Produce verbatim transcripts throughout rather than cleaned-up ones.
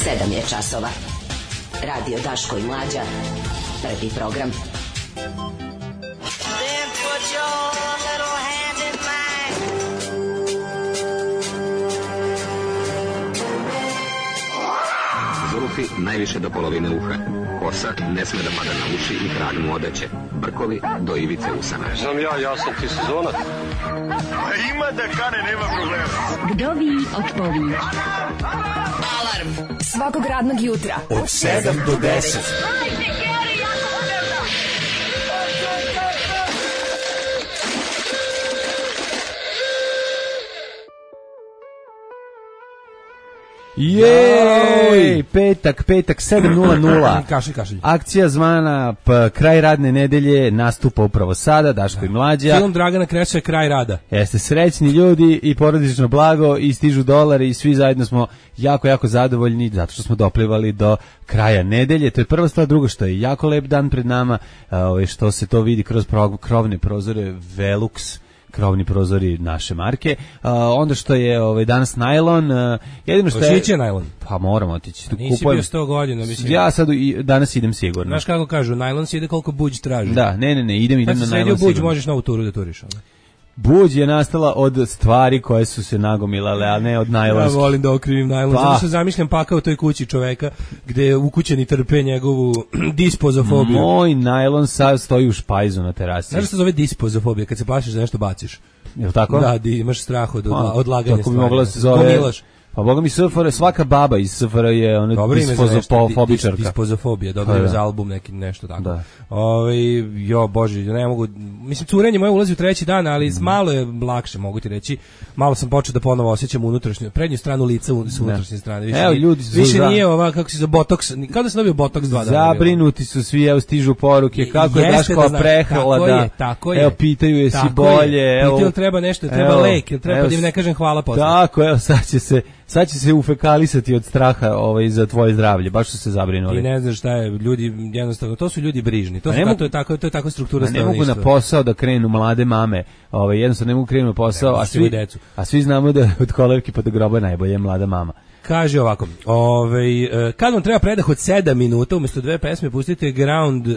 sedam je časova. Radio Daško i Mlađa. Prvi program. Then put your little hand in mine. Zulufi najviše do polovine uha. Kosa ne sme da pada na uši i krag mu odeće. Brkovi do ivice usana. Znam ja, ja sam ti sezonac. A ima da kane, nema problema. Vdovi odpovi. Alarm svakog radnog jutra od sedam do deset. Jej, petak, petak, sedam nula nula. Kašelj, kašelj. Akcija zvana p, kraj radne nedelje nastupa upravo sada, Daško i Mlađa. Film Dragana Krešća je kraj rada. Jeste srećni ljudi i porodično blago i stižu dolari i svi zajedno smo jako, jako zadovoljni zato što smo doplivali do kraja nedelje. To je prva stvar, druga što je jako lep dan pred nama, što se to vidi kroz krovne prozore Velux, krovni prozori naše marke. Uh, onda što je ovaj danas najlon, uh, jedino što je Otići najlon. Pa moramo otići. Nisi kupujem, bio sto godina, mislim. Ja sad i danas idem sigurno. Znaš kako kažu, najlon se ide koliko buđ traži. Da, ne, ne, ne, idem, idem znači, na najlon. Znači buđ možeš novu turu da turiš, onda. Buđ je nastala od stvari koje su se nagomilale, a ne od najlonskih. Ja volim da okrivim najlon. Pa. Zato što zamišljam pakao u toj kući čoveka gde ukućeni trpe njegovu dispozofobiju. Moj najlon sad stoji u špajzu na terasi. Znaš što se zove dispozofobija? Kad se plašiš da nešto baciš. Jel tako? Da, di, imaš strah od odla, odlaganja stvari. Tako bi mogla se zove... Gomilaš. Pa boga mi S F R, svaka baba iz S F R je ono dispozofobičarka. Dispozofobija, dobro ime za album, neki nešto tako. Da. Ove, jo, bože, ne mogu, mislim, curenje moje ulazi u treći dan, ali mm. malo je lakše, mogu ti reći. Malo sam počeo da ponovo osjećam unutrašnju, prednju stranu lica s unutrašnje strane. Više, evo, ljudi su više za... nije ova, kako si za botoks, kao da sam dobio botoks dva dana. Zabrinuti su svi, evo stižu poruke, kako je Daškova da prehlada. Tako je, evo, pitaju je si bolje. Pitaju li treba nešto, treba lek, ili treba da im ne kažem hvala posle. Tako, evo, sad će se sad će se ufekalisati od straha ovaj, za tvoje zdravlje, baš su se zabrinuli. I ne znaš šta je, ljudi jednostavno, to su ljudi brižni, to, su, mogu, to, je, tako, to je tako struktura stanovništva. Ne mogu na posao da krenu mlade mame, ovaj, jednostavno ne mogu krenu na posao, a svi, a svi znamo da od kolevke pa do groba najbolje mlada mama. Kaže ovako, ovaj, kad vam treba predah od sedam minuta, umjesto dve pesme pustite Ground,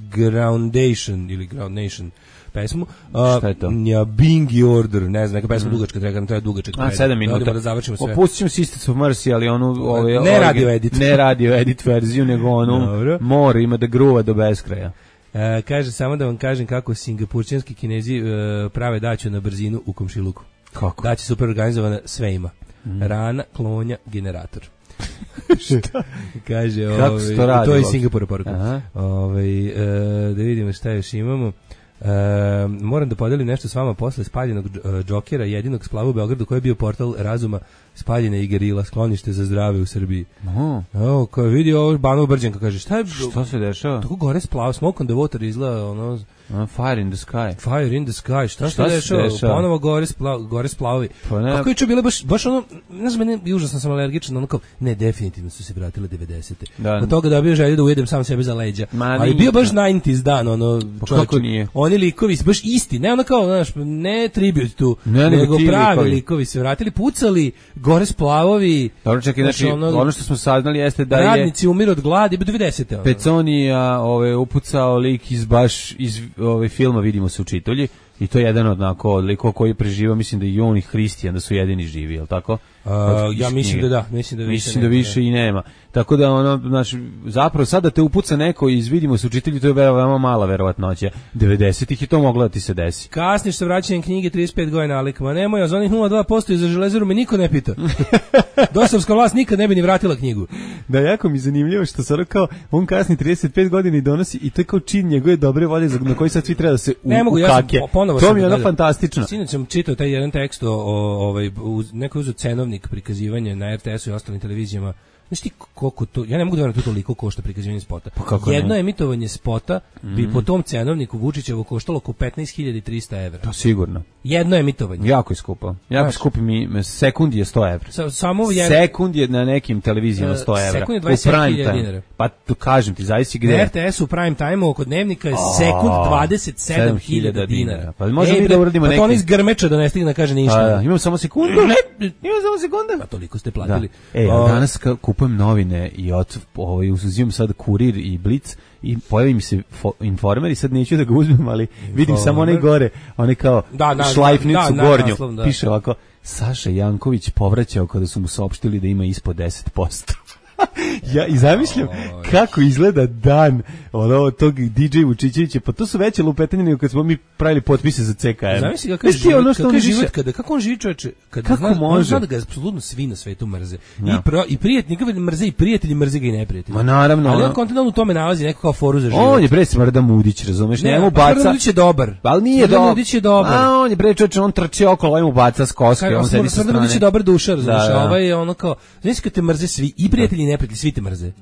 Groundation ili Groundation pesmu. Šta je to? Ja, Bingy Order, ne znam, neka pesma mm. dugačka, treba, to je dugačak. A, sedam minuta. Da završimo sve. Opustit ćemo Sisters of Mercy, ali onu... Ove, ne ove, radio edit. Ne radio edit verziju, nego onu more ima da gruva do beskraja. E, kaže, samo da vam kažem kako singapurčanski Kinezi e, prave daću na brzinu u komšiluku. Kako? Daće super organizovana, sve ima. Mm. Rana, klonja, generator. Šta? Kaže, kako ovaj, to radi? To je iz Singapura poruka. Ovaj, e, da vidimo šta još imamo. E, moram da podelim nešto s vama posle spaljenog džokera, jedinog splava u Beogradu koji je bio portal razuma, spaljene i gerila, sklonište za zdrave u Srbiji. Aha. Evo, ko je vidio ovo Banov Brđanka, kaže, šta je... Što se dešava? Tako gore splav, smoke on the water izgleda, ono... Uh, fire in the sky. Fire in the sky. Šta, šta se dešava? Ponovo gore, spla, gore splavovi. Pa ne... Kako je čo bile baš, baš ono, ne znam, meni užasno sam alergičan, ono kao, ne, definitivno su se vratile devedesete. Da. Od toga da bio želio da ujedem sam sebe za leđa. Ma, ali bio baš devedesetih dan, ono, pa kako nije? Oni likovi, baš isti, ne ono kao, znaš, ne tribute tu, ne, nego pravi likovi. likovi se vratili, pucali, gore splavovi. Dobro, čekaj, znači, ono, ono što smo saznali jeste da radnici je... Radnici umiru od gladi, devedesete. Ono. Peconija ove, upucao lik iz baš, iz ove, filma Vidimo se učitelji i to je jedan od onako likova koji je preživao, mislim da i on i Hristijan da su jedini živi, je li tako? Uh, ja mislim da da, mislim da više, mislim da više i nema. Tako da ono, znači, zapravo sad da te upuca neko iz Vidimo se učitelji, to je veoma mala verovatnoća. devedesetih i to moglo da ti se desi. Kasniš sa vraćanjem knjige trideset pet godina, Alik, ma nemoj, a za onih nula dva posto i za Železaru me niko ne pita. Dosovska vlast nikad ne bi ni vratila knjigu. Da, jako mi zanimljivo što se kao on kasni trideset pet godina i donosi i to je kao čin njegove dobre volje na koji sad svi treba da se u, ne mogu, u kake. Ja sam, to mi je ono fantastično. Sinoć sam čitao taj jedan tekst o, o ovaj, neko uzu cenovnik prikazivanja na R T S-u i ostalim televizijama. Znaš ti koliko to, ja ne mogu da verujem da to toliko košta prikazivanje spota. Pa jedno ne? emitovanje spota mm. bi po tom cenovniku Vučićevo koštalo oko petnaest hiljada trista evra. To sigurno. Jedno emitovanje. Jako je skupo. Jako skupi mi, sekund je sto evra. Sa, samo jedan... Sekund je na nekim televizijama sto evra. Sekund je dvadeset sedam hiljada dinara. Pa tu kažem ti, zavisi gde. Na R T S-u u prime time-u oko dnevnika je oh, sekund dvadeset sedam hiljada dinara. Pa možemo mi da uradimo neki. Pa to on iz grmeća da ne stigne da kaže ništa. A, imamo samo sekundu. Ne, imamo samo sekundu. Pa toliko ste platili. Da. E, a danas kup kupujem novine i od, ovaj, uzimam sad Kurir i Blic i pojavi mi se fo, Informer i sad neću da ga uzmem, ali vidim Informer. Samo onaj gore, onaj kao da, na, šlajfnicu da, gornju, naslov, da. Piše ovako, Saša Janković povraćao kada su mu saopštili da ima ispod deset posto. Ja i zamišljam kako izgleda dan ono tog D J Vučićevića, pa to su veće lupetanje nego kad smo mi pravili potpise za C K M. Zamisli kako je život, ono kako je život kada, kako on živi čoveče, kada kako zna, može? On zna da ga apsolutno svi na svetu mrze. Ja. I, pro, i prijatelji mrze i prijatelji mrze ga i neprijatelji. Ma naravno. Ali on kontinualno u tome nalazi neko kao foru za život. On je bre Smrda Mudić, razumeš? Ne, njemu baca. Mudić je dobar. Ali nije dobar. Mudić je dobar. A on je bre čoveče, on trči okolo, ovaj mu baca s koske, on sedi sa strane. Mudić je dobar dušar, razumeš? Ovaj je ono kao, znači kad te mrze svi, i prijatelji i neprijatelji, svi te mrze.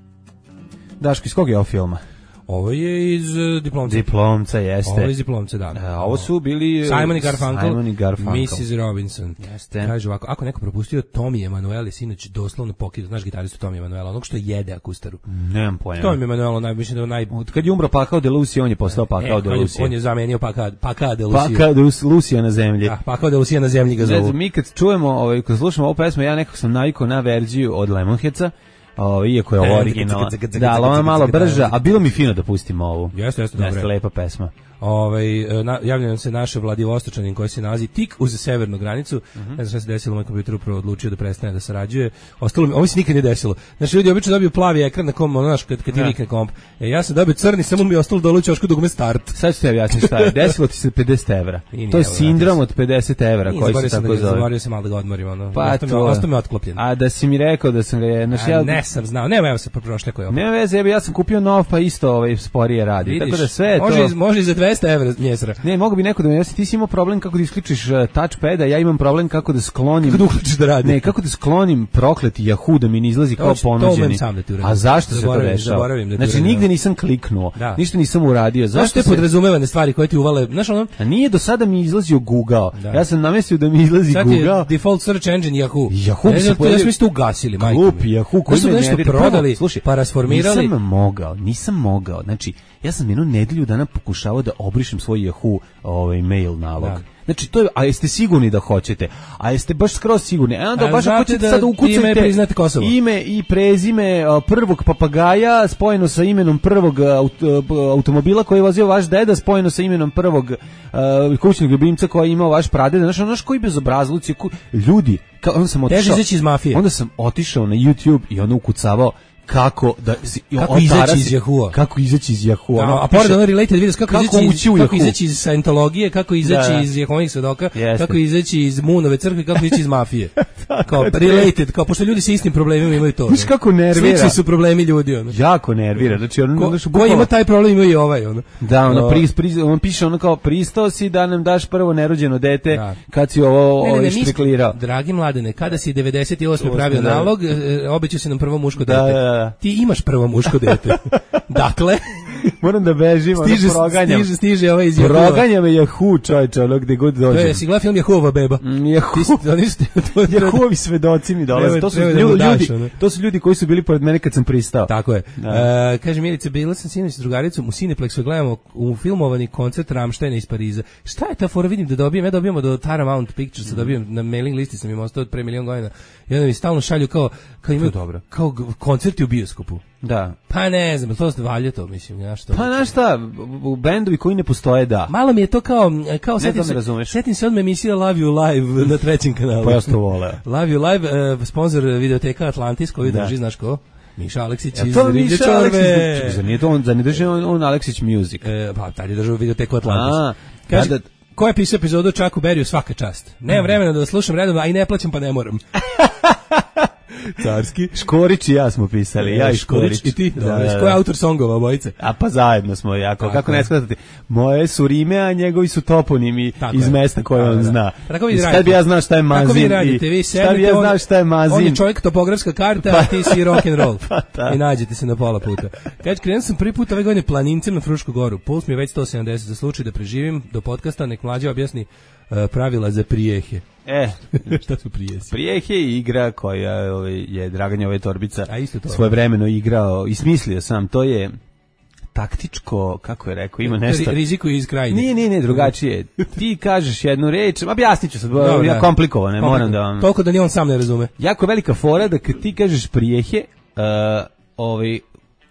Daško, iz kog je ovo filma? Ovo je iz uh, Diplomca. Diplomca, jeste. Ovo je iz Diplomca, da. E, ovo su bili... Simon i Garfunkel, Simon i Garfunkel. missus Robinson. Jeste. Kaže ovako, ako neko propustio, Tommy Emanuel je sinoć doslovno pokidao, znaš gitaristu Tommy Emanuela, onog što jede akustaru. Nemam pojma. Tommy Emanuel, naj, mislim da je naj... Od kad je umro Pakao de Lucia, on je postao Pakao e, de Lucia. On je zamenio Pakao Paka de Lucia. Pakao de Lucia na zemlji. Da, Pakao de Lucia na zemlji ga zovu. Znači, mi kad čujemo, ovaj, kad slušamo ovu pesmu, ja nekako sam navikao na verziju od Lemonheadsa. O, iako je ovo originalna. Da, ali ona je malo brža, a bilo mi fino da pustimo ovu. Jeste, jeste, dobro. Jeste lepa pesma. Ovaj na, javlja nam se naše Vladivostočanin koji se nalazi tik uz severnu granicu. Mm-hmm. Ne znam šta se desilo, moj kompjuter upravo odlučio da prestane da sarađuje. Ostalo mi, ovo se nikad nije desilo. Znači ljudi obično dobiju plavi ekran na kom, ono, znaš, kad, kad ti vikne komp. E, ja sam dobio crni, samo mi je ostalo da odlučio oško dugme start. Sad ću ti objasniti šta je. Desilo ti se pedeset evra. To je sindrom od pedeset evra koji se tako zove. Zaboravio sam malo da ga odmorim, ono. Pa ostao mi otklopljen. A da si mi rekao da sam ga je, znači ja ne sam znao. Nema, evo se prošle koji. Nema veze, ja sam kupio nov pa isto ovaj sporije radi. Vidiš, tako da sve može to iz, može i za dvesta evra mjesra. Ne, mogu bi neko da mi jesi, ti si imao problem kako da isključiš uh, touchpada, ja imam problem kako da sklonim... Kako da uključiš da radi? Ne, kako da sklonim prokleti Yahoo da mi ne izlazi kao ponuđeni. A zašto se to dešava? Da znači, nigde nisam kliknuo, da. Ništa nisam uradio. Zašto te se... podrazumevane stvari koje ti uvale? Znaš ono? A nije do sada mi izlazio Google. Da. Ja sam namestio da mi izlazi sad Google. Sad je default search engine Yahoo. Yahoo bi se pojavio... Ja sam isto ugasili, majke. Glup Yahoo koji me nešto prodali, slušaj, pa rasformirali. Nisam mogao, nisam mogao. Znači, ja sam jednu nedelju dana pokušavao da obrišem svoj Yahoo ovaj mail nalog. Da. Znači to je, a jeste sigurni da hoćete? A jeste baš skroz sigurni? E onda a baš ako ćete sad ukucajte ime, ime i prezime prvog papagaja spojeno sa imenom prvog automobila koji je vozio vaš deda spojeno sa imenom prvog uh, kućnog ljubimca koji je imao vaš pradeda. Znači ono koji bezobrazluci ljudi, kao, onda sam otišao, iz mafije. Onda sam otišao na YouTube i onda ukucavao kako da kako izaći iz Yahoo, kako izaći iz Yahoo, da, a pored ono related videos kako, kako izaći iz, kako izaći iz Scientologije, kako izaći da, iz Jehovnih svedoka, kako izaći iz Munove crkve, kako izaći iz mafije. Kao related, kao pošto ljudi sa istim problemima imaju to. Viš kako nervira. Slični su problemi ljudi, ono. Jako nervira. Znači on ko, ko ima taj problem ima i ovaj, ono. Da, ono pri, pri, on piše ono kao pristao si da nam daš prvo nerođeno dete da. Kad si ovo ne, ne, ne, štriklirao. Dragi mladene, kada si devedeset osme pravio nalog, obećao si nam prvo muško dete. Da, ti imaš prvo muško dete. Dakle, moram da bežim, stiže, ono proganjam. Stiže, stiže ovaj iz Yahoo. Proganjam je Yahoo, čovječe, ono gde god dođem. To je, si gledao film Yahoo-ova beba. Mm, Yahoo-ovi svedoci mi dolaze. To su ljudi, ljudi, to su ljudi koji su bili pored mene kad sam pristao. Tako je. Da. Uh, kaže Milica, bila sam sinoć s drugaricom u Cineplexu, gledamo u filmovani koncert Rammsteina iz Pariza. Šta je ta fora? Vidim da dobijem, ja dobijamo do Paramount Pictures, mm. dobijem na mailing listi, sam im ostao od pre milion godina. I onda mi stalno šalju kao, kao imaju, kao koncerti u bioskopu. Da. Pa ne znam, to se valja to, mislim, ja što. Pa znaš šta, bendovi koji ne postoje, da. Malo mi je to kao, kao setim se, setim se odmah emisija Love You Live na trećem kanalu. Pa ja što voleo. Love You Live, uh, sponsor videoteka Atlantis, koji drži, znaš ko? Miša Aleksić ja, iz Riblje Čorbe. Zar nije to on, zar ne drži on, on Aleksić Music? E, pa, tad je držao videoteku Atlantis. Kaže, da, da, ko je pisao epizodu Čaku Beriju, svaka čast. Nemam vremena da slušam redom, a i ne plaćam pa ne moram. Carski. Škorić i ja smo pisali, ja i Škorić. I ti, da, da, da. Ko je autor songova, obojice? A pa zajedno smo, jako, tako, kako ne shvatati. Moje su rime, a njegovi su toponimi iz mesta koje da, on da. zna. Šta bi ja znao šta je mazin? Tako vi radite, vi sedite, šta bi ja znao šta je mazin? On je čovjek topografska karta, pa, a ti si rock and roll. Pa, i nađete se na pola puta. Kaže, krenuo sam prvi put ove godine planincem na Frušku goru. Puls mi je već sto sedamdeset, za slučaj da preživim do podcasta, nek mlađe objasni uh, pravila za prijehe. E, šta su prijesi? Prijehe je igra koja ovaj, je Dragan Jove Torbica svojevremeno igrao i smislio sam, to je taktičko, kako je rekao, ima nešto... Riziku iz krajine. Nije, nije, nije, drugačije. Ti kažeš jednu reč, objasnit ću sad, ja komplikovano, ne moram da vam... Toliko da ni on sam ne razume. Jako velika fora da kad ti kažeš prijehe, uh, ovaj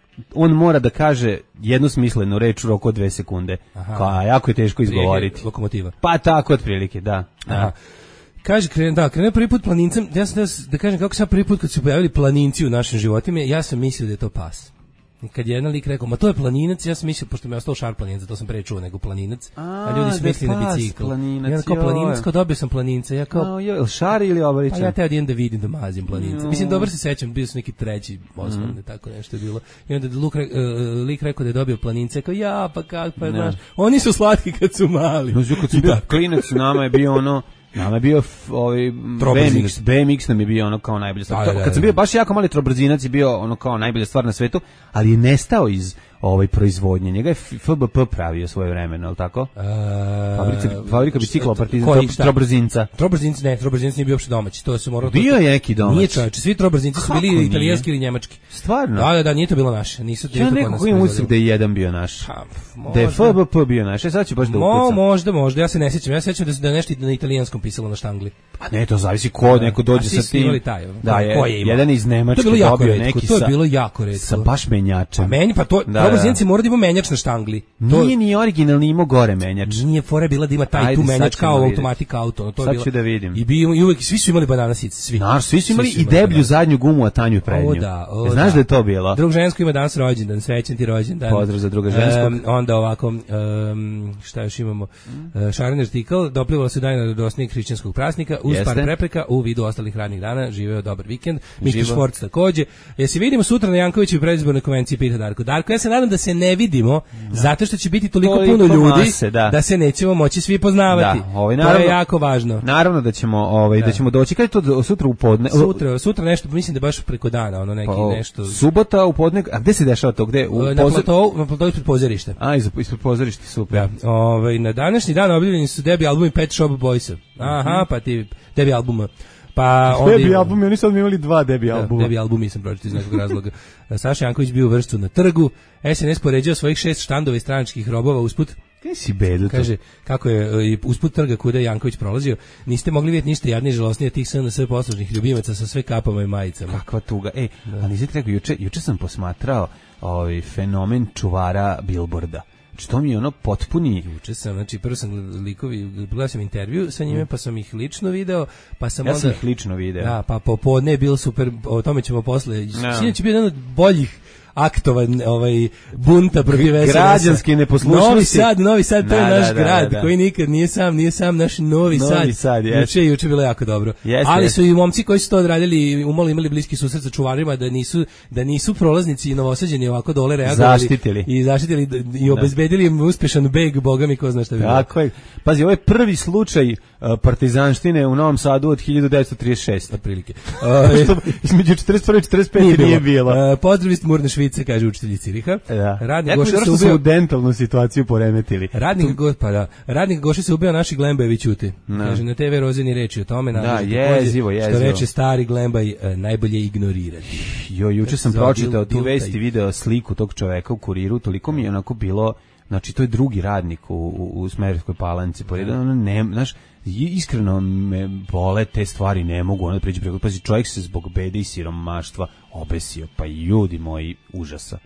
on mora da kaže jednosmislenu reč u roku od dve sekunde. Kao, jako je teško izgovoriti. Lokomotiva. Pa tako otprilike, da. Aha. Kaže, kren, da, krenuo prvi put planincem, ja sam da, da kažem kako sam prvi put kad su pojavili planinci u našim životima, ja sam mislio da je to pas. I kad je jedan lik rekao, ma to je planinac, ja sam mislio, pošto mi je ostao šar planinac, to sam pre čuo nego planinac, a, a ljudi su mislili na bicikl. Planinac, ja kao planinac, kao dobio sam planinca, ja kao... A, jo, šar ili obričan? Pa ja teo da idem da vidim da mazim planinca. No. Mislim, dobro se sećam, bio sam neki treći, osnovni, mm. tako nešto je bilo. I onda Luk, uh, lik rekao da je dobio planinca, kao ja, pa kak, pa znaš, oni su slatki kad su mali. No, kad su bio klinac, nama je bio ono... Nama je bio ovaj B M X, B M X nam je bio ono kao najbolja stvar. Da, da, da, kad sam bio baš jako mali trobrzinac je bio ono kao najbolja stvar na svetu, ali je nestao iz ovaj proizvodnje. Njega je F B P pravio svoje vremena, al tako? Uh, Fabrika, fabrika bicikla Partizan trobrzinca. Trobrzinci ne, trobrzinci nije bio uopšte domaći. To se moralo. Bio je neki domaći. Nije čovječe, svi trobrzinci su bili italijanski ili njemački. Stvarno? Da, da, da, nije to bilo naše. Nisu ja nekako imam utisak da je jedan bio naš. Ha, da je F B P bio naš. E sad ću baš da ukucam. Mo, možda, možda. Ja se ne sjećam. Ja se sjećam da se da nešto na italijanskom pisalo na štangli. Pa ne, to zavisi ko neko dođe sa tim. Da, je jedan iz Nemačke dobio neki sa. To je bilo jako retko. Sa baš menjačem. A meni pa to trobrzinci mora da ima menjač na štangli. To nije ni originalni, imao gore menjač. Nije fora bila da ima taj tu menjač kao automatik auto. To je bilo. Sad ću da vidim. I bio i uvek svi su imali banana sice, svi. Naš, svi su imali i deblju zadnju gumu, a tanju prednju. O da, o, znaš da. da je to bilo? Drug žensko ima danas rođendan, srećan ti rođendan. Pozdrav za druga ženskog. Um, onda ovako, um, šta još imamo? Uh, Šaren artikal, doplivalo se dan na radosnijeg hrišćanskog praznika, uz par prepreka u vidu ostalih radnih dana, živeo dobar vikend. Miško Švorc takođe. Jesi vidimo sutra na Jankovićevoj predizbornoj konvenciji, pita Darko. Darko, ja se nadam da se ne vidimo, da. Zato što će biti toliko, toliko puno ljudi mase, da. da se nećemo moći svi poznavati. Da, ovaj, naravno, to je jako važno. Naravno da ćemo, ovaj, da. da ćemo doći. Kad je to sutra u podne? Sutra, sutra nešto, mislim da baš preko dana, ono neki pa, nešto. Subota u podne, a gde se dešava to? Gde? U na pozor... platovu, na platovu ispred pozorišta. A, ispred pozorišta, super. Da. Ovaj, na današnji dan objavljeni su debi albumi Pet Shop Boysa. Aha, pa ti debi albuma. Pa debi albumi, oni sad imali dva debi albuma. Debi albumi sam pročitao iz nekog razloga. Saša Janković bio u Vršcu na trgu, S N S poređao svojih šest štandova i stranačkih robova usput. Kaj si bedu to? Kaže, kako je usput trga kuda je Janković prolazio, niste mogli vidjeti ništa jadnije žalosnije tih S N S poslušnih ljubimaca sa sve kapama i majicama. Kakva tuga. E, da. A nisi rekao, juče, juče sam posmatrao ovaj fenomen čuvara Billboarda. Što mi je ono potpuni. Juče sam, znači prvo sam likovi, gledao sam intervju sa njime, pa sam ih lično video, pa sam ja onda... sam ih lično video. Da, pa popodne je bilo super, o tome ćemo posle. No. Sinoć je bio jedan od boljih aktova ovaj bunta protiv S N S. Građanski neposlušnosti. Novi Sad, Novi Sad, to je da, naš da, grad da, da. koji nikad nije sam, nije sam naš Novi, novi Sad. Sad juče, juče bilo jako dobro. Jeste, ali jeste. su i momci koji su to odradili, umalo imali bliski susret sa čuvarima da nisu da nisu prolaznici i Novosađeni ovako dole reagovali zaštitili i zaštitili i obezbedili im uspešan beg, boga mi ko zna šta bilo. Tako je. Pazi, ovo je prvi slučaj uh, partizanštine u Novom Sadu od hiljadu devetsto trideset šeste otprilike. Što između četrdeset prve i četrdeset pete nije, nije bilo. Uh, pozdrav iz Murne Švice, kaže učitelj Ciriha. Da. Radnik Goša se ubio u dentalnu situaciju poremetili. Radnik go, pa da. Radnik Goša se ubio naši Glembajevi ćuti. No. Kaže na te ve Rozini reči o tome, da, jezivo, jezivo. Što reče stari Glembaj, najbolje ignorirati. Jo, juče sam pročitao tu vest i video sliku tog čoveka u Kuriru, toliko mi je onako bilo, znači to je drugi radnik u, u, u Smederevskoj Palanci, pored, ono ne, znaš, iskreno me bole te stvari, ne mogu ono da priđe preko, pazi, čovjek se zbog bede i siromaštva obesio, pa i ljudi moji, užasa.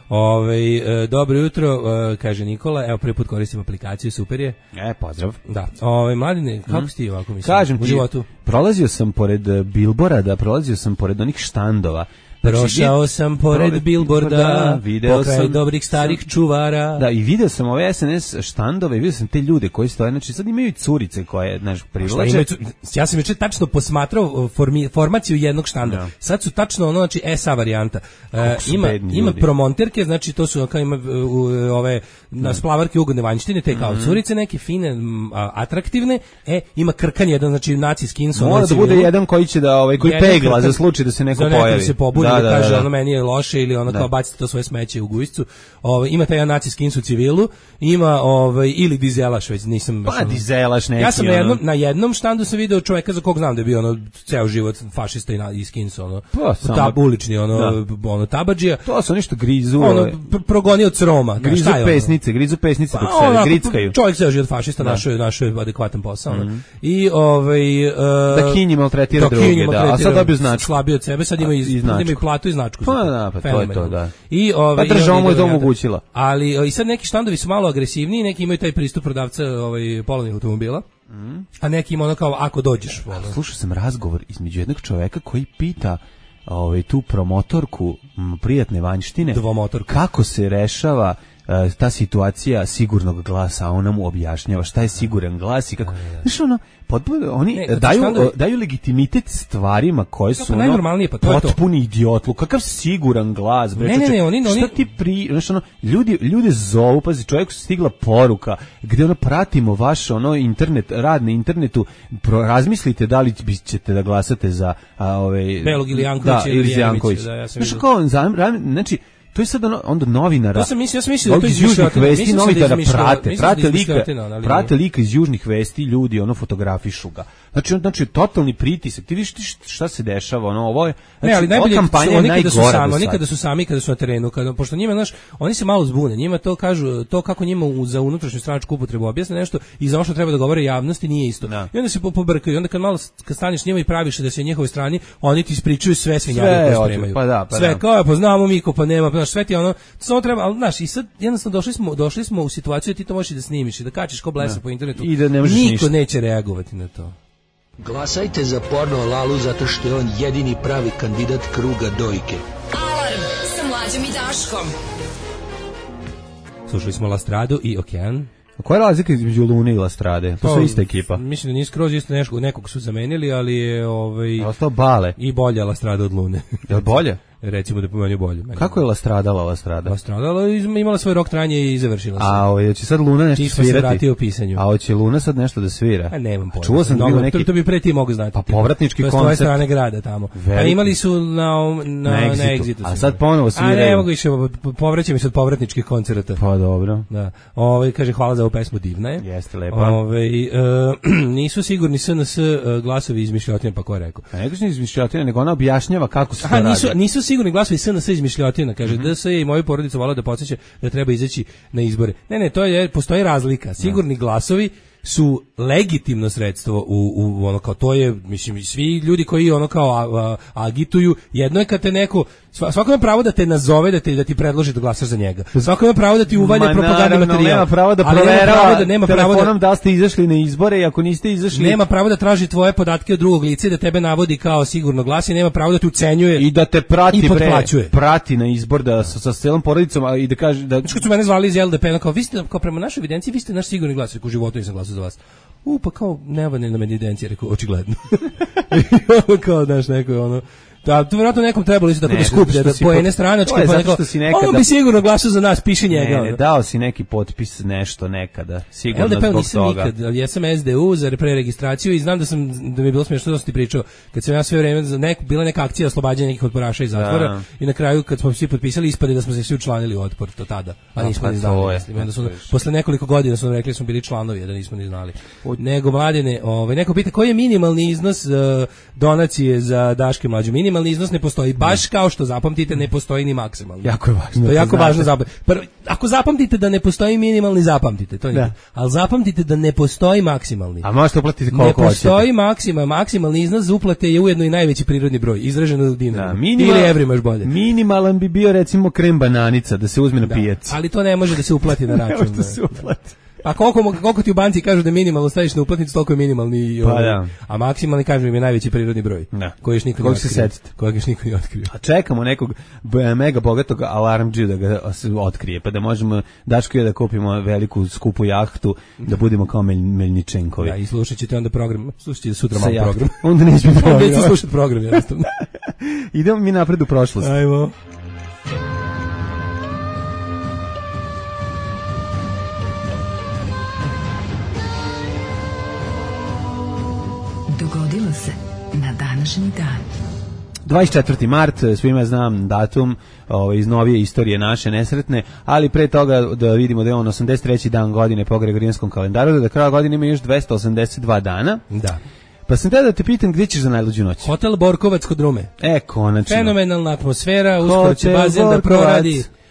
Ove, e, dobro jutro, e, kaže Nikola, evo prvi put koristim aplikaciju, super je. E, pozdrav. Da, ove, mladine, kako mm. si ti ovako mislim? Kažem u ti, životu? Prolazio sam pored Billboarda, prolazio sam pored onih štandova. Prošao sam pored Billboarda, pokraj sam, dobrih starih sam, čuvara. Da, i video sam ove S N S štandove, vidio sam te ljude koji stoje, znači sad imaju curice koje, znaš, privlače. Ja sam juče tačno posmatrao formi, formaciju jednog štanda. No. Sad su tačno ono, znači S A varijanta. E, ima ima promonterke, znači to su kao ima u, ove na splavarke ugodne vanjštine, te kao mm -hmm. curice neke fine, a, atraktivne. E, ima krkan jedan, znači naci skinso. Mora da bude jedan koji će da ovaj koji pegla krkan, za slučaj da se neko za pojavi. Se pobudi, da, da, kaže da, da. Ono meni je loše ili ono da. Kao bacite to svoje smeće u gujscu. Ovaj ima taj naci skins u civilu, ima ovaj ili dizelaš, već nisam pa dizelaš neki. Ja sam na jednom na jednom štandu sam video čovjeka za kog znam da je bio ono ceo život fašista i, na, i skins ono. Pa, tab ulični ono da. Ono tabadžija. To su nešto grizu. Ono progonio od Roma, grizu da, pesnice, grizu pesnice dok pa, se grickaju. Čovjek ceo život fašista, da. našo je našo je adekvatan posao. Mm -hmm. I ovaj uh, da kinji maltretira druge, da. A sad dobio značku. Slabio od sebe, sad ima iz, ima i platu i značku. Pa da, pa to je to, da. I ovaj pa država mu je to omogućila. Ali i sad neki štandovi su malo agresivniji, neki imaju taj pristup prodavca ovaj polovnih automobila. Mm. A neki ima ono kao ako dođeš. Ono. Slušao sam razgovor između jednog čoveka koji pita ovaj tu promotorku m, prijatne vanjštine kako se rešava uh, ta situacija sigurnog glasa, a ona mu objašnjava šta je siguran glas i kako. Znaš ono, potpuno, oni ne, daju, štandovi... daju legitimitet stvarima koje su pa najnormalnije, pa to je to. Potpuni idiotlu, kakav siguran glas. Bre, ne, ne, ne, oni, šta oni... ti pri... Znaš ono, ljudi, ljude zovu, pazi, čovjeku su stigla poruka gdje ono pratimo vaš ono internet, rad na internetu, pro, razmislite da li ćete da glasate za a, ove, Belog ili Janković da, ili Janković. Da, ja znaš kao, znači, to je sad ono, onda novinara. To sam mislio, ja sam mislio da to iz južnih vesti novinara prate, prate da lika, prate lika iz južnih vesti, ljudi ono fotografišu ga. Znači, znači totalni pritisak. Ti vidiš šta se dešava, ono ovo je. Znači, ne, ali najbolje kampanja oni kada su sami, oni kada su sami, kada su na terenu, kada pošto njima, znaš, oni se malo zbune. Njima to kažu, to kako njima u, za unutrašnju stranačku upotrebu objasne nešto i za ono što treba da govore javnosti nije isto. No. I onda se pobrkaju. I onda kad malo kad staneš njima i praviš da se na njihovoj strani, oni ti ispričaju sve svinjave koje spremaju. Pa da, pa sve da. kao pa znamo mi ko pa nema, pa sve ti ono, samo treba, al znaš, i sad jednostavno došli smo, došli smo u situaciju da ti to možeš da snimiš i da kačiš ko blesa po internetu. I da ne možeš niko ništa. Neće reagovati na to. Glasajte za porno Lalu zato što je on jedini pravi kandidat kruga dojke. Alarm sa Mlađom i Daškom. Slušali smo Lastradu i Okean. A koja je razlika između Lune i Lastrade? To su ista ekipa. Mislim da nije skroz isto nešto, nekog su zamenili, ali je ovaj ostao Bale. I bolja Lastrada od Lune. Je bolje? Recimo da je po meni bolje. Kako je Lastradala Lastrada? Lastradala imala svoj rok trajanja i završila se. A ovaj će sad Luna nešto Nismo svirati. Se vratio u pisanju. A hoće Luna sad nešto da svira? A nemam pojma. Čuo sam da bio neki to, to bi pre ti mogu znati. Pa povratnički koncert. To je s tvoje strane grada tamo. Veliki. A imali su na na, na Exitu. A sad ponovo sviraju. A ne mogu više, povraćam se od povratničkih koncerata. Pa dobro. Da. Ovaj kaže hvala za ovu pesmu, divna je. Jeste lepa. Ovaj uh, nisu sigurni S N S uh, glasovi izmišljotine, pa ko je rekao? A nego su izmišljotine, nego ona objašnjava kako se to Aha, radi. nisu nisu sigurni glasovi S N S izmišljotina, kaže mm -hmm. D S i moju porodicu vole da podseća da treba izaći na izbore. Ne, ne, to je postoji razlika. Sigurni no. glasovi su legitimno sredstvo u, u ono kao to je, mislim, svi ljudi koji ono kao a, a, agituju, jedno je kad te neko, svako ima pravo da te nazove, da, te, da ti predloži da glasaš za njega. Svako ima pravo da ti uvalja propagandni materijal. Nema pravo da proverava da, nema telefonom da, da ste izašli na izbore i ako niste izašli... Nema pravo da traži tvoje podatke od drugog lica i da tebe navodi kao sigurno glas i nema pravo da te ucenjuje i da te prati, bre, prati na izbor da sa, sa celom porodicom a, i da kaže... Da... Znači kad su mene zvali iz L D P, kao, vi ste, kao prema našoj evidenciji, vi ste naš sigurni glas, u životu nisam glasao za vas. U, pa kao, nema ne na meni evidencije, rekao, očigledno. I kao, znaš, neko, ono, da, to vjerojatno nekom trebalo isto tako ne, da skuplja, da pojene stranačke, pa neko, nekada... on bi sigurno glasao za nas, piše njega. Ne, ne, dao si neki potpis, nešto nekada, sigurno L D P zbog nisam toga. Nikad, ali ja sam S D U za preregistraciju i znam da sam, da mi je bilo smiješno da sam ti pričao, kad sam ja sve vreme, za nek, bila neka akcija oslobađanja nekih otporaša iz zatvora da. I na kraju kad smo svi potpisali, ispade da smo se svi učlanili u otpor, to tada, a nismo ni znali. Mislim, onda su, posle nekoliko godina su nam rekli da smo bili članovi, da nismo ni znali. Nego, mladine, ovaj, neko pita koji je minimalni iznos uh, donacije za Daške Mlađu? Minimalni iznos ne postoji. Baš kao što zapamtite, ne postoji ni maksimalni. Jako je važno. To je jako važno zapamtiti. Ako zapamtite da ne postoji minimalni, zapamtite. To nije. Ali zapamtite da ne postoji maksimalni. A možete uplatiti koliko hoćete. Ne postoji maksimal, maksimalni iznos za uplate je ujedno i najveći prirodni broj, izražen u dinarima. Da, minimal, ili evrima još bolje. Minimalan bi bio recimo krem bananica da se uzme na pijaci. Ali to ne može da se uplati na račun. Ne može da se uplati. A koliko, koliko ti u banci kažu da je minimalno staviš na uplatnicu, toliko je minimalni. Pa da. A maksimalni, kažem, je najveći prirodni broj. Da. Koji još niko ne otkrio. Kojeg još niko ne otkrio. A čekamo nekog mega bogatog alarmdžiju da ga otkrije, pa da možemo Daško i da kupimo veliku skupu jahtu, da budemo kao Mel, Melničenkovi. Da, i slušat ćete onda program. Slušat ćete sutra malo program. Onda neće biti program. Neće slušati program, jednostavno. Idemo mi napred u prošlost. Ajmo. Dogodilo se na današnji dan. dvadeset četvrti mart, svima znam datum ovaj, iz novije istorije naše nesretne, ali pre toga da vidimo da je on osamdeset treći dan godine po Gregorijanskom kalendaru, da do kraja godine ima još dvesta osamdeset dva dana. Da. Pa sam te da te pitam gdje ćeš za najluđu noć? Hotel Borkovac kod Rume. E, konačno. Fenomenalna atmosfera, uskoro će bazen da proradi.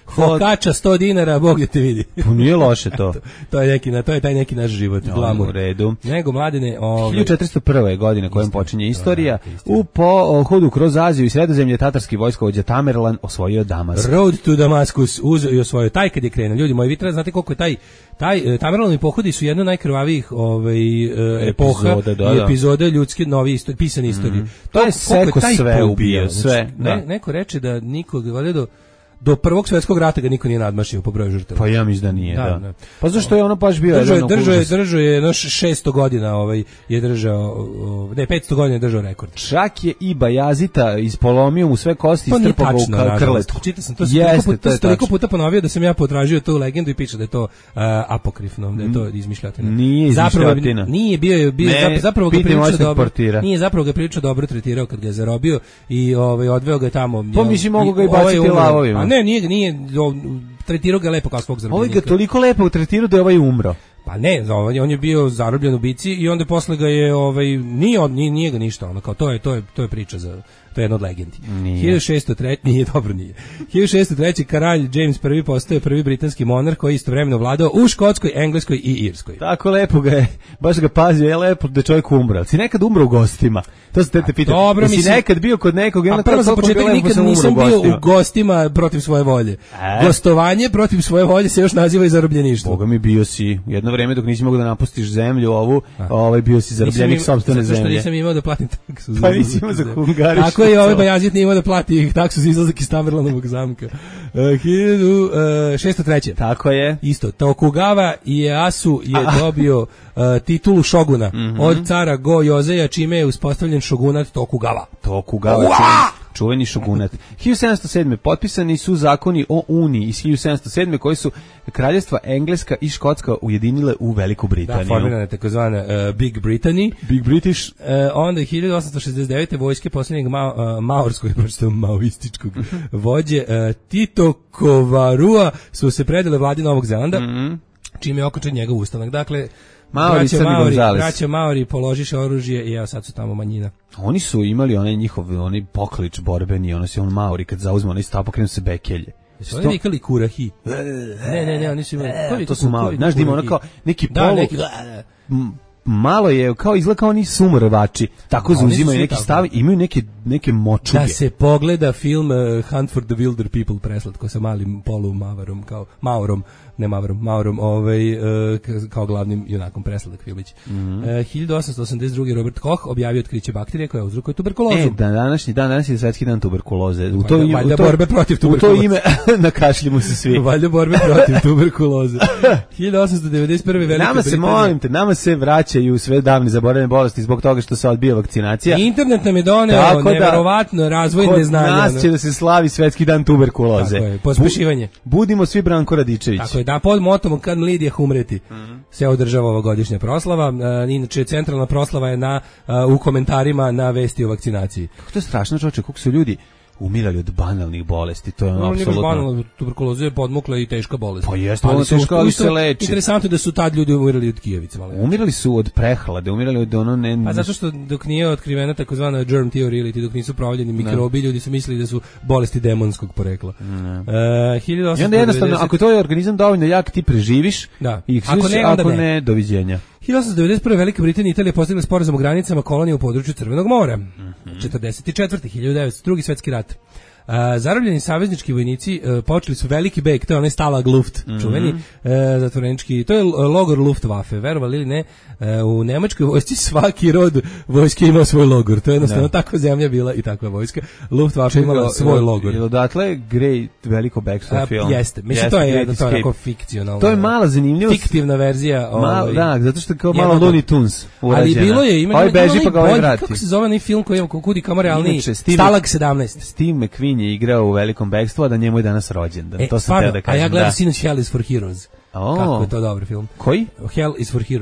Fokača sto dinara, Bog da te vidi. Pa nije loše to. to, to je neki, to je taj neki naš život, no, glamur. U redu. Nego mladine, ove hiljadu četiristo prve godine kojom počinje istorija. U pohodu kroz Aziju i Sredozemlje tatarski vojskovođa Tamerlan osvojio Damask. Road to Damascus uzeo i osvojio taj kad je krenuo. Ljudi moji, vi treba znate koliko je taj taj Tamerlanovi pohodi su jedna od najkrvavijih ovaj epoha epizoda, da, i epizoda ljudske nove istorije, pisane istorije. Mm. To, to je seko sve ubio, sve. Ne, neko reče da nikog valjda do do prvog svjetskog rata ga niko nije nadmašio po broju žrtava. Pa ja mislim da nije, da. da. da. Pa zašto je ono baš bio držao jedan držao je držao je jedno šesto godina, ovaj je držao, ne petsto godina je držao rekord. Čak je i Bajazita ispolomio mu sve kosti i strpao ga u krletu. Čitao sam to, Jeste, to je toliko puta ponovio da sam ja potražio tu legendu i piše da je to uh, apokrifno, da je to izmišljotina. Nije izmišljotina. Zapravo nije bio bio ne, zapravo ga prilično dobro. Nije zapravo ga prilično dobro tretirao kad ga je zarobio i ovaj odveo ga tamo. Pa mislim mogu ga i baciti lavovima. A ne, nije nije tretirao ga lepo kao svog zarobljenika. Ovaj ga toliko lepo tretirao da je ovaj umro. Pa ne, on je bio zarobljen u bici i onda posle ga je ovaj nije on nije, nije ga ništa, ono kao to je to je to je priča za to je jedna od legendi. hiljadu šesto treće nije dobro nije. hiljadu šesto treće kralj James prvi postaje prvi britanski monarh koji istovremeno vladao u Škotskoj, Engleskoj i Irskoj. Tako lepo ga je, baš ga pazio, je lepo da čovjek umro. Si nekad umro u gostima? To se te pitam. Dobro, si mislim, nekad bio kod nekog, a prvo za početak nikad nisam bio u gostima protiv svoje volje. E? Gostovanje protiv svoje volje se još naziva i zarobljeništvo. Boga mi bio si jedno vreme dok nisi mogao da napustiš zemlju ovu, ovaj bio si zarobljenik sopstvene zemlje. Zato što nisam imao da platim taksu. Pa nisi imao za Hungariš. Tako je ovaj Bajazid nije imao da plati taksu za izlazak iz Tamerlanovog zamka. Uh, hiljadu šesto treće Tako je. Isto, Tokugawa Ieyasu je dobio uh, titulu šoguna mm -hmm. od cara Go Jozeja, čime je uspostavljen šogunat Tokugawa. Tokugawa, čuveni, čuveni šogunat. hiljadu sedamsto sedme potpisani su zakoni o Uniji iz hiljadu sedamsto sedme koji su kraljevstva Engleska i Škotska ujedinile u Veliku Britaniju. Da, formirana je takozvana uh, Big Britanny. Big British. Uh, onda je hiljadu osamsto šezdeset devete vojske posljednjeg ma, uh, maorskog, pročito maoističkog vođe uh, Tito Kovarua su se predale vladi Novog Zelanda, mm -hmm. čime je okončan njegov ustanak. Dakle, Maori, braća Maori, braća Maori položiše oružje i evo sad su tamo manjina. Oni su imali onaj njihov onaj poklič borbeni, ono se on Maori kad zauzme onaj stav pokrenu se bekelje. Su oni vikali kurahi? Ne, ne, ne, oni su imali. To, to su Maori. Znaš da ima ono kao neki polu... Da, neki... malo je kao izgleda kao oni sumrvači, tako no, zauzimaju neki stav, imaju neke neke močuge. Da se pogleda film uh, Hunt for the Wilder People preslatko sa malim polu mavarom kao Maorom, ne Mavarom, Maorom, ovaj uh, kao glavnim junakom presladak filmić. Mm -hmm. uh, hiljadu osamsto osamdeset druge Robert Koch objavio otkriće bakterije koja uzrokuje tuberkulozu. E, da, današnji dan, danas je svetski dan tuberkuloze. U to ime, u to borbe protiv tuberkuloze. U to ime nakašljimo se svi. Valjda borbe protiv tuberkuloze. hiljadu osamsto devedeset prve Velika Nama se Britanija. molim te, nama se vraćaju sve davne zaboravljene bolesti zbog toga što se odbija vakcinacija. Internet nam je doneo neverovatno razvoj neznanja. Kod nas će da se slavi svetski dan tuberkuloze. Tako je, pospešivanje. Budimo svi Branko Radičević. Tako je, da pod motom kad Lidija umreti mm -hmm. se održava ovogodišnja proslava. Uh, inače, centralna proslava je na, uh, u komentarima na vesti o vakcinaciji. Kako to je strašno, čoveče, koliko su ljudi umirali od banalnih bolesti, to je ono, no, apsolutno. Banalna tuberkuloza je podmukla i teška bolest. Pa jeste, ali teška, ali se leči. Interesantno da su tad ljudi umirali od kijevice. Malo. Umirali su od prehlade, umirali od ono... Ne, pa zato što dok nije otkrivena takozvana germ theory, ili dok nisu provaljeni mikrobi, ljudi su mislili da su bolesti demonskog porekla. Uh, hiljadu osamsto devedeset I onda jednostavno, ako to je organizam dovoljno jak, ti preživiš, da. I ako ne, onda ako ne. ne, doviđenja. hiljadu osamsto devedeset prve Velika Britanija i Italija postigli sporazum o granicama kolonije u području Crvenog mora. Mm-hmm. četrdeset četvrte hiljadu devetsto drugi svetski rat. Uh, zarobljeni saveznički vojnici uh, počeli su veliki beg, to je onaj Stalag Luft, mm -hmm. čuveni uh, zatvorenički, to je logor Luftwaffe, verovali ili ne, uh, u nemačkoj vojsci svaki rod vojske imao svoj logor, to je jednostavno takva zemlja bila i takva vojska, Luftwaffe imala svoj logor. Je odatle Great veliko bekstvo uh, film? Jeste, mislim to je jedno to onako fikcionalno. To je mala zanimljivost. Fiktivna verzija. Mal, ovaj, da, zato što je kao malo Looney Tunes urađena. Ali bilo je, ima, ovaj beži pa ga ovaj vrati. Kako se zove onaj film koji je kudi kameralni? Stalag sedamnaest. Steve McQueen je igrao u velikom bekstvu, a da njemu je danas rođendan. E, to sam teo da kažem. A ja gledam sinoć Hell is for Heroes. Oh. Kako je to dobar film. Koji? Hell is for Heroes.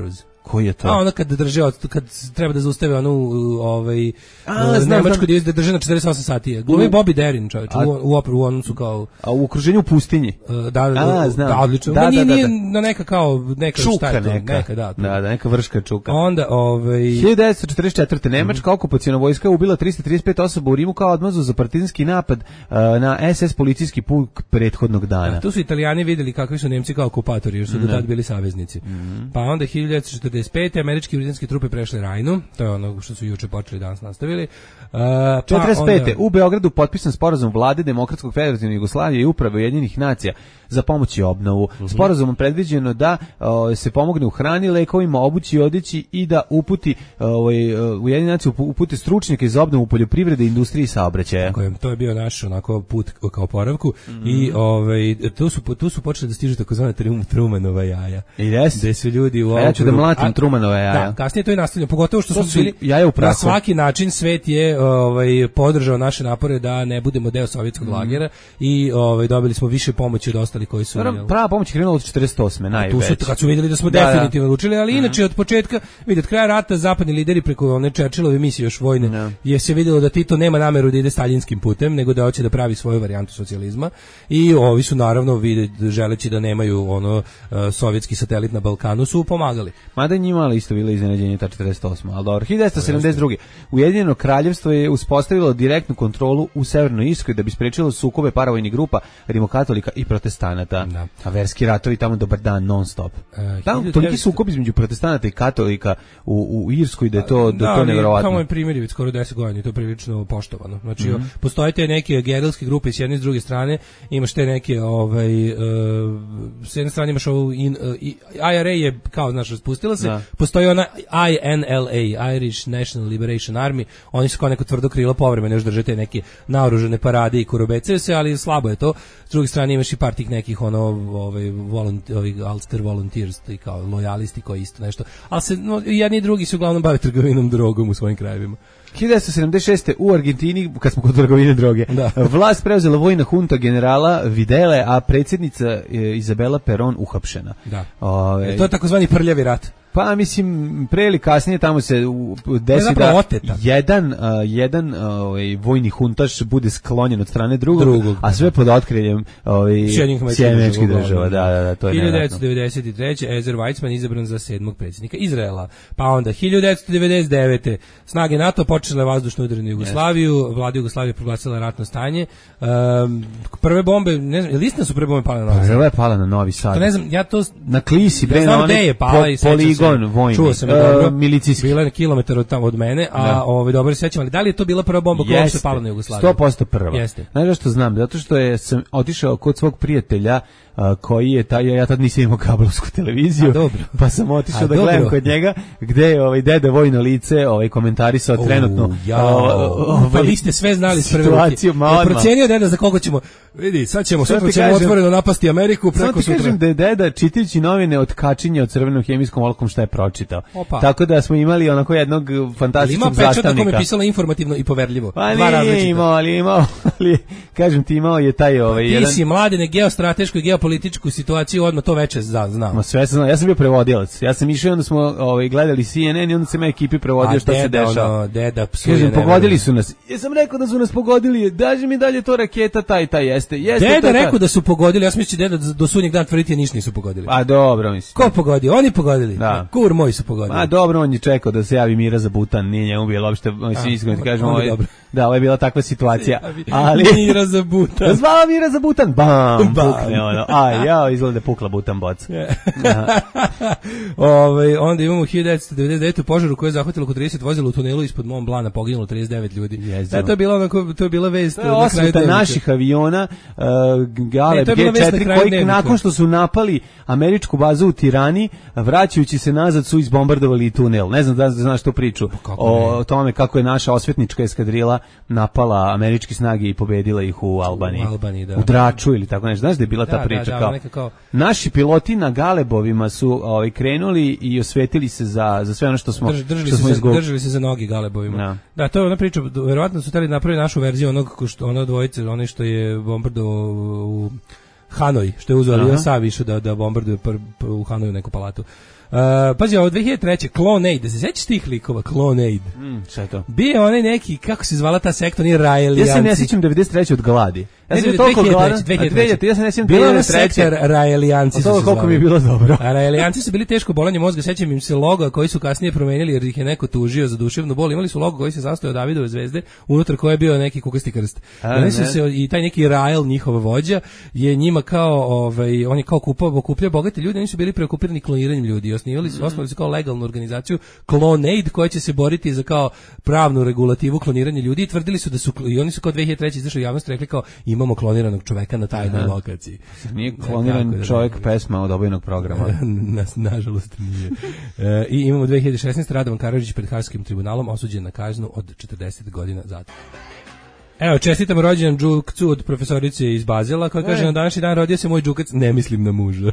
Koji je to? A ono kad drže, kad treba da zaustave onu ovaj A, znam, Nemačku znam. da drže na četrdeset osam sati. Glumi Bobby Darin, čovjek, u, u operu, u onom su kao... A u okruženju u pustinji? Da, da, A, znam. da, odlično. Da, Da, nije, da, da, nije da. na neka kao, neka Čuka šta je to? neka. Neka, da. To. Da, da, neka vrška čuka. Onda, ovaj... hiljadu devetsto četrdeset četvrte. Nemačka okupaciona vojska je ubila trista trideset pet osoba u Rimu kao odmazu za partizanski napad uh, na es es policijski puk prethodnog dana. A, tu su Italijani videli kakvi su Nemci kao okupatori, jer su do tad bili saveznici. Mm. Pa onda hiljadu devetsto četrdeset pete. američki i britanski trupe prešle Rajnu, to je ono što su juče počeli, danas nastavili. Uh, pa četrdeset pete. Onda... u Beogradu potpisan sporazum vlade Demokratskog federativne Jugoslavije i uprave Ujedinjenih nacija za pomoć i obnovu. Mm-hmm. Sporazumom predviđeno da o, se pomogne u hrani, lekovima, obući i odeći i da uputi ovaj Ujedinjene nacije upute stručnjake za obnovu poljoprivrede, industrije i saobraćaja. Tako je, to je bio naš onako put ka oporavku mm-hmm. i ovaj tu su tu su počeli da stižu takozvana Trumanova jaja. I des. Gde su ljudi u A ja ću da mlatim Trumanova jaja. Da, kasnije to je nastavljeno, pogotovo što to su bili jaja u prahu. Na svaki način svet je ovaj podržao naše napore da ne budemo deo sovjetskog mm-hmm. lagera i ovaj dobili smo više pomoći od ostalih koji su. Naravno, prava pomoć je krenula od četrdeset osme najveće. Tu su kad su vidjeli da smo da, definitivno odlučili, ali mm-hmm. inače od početka, vidi, od kraja rata zapadni lideri preko one Churchillove misije još vojne, no. je se vidjelo da Tito nema nameru da ide staljinskim putem, nego da hoće da pravi svoju varijantu socijalizma i ovi su naravno vide želeći da nemaju ono uh, sovjetski satelit na Balkanu su pomagali. Mada njima ali isto bilo iznenađenje ta četrdeset osma. Al dobro, hiljadu devetsto sedamdeset druge. Ujedinjeno kraljevstvo je uspostavilo direktnu kontrolu u Severnoj Irskoj da bi sprečilo sukobe paravojnih grupa rimokatolika i protestanata. Da. A verski ratovi tamo dobar dan non stop. E, tamo toliki sukob između protestanata i katolika u, u Irskoj da je to da, da to neverovatno. Tamo je primjer skoro deset godina i to je prilično poštovano. Znači mm-hmm. postoje te neke gerilske grupe s jedne i s druge strane, imaš te neke ovaj uh, s jedne strane imaš ovu in, uh, I R A je kao znaš raspustila se, da. Postoji ona I N L A, Irish National Liberation Army, oni su kao neko tvrdo krilo povremeno još drže te neke naoružane parade i kurobecaju se, ali slabo je to. S druge strane imaš i par tih nekih ono ovaj volont, ovih Ulster Volunteers i kao lojalisti koji isto nešto. Ali se no, jedni i drugi se uglavnom bave trgovinom drogom u svojim krajevima. hiljadu devetsto sedamdeset šeste. u Argentini, kad smo kod trgovine droge, da. Vlast preuzela vojna hunta generala Videle, a predsjednica Izabela Perón uhapšena. Da. Ove, to je takozvani prljavi rat. Pa mislim pre ili kasnije tamo se desi da oteta. jedan uh, jedan ovaj vojni huntaš bude sklonjen od strane drugog, drugog a sve pod otkriljem ovaj Sjedinjenih država. Da, da, da, to je hiljadu devetsto devedeset treće. Ezer Weizmann izabran za sedmog predsjednika Izraela. Pa onda hiljadu devetsto devedeset devete. snage NATO počele vazdušno udar na Jugoslaviju, yes. Vlada Jugoslavije proglasila ratno stanje. Um, prve bombe, ne znam, je su prve bombe pale na Novi Sad? Prva je pala na Novi Sad. To ne znam, ja to na Klisi, bre, ja znam gde je pala i poligon vojni. Čuo sam je dobro, uh, milicijski. Bila je na kilometar od tamo od mene, a ovaj dobro se sećam, ali da li je to bila prva bomba koja se pala na Jugoslaviju? sto posto prva. Jeste. Znaš zašto znam? Zato što je sam otišao kod svog prijatelja uh, koji je taj, ja tad nisam imao kablovsku televiziju, a, dobro. Pa sam otišao a, da dobro. gledam kod njega gde je ovaj deda vojno lice ovaj komentarisao uh, trenutno. Ja, uh, pa vi ste sve znali s prve ruke. Ja procenio deda za koga ćemo, vidi, sad ćemo, sutra ćemo kažem, otvoreno napasti Ameriku, preko sutra. Kažem da je deda čitajući novine od kačinja od crvenom hemijskom olovkom šta je pročitao. Opa. Tako da smo imali onako jednog fantastičnog zastavnika. Ima pečat na kome je pisala informativno i poverljivo. Pa nije imao, ali imao, ali kažem ti imao je taj ovaj ti jedan... Ti si mladine geostratešku i geopolitičku situaciju odmah to veče znao. Ma sve sam znao, ja sam bio prevodilac. Ja sam išao i onda smo ovaj, gledali C N N i onda sam ja ekipi prevodio šta se dešava. Ono, deda psuje. Kažem, pogodili su nas. Ja sam rekao da su nas pogodili, daži mi dalje to raketa, taj, taj jeste. jeste deda rekao da su pogodili, ja sam mislio deda do sunnjeg dana tvrditi ništa nisu pogodili. A dobro, mislim. Ko pogodio? Oni pogodili. Da. Kur moji su pogodili. A dobro, on je čekao da se javi Mira za Butan, nije njemu bilo uopšte, mislim, iskreno ti kažem, ovaj, da, ovo je bila takva situacija. Ali Mira za Butan. Zvala Mira za Butan, bam, bam. Pukne ono. Aj, ja, izgleda pukla Butan boc. Ove, onda imamo hiljadu devetsto devedeset devete. požar u kojoj je zahvatilo oko trideset vozila u tunelu ispod Mont Blana, poginulo trideset devet ljudi. Da, to je bila onako, to je bila vest to je na kraju dnevnika. Naših aviona, uh, Galeb G četiri, na koji dnevnika. Nakon što su napali američku bazu u Tirani, vraćajući se nazad su izbombardovali tunel. Ne znam da znaš tu priču o, o tome kako je naša osvetnička eskadrila napala američke snage i pobedila ih u Albaniji. U Albaniji, da. U Draču ili tako nešto. Znaš da je bila ta da, priča da, da, kao, kao naši piloti na Galebovima su ovaj krenuli i osvetili se za za sve ono što smo Drž, držali, što smo se za, držali se za nogi Galebovima. Da, da to je ona priča, verovatno su hteli napraviti našu verziju onog što ona dvojice, onaj što je bombardovao u Hanoj, što je uzeo avion sam išao da, da bombarduje pr, pr, u Hanoju neku palatu. Uh, pazi, ovo dve hiljade treće. Clone Aid, da se sećaš tih likova, Clone Aid. Mm, šta je to? Bio onaj neki, kako se zvala ta sekta, nije Raelijanci. Ja se ne sjećam devedeset treće od gladi. Ja sam toliko gladan. dve hiljade treće Ja se ne sjećam bila na sekta Raelijanci. Od toga koliko mi je bilo dobro. A Raelijanci su bili teško bolanje mozga, sećam im se logo koji su kasnije promenili jer ih je neko tužio za duševnu bol. Imali su logo koji se sastojao od Davidove zvezde, unutar koje je bio neki kukasti krst. Oni su se i taj neki Rael, njihov vođa, je njima kao ovaj on je kao kupao, okupljao bogate ljude, oni su bili preokupirani kloniranjem ljudi. Osnivali su, osnovali su kao legalnu organizaciju Clone Aid koja će se boriti za kao pravnu regulativu kloniranja ljudi i tvrdili su da su i oni su kao dve hiljade treće izašli u javnost rekli kao imamo kloniranog čoveka na tajnoj lokaciji. Nije kloniran da, čovjek da, pesma od obojenog programa. na, nažalost nije. E, I imamo dve hiljade šesnaeste Radovan Karadžić pred Haškim tribunalom osuđen na kaznu od četrdeset godina zatvora. Evo, čestitam rođendan Đukcu od profesorice iz Bazela, koja kaže, na današnji dan rodio se moj Đukac, ne mislim na muža.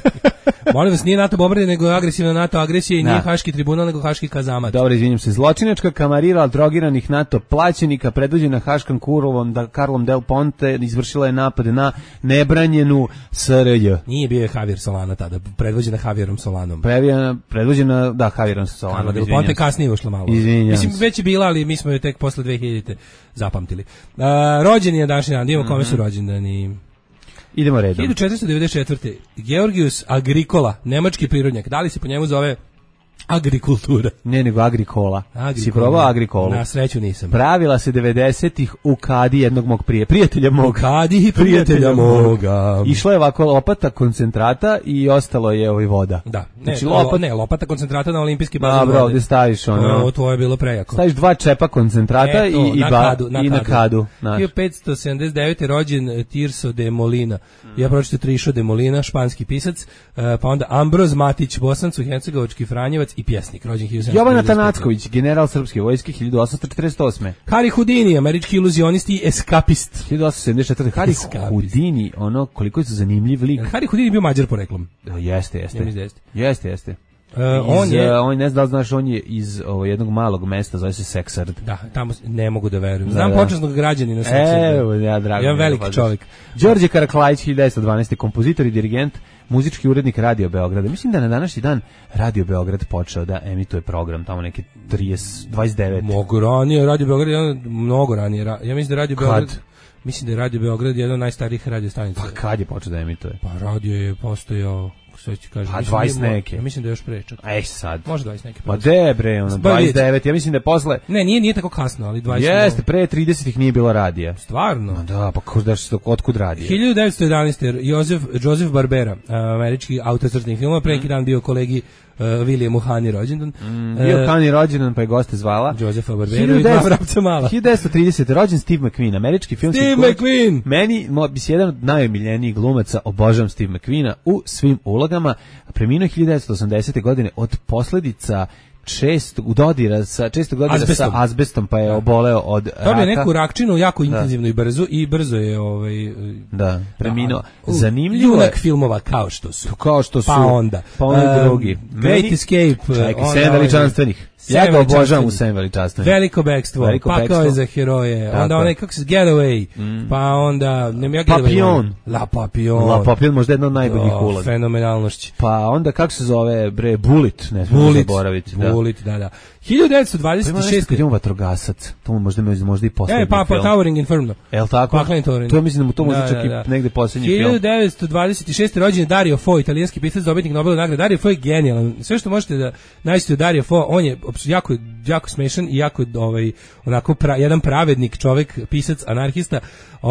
Molim vas, nije NATO bombardija, nego agresivna NATO agresija i nije Haški tribunal, nego Haški kazamat. Dobro, izvinjam se. Zločinačka kamarira drogiranih NATO plaćenika, predvođena Haškom kurvom da Carlom Del Ponte, izvršila je napad na nebranjenu S R J. Nije bio je Javier Solana tada, predvođena Javierom Solanom. Predvođena, predvođena da, Javierom Solanom. Carlo Del Ponte kasnije ušla malo. Izvinjam Mislim, već je bila, ali mi smo je tek posle dve hiljadite zapamtili. Uh, rođen je današnji dan, imamo mm-hmm. kome su rođendani. Idemo redom. hiljadu četiristo devedeset četvrte Georgius Agricola, nemački prirodnjak. Da li se po njemu zove agrikultura? Ne, nego agrikola. Agrikola. Si probao agrikolu? Na sreću nisam. Pravila se devedesetih u kadi jednog mog prije, prijatelja mog. U kadi i prijatelja moga. Išla je ovako lopata koncentrata i ostalo je ovaj voda. Da. Ne, znači, lopat... ne lopata koncentrata na olimpijski bazen. Dobro, ovdje staviš ono. O, to je bilo prejako. Staviš dva čepa koncentrata Eto, i, i, na ba, kadu, na i kadu. na kadu. hiljadu petsto sedamdeset devete rođen Tirso de Molina. Ja pročitao Trišo de Molina, španski pisac, pa onda Ambroz Matić, bosansko-hercegovački franjevac i pjesnik, rođen hiljadu sedamsto Jovan Atanacković, general srpske vojske hiljadu osamsto četrdeset osme Harry Houdini, američki iluzionist i eskapist. hiljadu osamsto sedamdeset četvrte Harry eskapist. Houdini, ono koliko je zanimljiv lik. Harry Houdini bio Mađar poreklom. Jeste, jeste. Jeste, jeste. Uh, on iz, je, uh, on ne znam da znaš, on je iz ovo, jednog malog mesta, zove se Seksard. Da, tamo ne mogu da verujem. Znam da, da. počasnog građanina Seksarda. Evo, ja drago. Jedan veliki čovjek. Đorđe Karaklajić, hiljadu devetsto dvanaeste kompozitor i dirigent, muzički urednik Radio Beograda. Mislim da na današnji dan Radio Beograd počeo da emituje program tamo neki trideset, dvadeset devet Mnogo ranije Radio Beograd, ja, mnogo ranije. Ja mislim da Radio Beograd kad? Mislim da je Radio Beograd jedan od najstarijih radio stanica. Pa kad je počeo da emituje? Pa radio je postojao, sve ću kažem. Pa dvadeset neke. Ja mislim da je još pre čak. Ej sad. Može dvadeset neke. Pa de bre, ono, dvadeset devet ja mislim da je posle. Ne, nije, nije tako kasno, ali dvadeset Jeste, pre tridesetih nije bilo radija. Stvarno? Ma da, pa kako daš otkud radija? hiljadu devetsto jedanaeste Josef, Joseph Barbera, američki autor crtenih filmova, pre neki dan bio kolegi Uh, Williamu Hani rođendan. Mm, bio uh, Hani rođendan, pa je goste zvala. Josefa Barbera i dva vrapca mala. hiljadu devetsto tridesete rođen Steve McQueen, američki filmski Steve glumac. McQueen! Meni, bi se jedan od najomiljenijih glumaca, obožavam Steve McQueena u svim ulogama. Preminuo hiljadu devetsto osamdesete godine od posljedica često u dodira sa često godina azbestom. sa azbestom, pa je da. oboleo od raka. Dobio neku rakčinu jako intenzivno da. i brzo i brzo je ovaj da preminuo. Zanimljivo junak filmova kao što su. Kao što su. Pa onda. Pa onda um, drugi. Great Meni, Escape. Čekaj, sedam veličanstvenih. Ja ga obožavam u sedam veličanstvenih. Veliko bekstvo, Veliko Pakao je za heroje, tako. Onda onaj, kako se, Getaway, mm. pa onda, ne mi ja Papillon. La Papillon. La Papillon, možda jedna od najboljih oh, uloga. Fenomenalnošć. Pa onda, kako se zove, bre, Bullet, ne smemo zaboraviti. Bullet, da, da. hiljadu devetsto dvadeset šeste Kad imamo vatrogasac, to mu možda, možda i poslednji e, pa, pa, Towering Inferno. Jel tako? Pakleni Towering. To je, mislim da mu to možda da, čak da, da. i negde poslednji film. hiljadu devetsto dvadeset šeste rođen je Dario Fo, italijanski pisac, dobitnik Nobelove nagrade. Dario Fo je genijalan. Sve što možete da nađete od Dario Fo, on je jako, jako smešan i jako ovaj, onako pra, jedan pravednik čovjek, pisac, anarhista.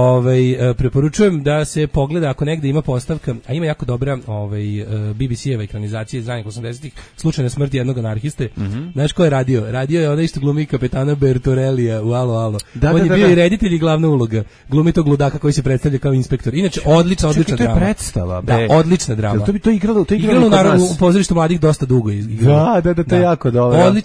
Ovaj, preporučujem da se pogleda ako negde ima postavka, a ima jako dobra ovaj, B B C-eva ekranizacija iz ranih osamdesetih Slučajne smrti jednog anarhiste. Mm-hmm. Znaš ko je radio? Radio je onaj što glumi kapetana Bertorellija u Alo Alo. Da, on da, je bio da, i reditelj i glavna uloga. Glumi tog ludaka koji se predstavlja kao inspektor. Inače, odlična, odlična Čekaj, drama. To je predstava. Da, odlična drama. Jel to bi to igralo, to igralo, igralo naravno u pozorištu mladih dosta dugo. Igralo. Da, da, da, to je da. jako dobro. Odlična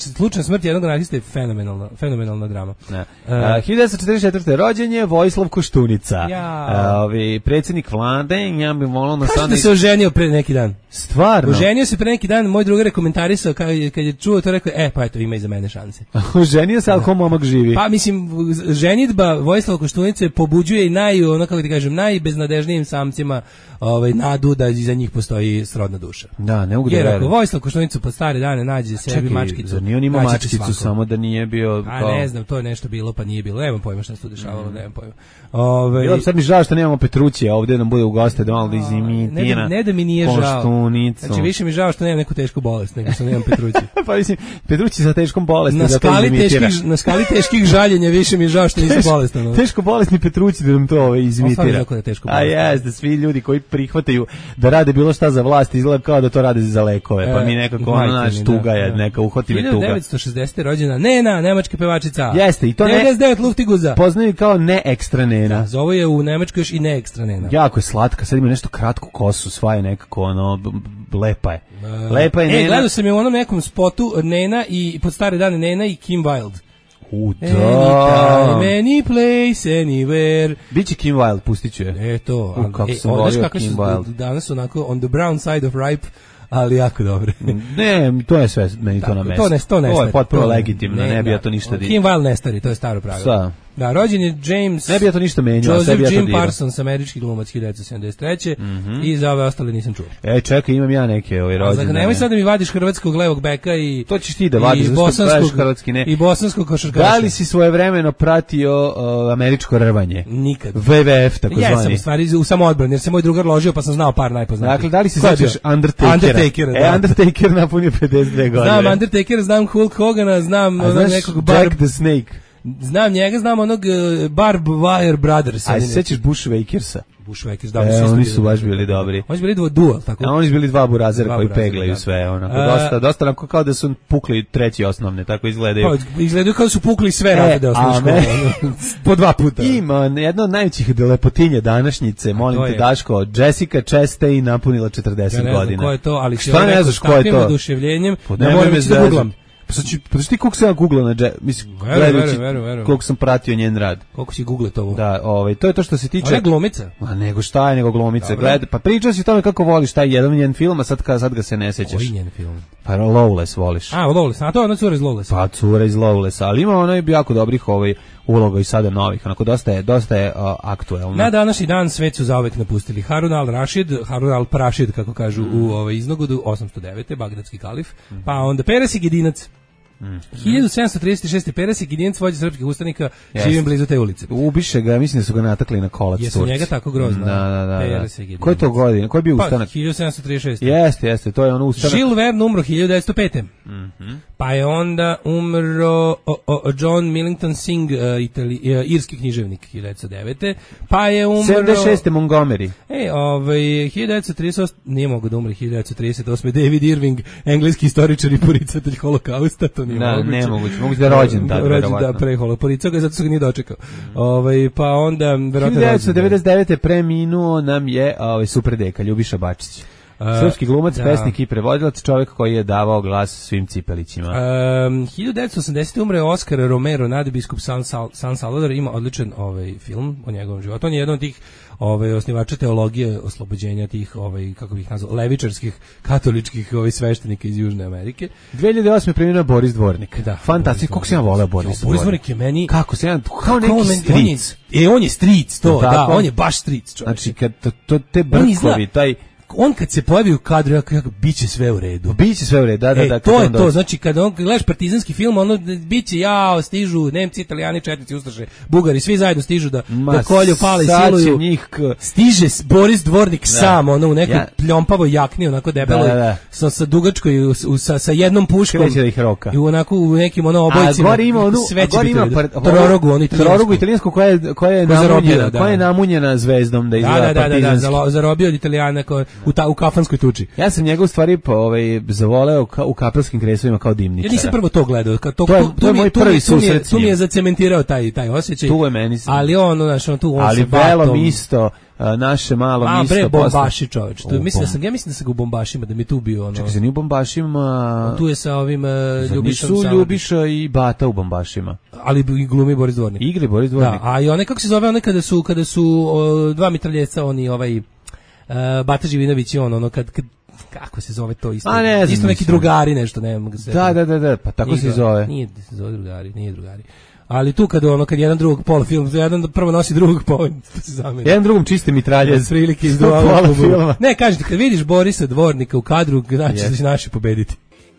slučajna smrt jednog anarhista je fenomenalna, fenomenalna drama. Ne. Uh, Uh, hiljadu devetsto četrdeset četvrte rođen je Vojislav Koštunica. Ja. Uh, ovi, predsjednik vlade, ja bih volao na Kažete sada... da se oženio pre neki dan. Stvarno? Oženio se pre neki dan, moj drugar je komentarisao kad, kad je čuo to, rekao, e, pa eto, ima i za mene šanse. Oženio se, ali ko momak živi? Pa, mislim, ženitba Vojislava Koštunice pobuđuje i naj, ono, kako ti kažem, najbeznadežnijim samcima ovaj, nadu da iza njih postoji srodna duša. Da, ne mogu da Jer verujem. ako Vojislav Koštunicu pod stare dane nađe sebi Čekaj, mačkicu. zar nije on imao naći će mačkicu, svako. samo da nije bio... A kao... ne znam, to je nešto bilo, pa nije bilo. Nemam pojma šta se tu dešavalo, nemam pojma. Ove, Bilo bi sad mi žao što nemamo Petrućija ovdje da nam bude u goste, da malo da ne, izimitira da, ne da mi nije žao. Koštunicu. Znači, više mi žao što nemam neku tešku bolest, nego što nemam Petrući. Pa mislim, Petrući sa teškom bolesti Na da to skali, izimitira. teških, na skali teških žaljenja više mi je žao što nisam bolestan. ono. Teško bolesni Petrući da nam to ovaj, On stvarno izimitira. izgleda da je teško A bolestan. jeste, svi ljudi koji prihvataju da rade bilo šta za vlast, izgleda kao da to rade za lekove, pa E, mi nekako ono majke naš mi, tuga da, je, da. neka uhvati me tuga. hiljadu devetsto šezdesete rođena Nena, nemačka pevačica. Jeste, i to ne- devedeset devet luftiguza. Poznaju kao ne ekstra nena. Da, zovu je u Nemačkoj još i ne ekstra Nena. Jako je slatka, sad ima nešto kratku kosu, sva je nekako ono, b- b- lepa je. Lepa je E, nena. gledao sam je u onom nekom spotu Nena i pod stare dane Nena i Kim Wilde. U, da. Anytime, any place, anywhere. Biće Kim Wilde, pustit ću je. E to, U, kako e, sam o, znaš volio kakve Kim su Wilde. danas onako on the brown side of ripe, ali jako dobre. Ne, to je sve meni to Tako, na mestu. to ne, to ne To je stari, potpuno to ne- legitimno, ne, bi ja to ništa Kim di. Wilde ne stari, to je staro pravilo. Sa. Da, rođen je James Ne bi ja to ništa menjao, sve Joseph bi ja to Jim dirao. Parsons, američki glumac hiljadu devetsto sedamdeset treće i za ove ostale nisam čuo. E, čekaj, imam ja neke ovaj A rođendane. znači, nemoj sad da mi vadiš hrvatskog levog beka i To ćeš ti da vadiš, i zato što bosanskog, praviš hrvatski, ne. i bosanskog košarkaša. Da li si svojevremeno pratio uh, američko rvanje? Nikad. V V F, tako Ja sam zvani. u stvari u samoodbrani, jer se moj drugar ložio pa sam znao par najpoznatijih. Dakle, da li se Ko je sećaš bio? Undertakera? Undertakera, E, da. Undertaker napunio pedeset dve godine. Znam Undertakera, znam Hulk Hogana, znam A onog znaš nekog Jack Barb, the Snake? znam njega, znam onog uh, Barb Wire Brothers. A se sećaš Bushwakersa? Bushwhackers, da, E, su oni isto su bili baš dobri. bili dobri. Oni su bili dvo duel, tako. A oni su bili dva burazera Dva koji burazera, peglaju da. sve, onako, A- dosta, dosta onako kao da su pukli treći osnovne, tako izgledaju. Pa, izgledaju kao da su pukli sve E, razrede osnovne a škole, me- ono, po dva puta. Ima jedna od najvećih lepotinja današnjice, molim to te je- Daško, Jessica Chastain napunila četrdeset Ja ne znam godina. ko je to, ali Šta ne rekao znaš s ko je takvim to? oduševljenjem, Pa da nemoj moram me ići da zezati. googlam. Pa sad ću, pa znaš ti koliko sam ja googlao na Je- mislim, Verujem, gledajući verujem, verujem, verujem. koliko sam pratio njen rad. Koliko si googletovo? Da, ovaj, to je to što se tiče... Ona je glumica. Ma nego šta je nego glumice, Dobro. gleda, pa pričao si o tome kako voliš taj jedan njen film, a sad, ka, sad ga se ne sećaš. Koji njen film? Pa Lawless voliš. A, Lawless, a to je ona cura iz Lawless. Pa cura iz Lawlessa, ali ima ono jako dobrih ovaj, uloga i sada novih, onako dosta je, dosta je uh, aktuelno. Na današnji dan svet su zauvek napustili Harun al-Rashid, Harun al-Prašid, kako kažu u ovaj iznogodu, osamsto devete bagdadski kalif, pa onda Peres i Gedinac. hiljadu sedamsto trideset šeste. Peres i Gedinac, vođa srpskih ustanika, Jeste. živim blizu te ulice. Ubiše ga, mislim da su ga natakli na kolac. Jesu Turci. njega tako grozno? Da, da, da. Peres i da. Gedinac. Koje je to godine? Koji je bio Pa, ustanak? hiljadu sedamsto trideset šeste. Jeste, jeste, to je ono ustanak. Jules Verne umro hiljadu devetsto pete. Mhm. Pa je onda umro o, o, John Millington Synge, uh, Itali, uh, irski književnik hiljadu devetsto devete. Pa je umro... sedamdeset šeste Montgomery. E, ovaj, hiljadu devetsto trideset osme, nije mogo da umre hiljadu devetsto trideset osme. David Irving, engleski istoričar i poricatelj holokausta, to nije Da, moguće. nemoguće, moguće da je rođen tad, Rođen, verovatno. da, pre holokausta, poricao ga, zato su ga nije dočekao. Ovaj, pa onda, verovatno hiljadu devetsto rođen, da. devedeset devete preminuo nam je ovaj, super deka, Ljubiša Bačić. A, Srpski glumac, da. pesnik i prevodilac, čovjek koji je davao glas svim cipelićima. Um, hiljadu devetsto osamdesete. umre Oskar Romero, nadbiskup San, Sal, San Salvador, ima odličan ovaj film o njegovom životu. On je jedan od tih ovaj osnivača teologije oslobođenja tih ovaj kako bih nazvao levičarskih katoličkih ovaj sveštenika iz Južne Amerike. dve hiljade osme preminuo Boris Dvornik. Da, Fantastično, kako se ja voleo Boris Jo, Boris Dvornik je meni Kako se ja, kao kako neki on meni- stric. On je, e, on je stric, to, Jel da, tako? on je baš stric, čovječe. Znači, kad to, to te On izgleda- brkovi, taj... on kad se pojavi u kadru, ja kako biće sve u redu. Biće sve u redu, da, da, E, da. kad to je on to, dođe. znači kad on kad gledaš partizanski film, ono biće jao, stižu Nemci, Italijani, Četnici, Ustaše, Bugari, svi zajedno stižu da Ma, da kolju, pale, sad će siluju. njih k- Stiže s- Boris Dvornik sam, ono u nekoj Ja. pljompavoj jakni, onako debeloj, Da, da, da. sa sa dugačkoj u- u- sa sa jednom puškom. Kreće da ih roka. I onako u nekim ono A obojcima. gore ima onu, sve a će gore biti ima u redu. par- trorogu, oni trorogu italijansku koja je koja je Koja je namunjena, zarobila, da. koja je namunjena zvezdom da Da, izgleda da, da, da, da, partizanski. zalo- zarobio od Italijana ko, u, ta, u kafanskoj tuči. Ja sam njega u stvari po, ovaj, zavoleo ka, u Kapelskim kresovima kao dimničara. Ja nisam prvo to gledao. To, to, to je, tu, to je tu moj tu prvi tu susret. Tu mi je zacementirao taj, taj osjećaj. Tu je meni. Ali on, znaš, on tu on ali sa velom batom. isto, a, naše malo A, misto. bre, posle... bombaši čoveč. Tu, mislim da sam, ja mislim da sam ga u bombašima, da mi tu bio ono. Čekaj, se nije u bombašima. Tu je sa ovim uh, Ljubišom. Nisu Ljubiša i Bata u bombašima. Ali i glumi Boris Dvornik. Igri Boris Dvornik. Da, a i one kako se zove, one kada su kada su o, dva mitraljevca, oni ovaj uh, Bata Živinović i on, ono kad, kad kako se zove to isto? A ne znam, isto neki mislim. drugari nešto, ne mogu se. Da, da, da, da, pa tako Igra, se zove. Nije se zove drugari, nije drugari. Ali tu kad ono kad jedan drugog pola film, jedan prvo nosi drugog pola, se zameni. Jedan drugom čiste mitralje s prilike iz dualnog filma. Ne, kažete kad vidiš Borisa Dvornika u kadru, znači yes. da će naši pobediti.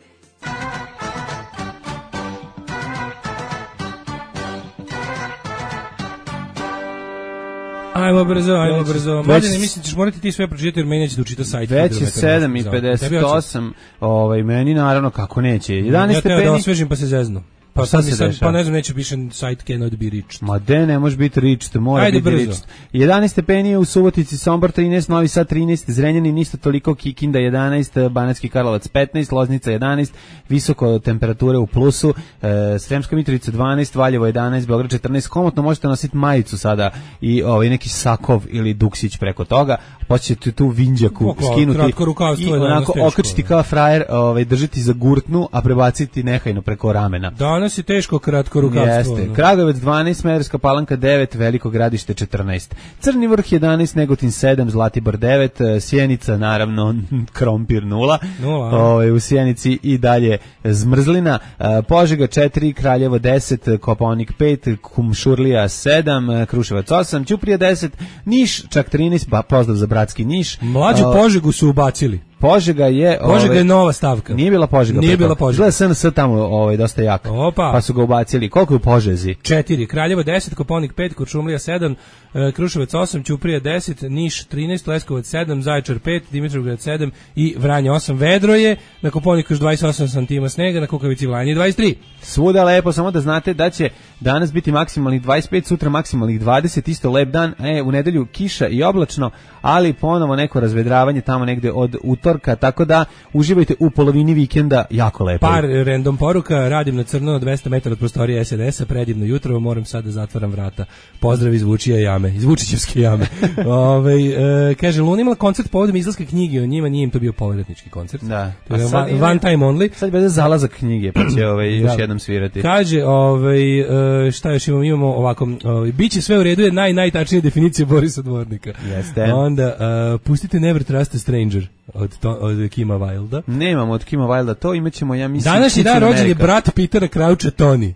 Ajmo brzo, ajmo već, brzo. Mlađe, mislim ćeš morati ti sve pročitati jer meni će da učita sajt. Već je sedam i pedeset osam, ovaj, meni naravno kako neće. jedanaest ja stepeni. Ja treba da osvežim pa se zeznu. Pa sad se sad, pa ne znam, neće piše site cannot be reached. Ma de, ne može biti reached, mora Ajde biti brzo. reached. jedanaest stepeni u Subotici, Sombor trinaest, Novi Sad trinaest, Zrenjanin isto toliko, Kikinda jedanaest, Banatski Karlovac petnaest, Loznica jedanaest, visoko temperature u plusu, e, Sremska Mitrovica dvanaest, Valjevo jedanaest, Beograd četrnaest, komotno možete nositi majicu sada i ovaj neki sakov ili duksić preko toga, pa ćete tu vinđaku Oko, skinuti i onako okačiti kao frajer, ovaj, držati za gurtnu, a prebaciti nehajno preko ramena. Danas je teško kratko rukavstvo. Jeste. Kragujevac dvanaest, Smederevska Palanka devet, Veliko Gradište četrnaest. Crni Vrh jedanaest, Negotin sedam, Zlatibor devet, Sjenica naravno krompir nula. Ovaj u Sjenici i dalje zmrzlina. Požega četiri, Kraljevo deset, Kopaonik pet, Kumšurlija sedam, Kruševac osam, Ćuprija deset, Niš čak trinaest, pa pozdrav za bratski Niš. Mlađu Požegu su ubacili. Požega je Požega ove, je nova stavka. Nije bila Požega. Nije bila Požega. Gleda S N S tamo ovaj dosta jak. Opa. Pa su ga ubacili. Koliko je u Požezi? četiri, Kraljevo deset, Kopaonik pet, Kuršumlija sedam, Kruševac osam, Ćuprija deset, Niš trinaest, Leskovac sedam, Zaječar pet, Dimitrovgrad sedam i Vranje osam. Vedro je, na Kopaoniku još dvadeset osam santima snega, na Kukavici Vranje dvadeset tri. Svuda lepo, samo da znate da će danas biti maksimalnih dvadeset pet, sutra maksimalnih dvadeset, isto lep dan, e, u nedelju kiša i oblačno, ali ponovo neko razvedravanje tamo negde od utorka, tako da uživajte u polovini vikenda, jako lepo. Par random poruka, radim na crno na dvesta metara od prostorije S N S-a, predivno jutro, moram sad da zatvaram vrata. Pozdrav iz Vučija jame, iz Vučićevske jame. Ove, e, kaže, Luna imala koncert povodom izlaska knjige, o njima nije im to bio povratnički koncert. Da. To je one, one time only. Sad bez zalazak knjige, pa će ovaj, još da. jednom svirati. Kaže, ovaj, e, šta još imamo, imamo ovako, ovaj, biće sve u redu je naj, najtačnija definicija Borisa Dvornika. Jeste. Onda, uh, pustite Never Trust a Stranger od, to, od Kima Wilda. Nemamo od Kima Wilda, to imat ćemo, ja mislim... Danas je dan rođen je brat Petera Krauča, Toni.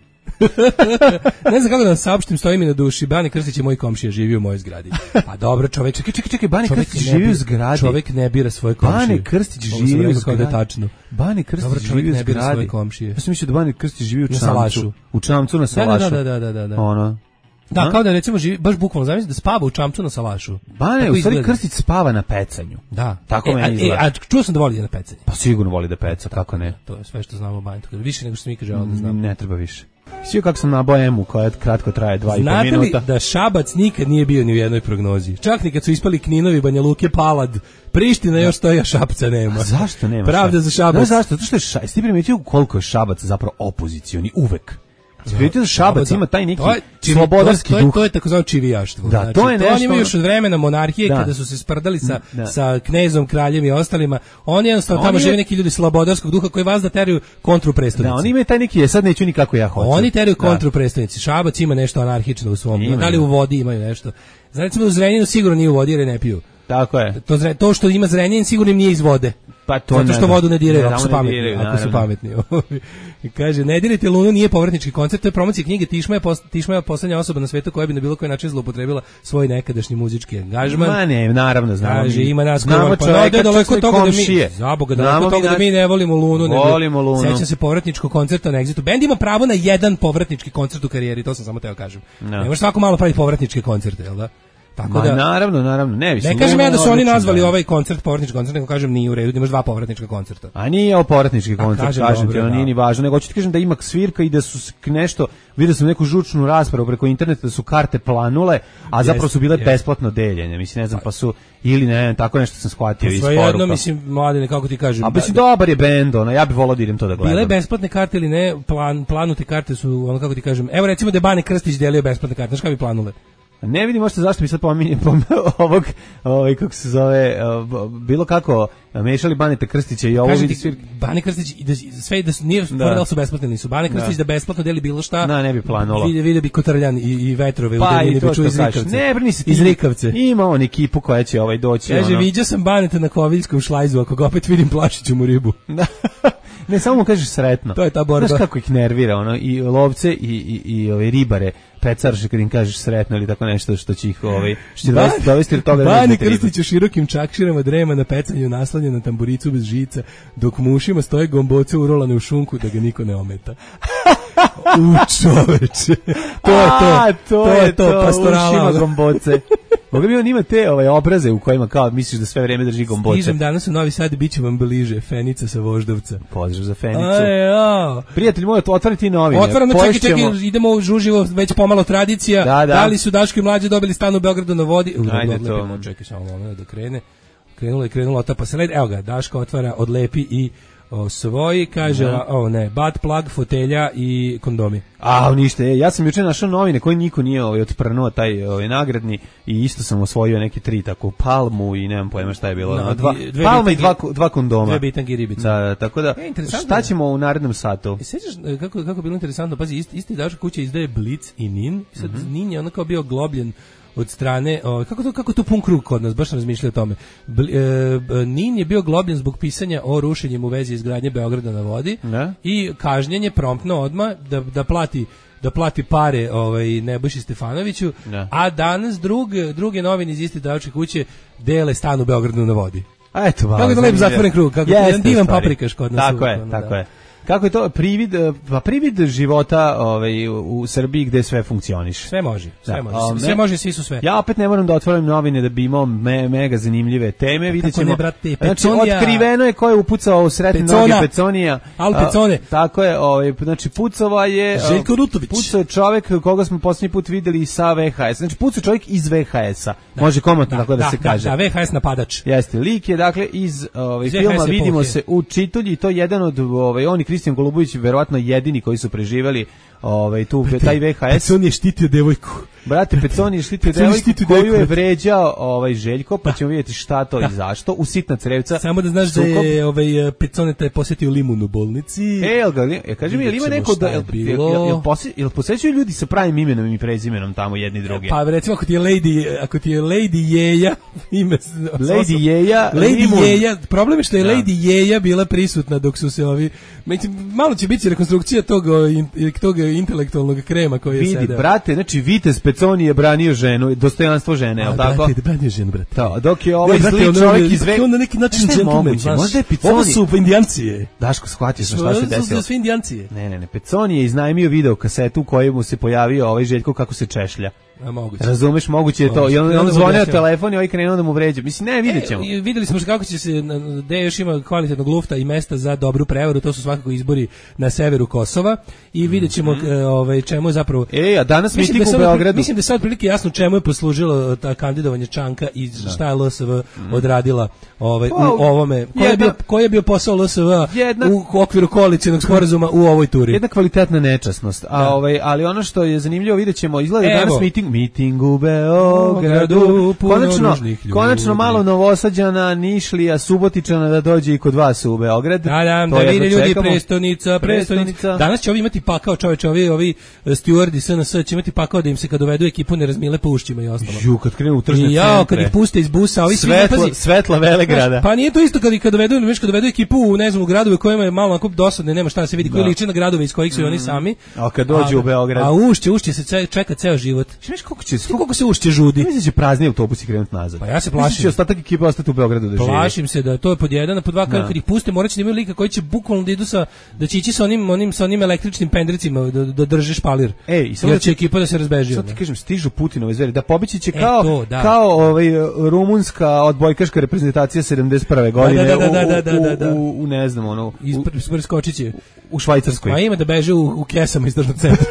Ne znam kako da vam saopštim, stoji mi na duši. Bane Krstić je moj komšija, živi u mojoj zgradi. Pa dobro, čovek, čekaj, čekaj, čekaj, Bane Krstić živi u zgradi. Čovek ne bira svoje komšije. Bane Krstić živi u zgradi. Da tačno. Bane Krstić živi u zgradi. Komšije. Ja sam mislio da Bane Krstić živi u Čamcu. U Čamcu na Salašu. Da, da, da, da, da. Ono. Da, a? Kao da recimo živi, baš bukvalno zamisli da spava u Čamcu na Salašu. Bane, u stvari Krstić spava na pecanju. Da. Tako e, meni izgleda. E, a čuo sam da voli da na pecanje. Pa sigurno voli da peca, kako ne. To je sve što znamo o Bane. Više nego što sam mi kaže da znam. Ne treba više. Svi kako sam nabao emu koja kratko traje dva i po minuta. Znate li da Šabac nikad nije bio ni u jednoj prognozi? Čak ni kad su ispali Kninovi, Banja Luke, Palad, Priština još stoji, a Šapca nema. A zašto nema? Pravda za Šabac. No, zašto? Zato što je Šabac, ti primetio koliko je Šabac zapravo opozicioni uvek. Primetio da Šabac ima taj neki slobodarski duh. To je takozvano čivijaštvo. Da, to je nešto. Oni imaju još od vremena monarhije, kada su se sprdali sa, sa knezom, kraljem i ostalima. Oni jednostavno tamo žive neki ljudi slobodarskog duha koji vas da teraju kontru prestonici. Da, oni imaju taj neki, sad neću nikako ja hoću. Oni teraju kontru prestonici. Šabac ima nešto anarhično u svom. Da li u vodi imaju nešto. Znači, recimo u Zrenjaninu sigurno nije u vodi jer je ne piju. Tako je. To, to što ima Zrenjanin sigurno im nije iz vode. Pa to zato što ne, vodu ne diraju, ne, ako su pametni. Diraju, ako su pametni. Kaže, ne dirajte Lunu, nije povratnički koncert, to je promocija knjige Tišma je, post, Tišma je poslednja osoba na svetu koja bi na bilo koji način zloupotrebila svoj nekadašnji muzički angažman. Ma ne, naravno, znamo. Kaže, ima nas znamo pa da daleko toga komšije. da mi, zaboga, daleko toga da mi ne volimo Lunu. Volimo Lunu. Sećam se povratničkog koncerta na Exitu. Bend ima pravo na jedan povratnički koncert u karijeri, to sam samo teo kažem. No. Ne može svako malo praviti povratničke koncerte, jel da? Tako Ma, da, naravno, naravno, ne, mislim. ne kažem ja da su oni nazvali da. ovaj koncert povratnički koncert, nego kažem nije u redu, da imaš dva povratnička koncerta. A nije ovo povratnički koncert, kažem, kažem dobro, ti, ono da. nije ni važno, nego hoću ti kažem da ima svirka i da su nešto, vidio sam neku žučnu raspravu preko interneta da su karte planule, a zapravo su bile jest. besplatno deljenje, mislim, ne znam, pa su, ili ne, tako nešto sam shvatio iz Sve poruka. jedno, mislim, mladine, kako ti kažem. A mislim, dobar je bend, ono, ja bih volao da idem to da gledam. Bile besplatne karte ili ne, plan, planute karte su, ono kako ti kažem, evo recimo da je Bane Krstić delio besplatne karte, znaš kako bi planule? Ne vidim možete zašto mi sad pominje ovog, ovaj, kako se zove, bilo kako, mešali Baneta Krstića i ovo Kažem vidi ti, svirke. Bane Krstić, i da, sve da su, nije da. da su besplatne, nisu. Bane Krstić da. da besplatno deli bilo šta, da, ne bi planulo. Vide, vide bi Kotrljan i, i vetrove, pa, udeljeni bi čuo iz Rikavce. Ne, brini se, iz Rikavce. Ima on ekipu koja će ovaj doći. Kaže, ono. viđao sam Baneta na Koviljskom šlajzu, ako ga opet vidim, plašiću mu ribu. Ne, samo mu kažeš sretno. To je ta borba. Znaš kako ih nervira, ono, i lovce i, i, i ove ribare, pecarše kad im kažeš sretno ili tako nešto što će ih ovaj, što će ba, dovesti do toga. Bane Krstić u širokim čakširama drema na pecanju naslanjen na tamburicu bez žica, dok mu ušima stoje gomboce urolane u šunku da ga niko ne ometa. U čoveče. To je to. A, to, to je to, pastorala. Ušima gomboce. Mogu bi on ima te ovaj, obraze u kojima kao misliš da sve vreme drži gomboce. Stižem danas u Novi Sad i bit će vam bliže. Fenica sa Voždovca. Pozdrav za Fenicu. Aj, ja. Prijatelj moj, otvori ti novine. Otvaramo, čekaj, čekaj, idemo u žuživo, već pomalo tradicija. Da, da. Da li su Daško i Mlađe dobili stan u Beogradu na vodi? Ajde to. Čekaj samo moment da krene. Krenulo je, krenulo, otapa se led. Evo ga, Daško otvara, odlepi i osvoji, kaže, da. o ne, butt plug, fotelja i kondomi. A, ništa, ja sam juče našao novine koje niko nije ovaj, otprnuo taj ovaj, nagradni i isto sam osvojio neke tri, tako palmu i nemam pojma šta je bilo. No, dva, dve palma bitangi, i dva, dva kondoma. Dve bitangi i ribice. Da, da, tako da, e, šta ćemo u narednom satu? E, sećaš kako, kako bilo interesantno, pazi, isti, isti Daško kuća izdaje Blic i Nin, sad mm-hmm. Nin je ono kao bio globljen od strane, o, kako to kako to pun krug kod nas, baš sam razmišljao o tome. Bl, e, Nin je bio globljen zbog pisanja o rušenjem u vezi izgradnje Beograda na vodi ne? I kažnjen je promptno odmah da, da plati da plati pare ovaj Nebojši Stefanoviću, ne. A danas druge druge novine iz iste Daške kuće dele stan u Beogradu na vodi. A eto, malo. Kako je to lepo zatvoren krug, kako je jedan divan paprikaš kod nas. Tako je, tako je. Kako je to privid, pa privid života ovaj, u, u Srbiji gde sve funkcioniše. Sve može, sve da, može, o, sve me, može, svi su sve. Ja opet ne moram da otvorim novine da bi imao me, mega zanimljive teme, vidjet ćemo. Ne, brate, znači, otkriveno je ko je upucao u sretne Pecona. noge Peconija. Al Pecone. A, tako je, ovaj, znači pucova je Željko Rutović. Pucao je čovek koga smo posljednji put videli sa V H S. Znači pucao čovjek iz V H S-a. Da, može komotno tako da, da se da, kaže. Da, V H S napadač. Jeste, lik je dakle iz ovaj, filma vidimo se u Čitulji, to je jedan od ovaj, on i Kristijan Golubović verovatno jedini koji su preživeli ovaj tu Brate, taj V H S. Pecon je štitio devojku. Brate, Pecon je štitio devojku koju je vređao ovaj Željko, pa ćemo vidjeti šta to da. I zašto. U sitna crevca. Samo da znaš sukob. Da je ovaj Pecone te posjetio limun u bolnici. E, jel ga, ja kažem, jel ima neko da jel, jel, jel, jel, posje, jel posećuju ljudi sa pravim imenom i prezimenom tamo jedni drugi? Pa recimo ako ti je Lady, ako ti je Lady Jeja, ime Lady Jeja, Lady limun. Jeja, problem je što je da. Lady Jeja bila prisutna dok su se ovi, malo će biti rekonstrukcija tog tog intelektualnog krema koji je vidi, sada. Vidi, brate, znači Vitez Peconi je branio ženu, dostojanstvo žene, je li tako? Brate, branio ženu, brate. Da, dok je ovaj zli čovjek iz Ve... on na neki način gentleman, znaš. Možda je Peconi. Ovo su indijancije. Daško, shvatio sam šta se desilo. Ovo su indijancije. Ne, ne, ne, Peconi je iznajmio video kasetu u kojoj mu se pojavio ovaj Željko kako se češlja. A, moguće. Razumeš, moguće je to. I on, on zvonio telefon i ovaj krenuo da mu vređa. Mislim, ne, vidjet ćemo. E, videli smo kako će se, gde još ima kvalitetnog lufta i mesta za dobru prevaru, to su svakako izbori na severu Kosova i vidjet ćemo mm -hmm. ovaj, čemu je zapravo... E, a danas miting da u Beogradu. Mislim da je sad prilike jasno čemu je poslužilo ta kandidovanje Čanka i da. Šta je L S V mm. odradila ovaj, pa, u ovome. Koji je, bio, koji je bio posao L S V jedna, u okviru koalicijnog sporazuma u ovoj turi? Jedna kvalitetna nečasnost. A, da. ovaj, ali ono što je zanimljivo, vidjet ćemo, izgleda Evo. danas miting, miting u Beogradu, konačno, konačno malo Novosađana, Nišlija, Subotičana da dođe i kod vas u Beograd. Da, da, da vidi ljudi, prestonica, prestonica. Danas će ovi imati pakao, čoveče, ovi, ovi steward S N S će imati pakao da im se kad dovedu ekipu ne razmile po ušćima i ostalo. Ju, kad krenu u tržne centre. I ja, kad ih puste iz busa, ovi svi Svetlo, svetla Velegrada. Pa nije to isto kad ih kad dovedu, ne kad dovedu ekipu u, ne znam, u gradove kojima je malo onako dosadne, nema šta da se vidi, koji liče na gradove iz kojih su mm. oni sami. A kad dođu u Beograd. A ušće, ušće se čeka ceo život. Što Znaš koliko će, koliko se ušće žudi. Mislim da će prazni autobusi krenuti nazad. Pa ja se plašim. Mislim da će ostatak ekipe ostati u Beogradu da živi. Plašim se da to je pod jedan, a pod dva kad, kad ih puste moraće da imaju lika koji će bukvalno da idu sa da će ići sa onim onim sa onim električnim pendricima da, da drže špalir. Ej, i sad će ekipa da se razbeži. Sad ti kažem, stižu Putinove zveri, da pobići će e, kao to, da. kao ovaj rumunska odbojkaška reprezentacija sedamdeset prve godine da, da, da, da, da, da, da. U, u, u ne znam ono ispreskočiće će u Švajcarskoj. A ima da beže u, u kesama iz državnog centra.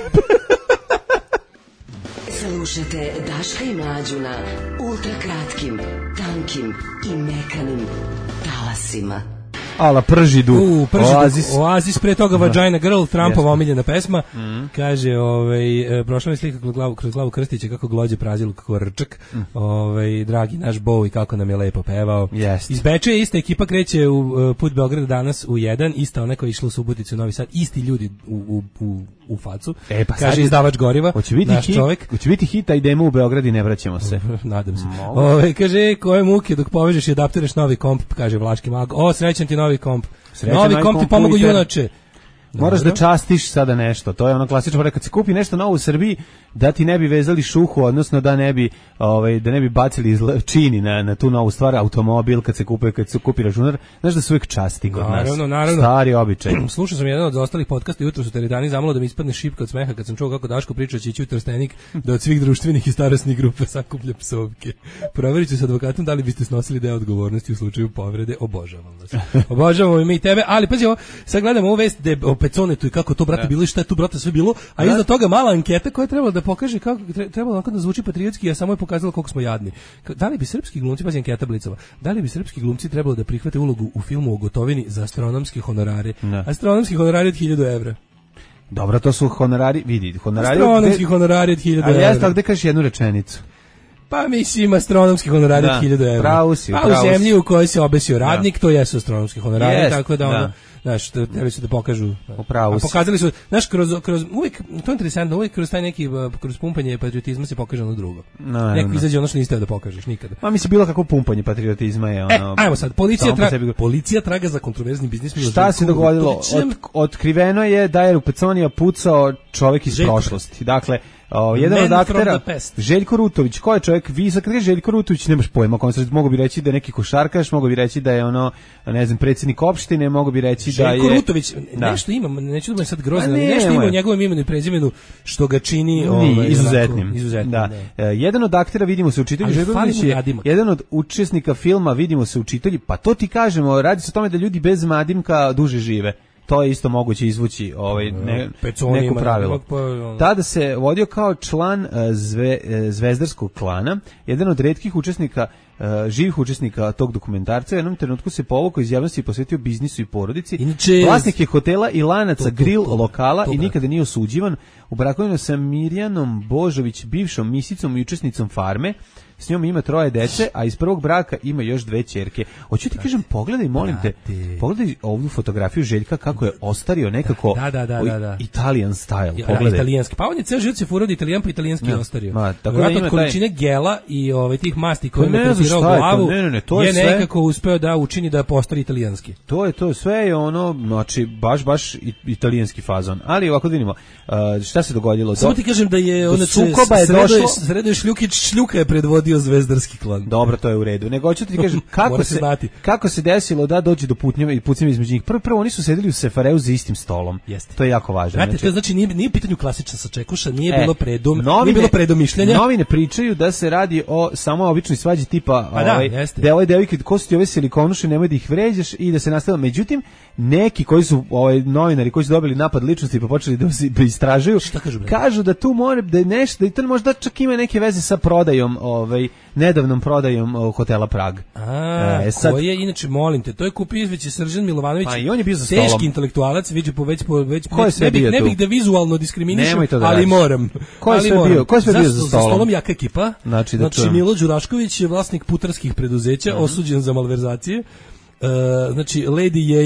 Slušajte Daška i Mlađu na ultrakratkim, tankim i mekanim talasima. Ala Pržidu, U, Pržidu Oazis. Oazis, pre toga Vagina Girl, Trumpova omiljena pesma. Mm. Kaže, ovaj, prošla mi slika kroz glavu, kroz glavu Krstića, kako glođe prazilo, kako rčak. Mm. Ovaj, dragi naš Bowie, kako nam je lepo pevao. Yes. Iz Beča je ista ekipa, kreće u uh, put Beograda danas u jedan, ista ona koja je išla u Suboticu u Novi Sad, isti ljudi u, u, u, u facu. E, pa kaže sad, izdavač goriva, naš hit, čovek. Hoće biti hit, a idemo u Beograd i ne vraćamo se. Nadam se. Ove, kaže, koje muke dok povežeš i adaptiraš novi komp, kaže Vlaški mag. O, srećan ti novi komp. Srećan novi komp ti pomogu junače. Moraš da častiš sada nešto. To je ono klasično, kad se kupi nešto novo u Srbiji, da ti ne bi vezali šuhu, odnosno da ne bi ovaj da ne bi bacili čini na na tu novu stvar, automobil kad se kupuje, kad se kupi računar, znaš da se uvek časti kod nas. Naravno, naravno. Stari običaj. Slušao sam jedan od ostalih podcasta jutros u teretani, zamalo da mi ispadne šipka od smeha kad sam čuo kako Daško priča će ići u Trstenik da od svih društvenih i starosnih grupa sakuplja psovke. Proveriću sa advokatom da li biste snosili deo odgovornosti u slučaju povrede. Obožavam vas. Obožavamo i mi tebe, ali pazi ovo, sad gledamo ovu vest da o Peconetu i kako to brate bilo i šta je tu brate sve bilo, a iza toga mala anketa koja je trebala da pokaže kako trebalo onako da zvuči patriotski, a samo je pokazala koliko smo jadni. Da li bi srpski glumci, pazi anketa Blicova, da li bi srpski glumci trebalo da prihvate ulogu u filmu o Gotovini za astronomske honorare? Ne. Astronomski honorari od hiljadu evra. Dobro, to su honorari, vidi, honorari astronomski od honorari od hiljadu evra. A jeste, gde kažeš jednu rečenicu? Pa mislim astronomski honorari od hiljadu evra. Pravo si, pa pravo u zemlji u kojoj se obesio radnik, da. To jesu astronomski honorari, yes, tako da ono, da. Znaš, trebali su da pokažu. Upravo a pokazali su, znaš, kroz, kroz, uvijek, to je interesantno, uvijek kroz taj neki, kroz pumpanje patriotizma se pokaže ono drugo. No, Neko no. izađe ono što niste da pokažeš, nikada. Ma mislim, bilo kako pumpanje patriotizma je ono... E, ajmo sad, policija, tra, sebi... policija traga za kontroverzni biznis. Šta se dogodilo? Od, otkriveno je da je u Peconija pucao čovjek iz Željko. prošlosti. Dakle, O, jedan od aktera, Željko Rutović, ko je čovjek, vi sad kad kažeš Željko Rutović, nemaš pojma, kom se mogu bi reći da je neki košarkaš, mogu bi reći da je ono, ne znam, predsjednik opštine, mogu bi reći Željko da je... Željko Rutović, da. nešto ima, neću da budem sad grozan, ali nešto ima u njegovom imenu i prezimenu što ga čini... Ovaj, izuzetnim. izuzetnim da. Da. E, jedan od aktera, vidimo se učitelji, Željko Rutović je jedan od učesnika filma, vidimo se učitelji, pa to ti kažemo, radi se o tome da ljudi bez madimka duže žive. To je isto moguće izvući ovaj ne, neko pravilo. Tada se vodio kao član zve, zvezdarskog klana, jedan od retkih učesnika, živih učesnika tog dokumentarca. U jednom trenutku se povukao iz javnosti i posvetio biznisu i porodici. Inače, vlasnik je hotela i lanaca to, to, grill to, lokala to, i nikada nije osuđivan. U brakovima sa Mirjanom Božović, bivšom misicom i učesnicom Farme. S njom ima troje dece, a iz prvog braka ima još dve ćerke. Hoću ti kažem, pogledaj, molim te, pogledaj ovu fotografiju Željka kako je ostario nekako da, da, da, da, da. Italian style. Ja, pogledaj. Italijanski. Pa on je ceo život se furao da Italijan pa italijanski ja. ostario. Ma, tako Vratno da ima od količine taj... gela i ove tih masti koje ne je pretirao glavu ne, ne, ne, to je, je sve... nekako uspeo da učini da postari italijanski. To je to, sve je ono, znači, baš, baš italijanski fazon. Ali ovako da vidimo, uh, šta se dogodilo? Samo ti kažem da je ono sukoba je došlo... Sredoje Šljukić Šljuka je predvodio zvezdarski klan. Dobro, to je u redu. Nego hoću ti kažem kako se, se kako se desilo da dođe do putnjeva i pucnjeva između njih. Prvo prvo oni su sedeli u sefareu za istim stolom. Jeste. To je jako važno. Znate, znači, to znači nije nije pitanje klasična sačekuša, nije e, bilo predum, novine, nije bilo predomišljanja. Novine pričaju da se radi o samo običnoj svađi tipa pa ovaj da, devoj devojke, ko su ti ove silikonuše, nemoj da ih vređaš i da se nastavlja. Međutim, neki koji su ovaj novinari koji su dobili napad ličnosti pa počeli da se istražuju, kažu, kažu da tu mora da je nešto, da to možda čak ima neke veze sa prodajom, ovaj nedavnom prodajom uh, hotela Prag. A, e, sad, ko je, inače, molim te, to je kupio izveći Srđan Milovanović, pa i on je bio za teški stolom. Intelektualac, već po već po već ko je ne, bih, ne tu? bih da vizualno diskriminišem, da ali moram. Ko je ali sve moram. bio? Ko je sve bio za stolom? Za stolom jaka ekipa. Znači, da znači Milo Đurašković je vlasnik putarskih preduzeća, uh-huh. osuđen za malverzacije. Uh, znači Lady Jeja,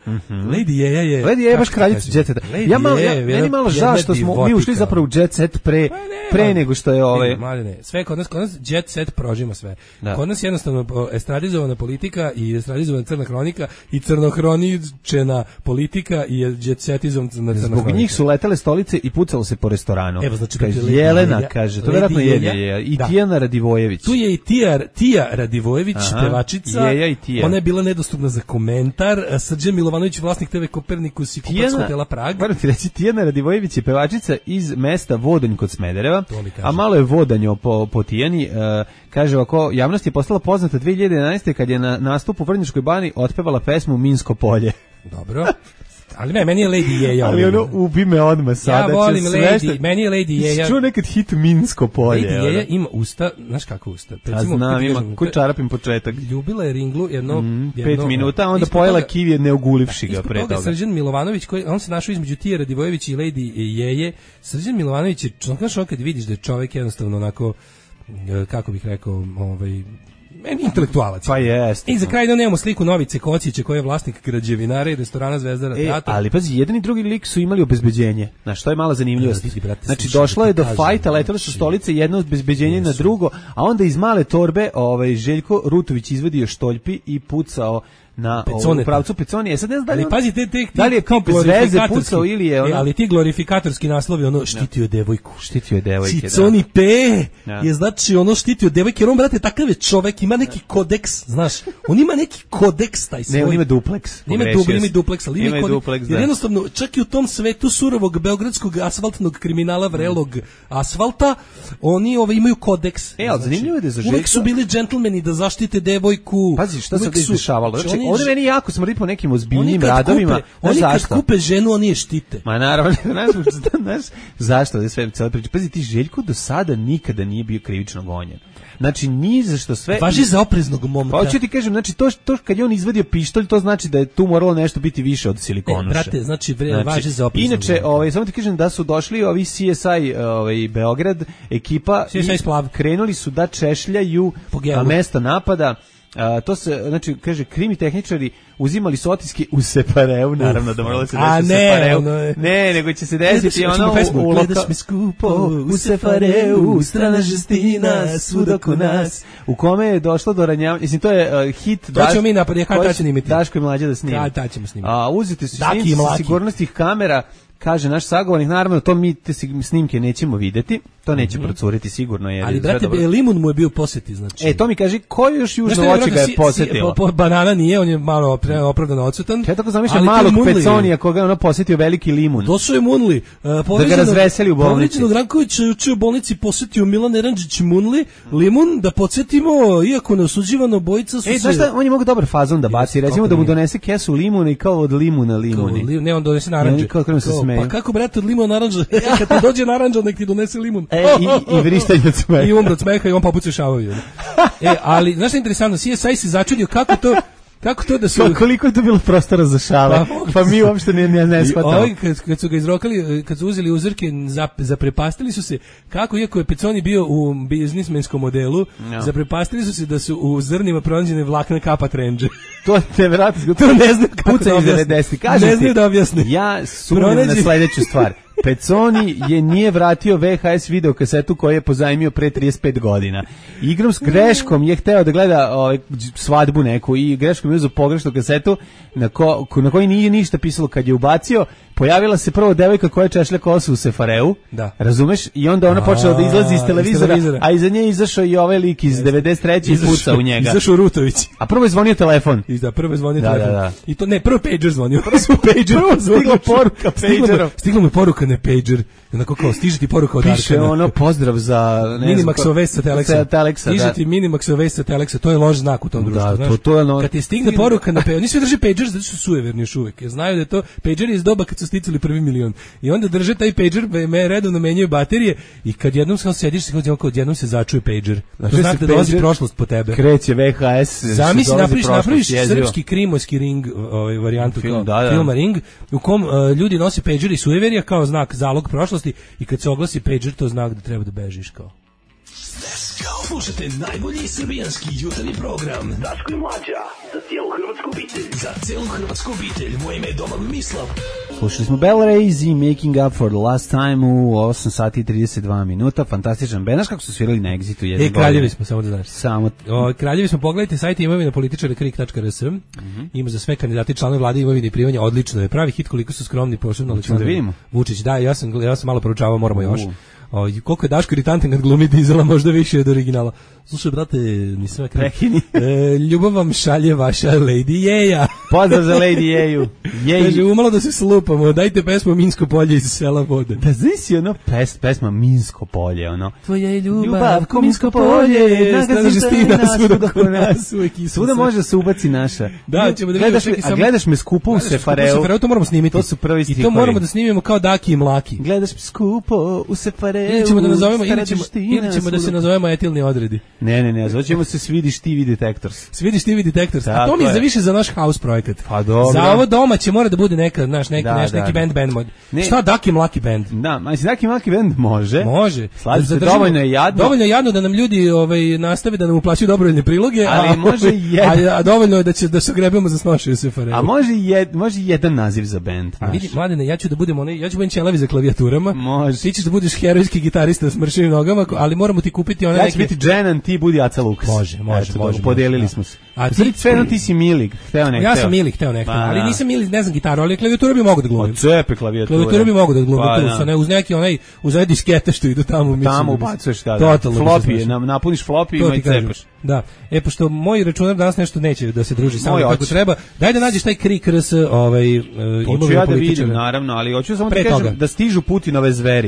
Mm-hmm. Lady Jeja je... Lady Jeja je baš kraljica Jet Seta. Ja malo, ja, meni malo žao što smo mi ušli zapravo u Jet Set pre, pa ne, pre man, nego što je ove... Ne, ne, sve kod nas, kod nas Jet Set prožima sve. Da. Kod nas jednostavno estradizovana politika i estradizovana crna hronika i crnohroničena politika i Jet Setizovana crna hronika. Zbog njih su letele stolice i pucalo se po restoranu. Evo, znači, kaže, Jelena, Jelena, kaže, to vjerojatno je i da. Tijana Radivojević. Tu je i Tija, Tija Radivojević, Aha, pevačica. Jeja i Tija. Ona je bila nedostupna za komentar. Srđan Milovanović, vlasnik te ve Kopernikus i kupac hotela Prag. Moram ti reći, Tijana Radivojević je pevačica iz mesta Vodanj kod Smedereva, a malo je vodanjo po, po Tijani. Uh, kaže ovako, javnost je postala poznata dve hiljade jedanaeste kad je na nastupu u Vrnjačkoj bani otpevala pesmu Minsko polje. Dobro. Ali ne, meni je Lady Jeja. Ali ono, ubi me odmah sada. Ja volim Lady, meni je Lady Jeja. Čuo nekad hit Minsko polje. Lady Jeja ima usta, znaš kako usta? Recimo, a znam, ima ko čarapim početak. Ljubila je Ringlu jedno... Mm, jedno pet minuta, onda pojela toga, kivije neugulivši ga pre toga. Srđan Milovanović, koji, on se našao između Tije Radivojević i Lady Jeje. Srđan Milovanović je, znaš kad vidiš da je čovjek jednostavno onako, kako bih rekao, ovaj... intelektualac. Pa jest. I za kraj da nemamo sliku Novice Kocića koji je vlasnik građevinara i restorana Zvezdara e, teatra. Ali pazi, jedan i drugi lik su imali obezbeđenje. Znaš, što je mala zanimljivost. Znači, došlo je do fajta, letele su stolice, jedno obezbeđenje na drugo, a onda iz male torbe ovaj, Željko Rutović izvadio štoljpi i pucao na ovom pravcu Peconi. E sad ne znam da li, ali, pazi, te, te, da li je kao bez veze pucao ili je ono... E, ali ti glorifikatorski naslovi, ono, štitio je devojku. Štitio je devojke, Ciconi da. P je znači ono štitio devojke, jer on, brate, takav je čovek, ima neki kodeks, znaš, on ima neki kodeks taj svoj. Ne, on ima dupleks. Ima dupleks, ima dupleks, ali ima, ima dupleks, jer jednostavno, čak i u tom svetu surovog beogradskog asfaltnog kriminala, vrelog asfalta, oni ove, imaju kodeks. E, ali zanimljivo je da za Željka... Uvek su bili džentlmeni da zaštite devojku. Pazi, šta se ovdje dešavalo? Znači, oni, ovdje meni jako smo po nekim ozbiljnim radovima. Kupe, oni kad kupe ženu, oni je štite. Ma naravno, znaš zašto da sve cela priča. Pazi, ti Željko do sada nikada nije bio krivično gonjen. Znači, ni za što sve... Važi za opreznog momka. Pa hoću ti kažem, znači, to, to kad je on izvadio pištolj, to znači da je tu moralo nešto biti više od silikonuša. E, brate, znači, vre, znači važi za opreznog inače, momka. ovaj, samo ti kažem da su došli ovi C S I ovaj, Beograd, ekipa, C S I Splav. Krenuli su da češljaju mesta napada. A, to se, znači, kaže, krimi tehničari uzimali su otiske u Separeu, naravno, da moralo se desiti u Separeu. Ne, ne, nego će se desiti ono u, u gledaš mi skupo, u Separeu, strana žestina, svud oko nas. U kome je došlo do ranjavanja, mislim, to je uh, hit... To ćemo mi napad, kada ta će snimiti. Daško i Mlađa da snimi. Kada ta ćemo snimiti. A, uzeti su snimci sa sigurnosnih kamera, kaže naš sagovornik, naravno to mi te snimke nećemo videti, to neće mm-hmm. procuriti sigurno. Jer ali brate, limun mu je bio posjeti, znači. E, to mi kaže, koji još južno voće ga je posjetilo? Po, po, banana nije, on je malo opravdano odsutan. Ja tako zamišljam malog Peconija koga je ono posjetio veliki limun. To su je Munli. Uh, da ga razveseli u bolnici. Povređenog Rankovića juče u bolnici posjetio Milan Eranđić Munli, limun, da podsjetimo, iako neosuđivano bojica su e, se... znaš šta, on je mogu dobar fazon da baci, recimo da mu donese kesu limuna i kao od limuna limuni. Li, ne, on donese naranđe. Pa kako, brate, od limuna naranđa? Kad ti dođe naranđa, nek ti donese limun. E, i, i vrištanje od smeha. I umro od smeha i on popucuje šavovi. E, ali, znaš što je interesantno, C S I se začudio kako to... Kako to da su... Pa koliko je to bilo prostora za šale? Pa, pa mi uopšte ne, ne, ne shvatamo. Ovi, kad, kad su ga izrokali, kad su uzeli uzorke, zaprepastili su se, kako iako je Peconi bio u biznismenskom modelu, no. zaprepastili su se da su u zrnima pronađene vlakne kapa trendže. To je nevjerojatno. To ne znam kako da objasni. Ne znam da objasni. Ja sumnjam na sledeću stvar. Peconi je nije vratio V H S video kasetu koju je pozajmio pre trideset pet godina. Igrom s greškom je hteo da gleda ovaj, svadbu neku i greškom je uzeo pogrešnu kasetu na, ko, na kojoj nije ništa pisalo. Kad je ubacio, pojavila se prvo devojka koja češlja kosu u Sefareu, da. Razumeš? I onda ona počela da izlazi iz televizora, iz televizora. A iza nje izašao i ovaj lik iz devedeset treće i puca u njega. Izašao Rutović. A prvo je zvonio telefon. I da, prvo je zvonio da, telefon. Da, da. I to ne, prvo pager zvonio. Prvo smo pager. Prvo stigla poruka pagerom. Stigla mu poruka ne pager. Onako kao stiže ti poruka od Arkana. Piše ono pozdrav za ne Minimaxov vest sa Telexa. Telexa stiže da. ti Minimaxov vest sa Telexa. To je loš znak u tom društvu, da, znaš. To, to je ono... Kad ti stigne poruka na pager, oni svi drže pager zato što su sujeverni još uvek. Jer znaju da je to pager iz doba kad su sticali prvi milion. I onda drže taj pager, me redovno menjaju baterije i kad jednom se sediš, kad jednom se začuje pager. To znak da dolazi prošlost po tebe. Kreće V H S. Zamisli napraviš, napraviš srpski krimojski ring, ovaj varijantu film, kao da, da. filma Ring, u kom uh, ljudi nose pageri sujeverija kao znak zalog prošlosti i kad se oglasi pager, to znak da treba da bežiš kao. Let's go. Slušajte najbolji srbijanski jutarnji program Daško i Mlađa, za cijelu hrvatsku obitelj. Za cijelu hrvatsku obitelj, moje ime je Domagoj Mislav. Slušali smo Bell Rays i Making Up for the Last Time u osam sati i trideset dva minuta. Fantastičan bend, kako su svirali na Exitu jedne godine. E, kraljevi smo, samo da znaš. Samo... O, kraljevi smo, pogledajte sajt imovina političara krik tačka r s. Mm-hmm. Ima za sve kandidati članove vlade imovine i primanja, odlično je. Pravi hit koliko su skromni, posebno Aleksandar Vučić. Da, ja sam, ja sam malo proučavao, moramo još. Uh. O, koliko je Daško iritantan kad glumi Dizela, možda više od originala. Slušaj, brate, nisam prekini. E, ljubav vam šalje vaša Lady Jeja. Pozdrav za Lady Jeju. Jej. Kaže, umalo da se slupamo, dajte pesmu Minsko polje iz sela vode. Da zisi ono pes, pesma Minsko polje, ono. Tvoja je ljubav, ljubav ko Minsko polje, nagazi stina svuda kod nas. Svuda može da se ubaci naša. Da, ćemo da vidimo. Gledaš, a gledaš me skupo u Sefareu. U Sefareu to moramo snimiti. To su prvi stihovi. I to moramo da snimimo kao Daki i Mlaki. Gledaš me skupo u Sefareu. Ili ćemo da nazovemo, ili ćemo, ili ćemo da se nazovemo etilni odredi. Ne, ne, ne, zvaćemo se Swedish T V Detectors. Swedish T V Detectors. A to mi je za više za naš house projekat. Pa dobro. Za ovo domaće mora da bude neka, znaš, neki, da, neš, neki da, band band mod. Ne. Šta Daki Mlaki band? Da, mislim Daki Mlaki band može. Može. Slažite, dovoljno je jadno. Dovoljno je jadno da nam ljudi ovaj nastave da nam uplaćuju dobrovoljne priloge, ali a može jedan. A, a dovoljno je da će da se grebemo za snošaju se fare. A može jed, može jedan naziv za band. A vidi, Mladene, ja ću da budem onaj, ja ću budem ćelavi za klavijaturama. Može. Ti ćeš da budeš herojski gitarista s mršavim nogama, ali moramo ti kupiti one neke. Ja ću biti Dženan, ti budi Aca Lukas. Može, može, Eto, može. Podelili smo se. A ti sve ti si Milik, hteo ne. Ja sam Milik, hteo ne, ali nisam Milik, ne znam gitaru, ali klavijaturu bi mogao da glumim. Cepe klavijature. Klavijaturu bi mogao da glumim, pa, tu sa ne uz neki onaj uz one diskete što idu tamo, mislim. Tamo ubacuješ da. Floppy, nam napuniš floppy i cepaš. Da. E pošto moj računar danas nešto neće da se druži samo kako treba. Daj da nađeš taj krik rs ovaj imovina ja da vidim, naravno, ali hoću samo da kažem da stižu Putinove zveri.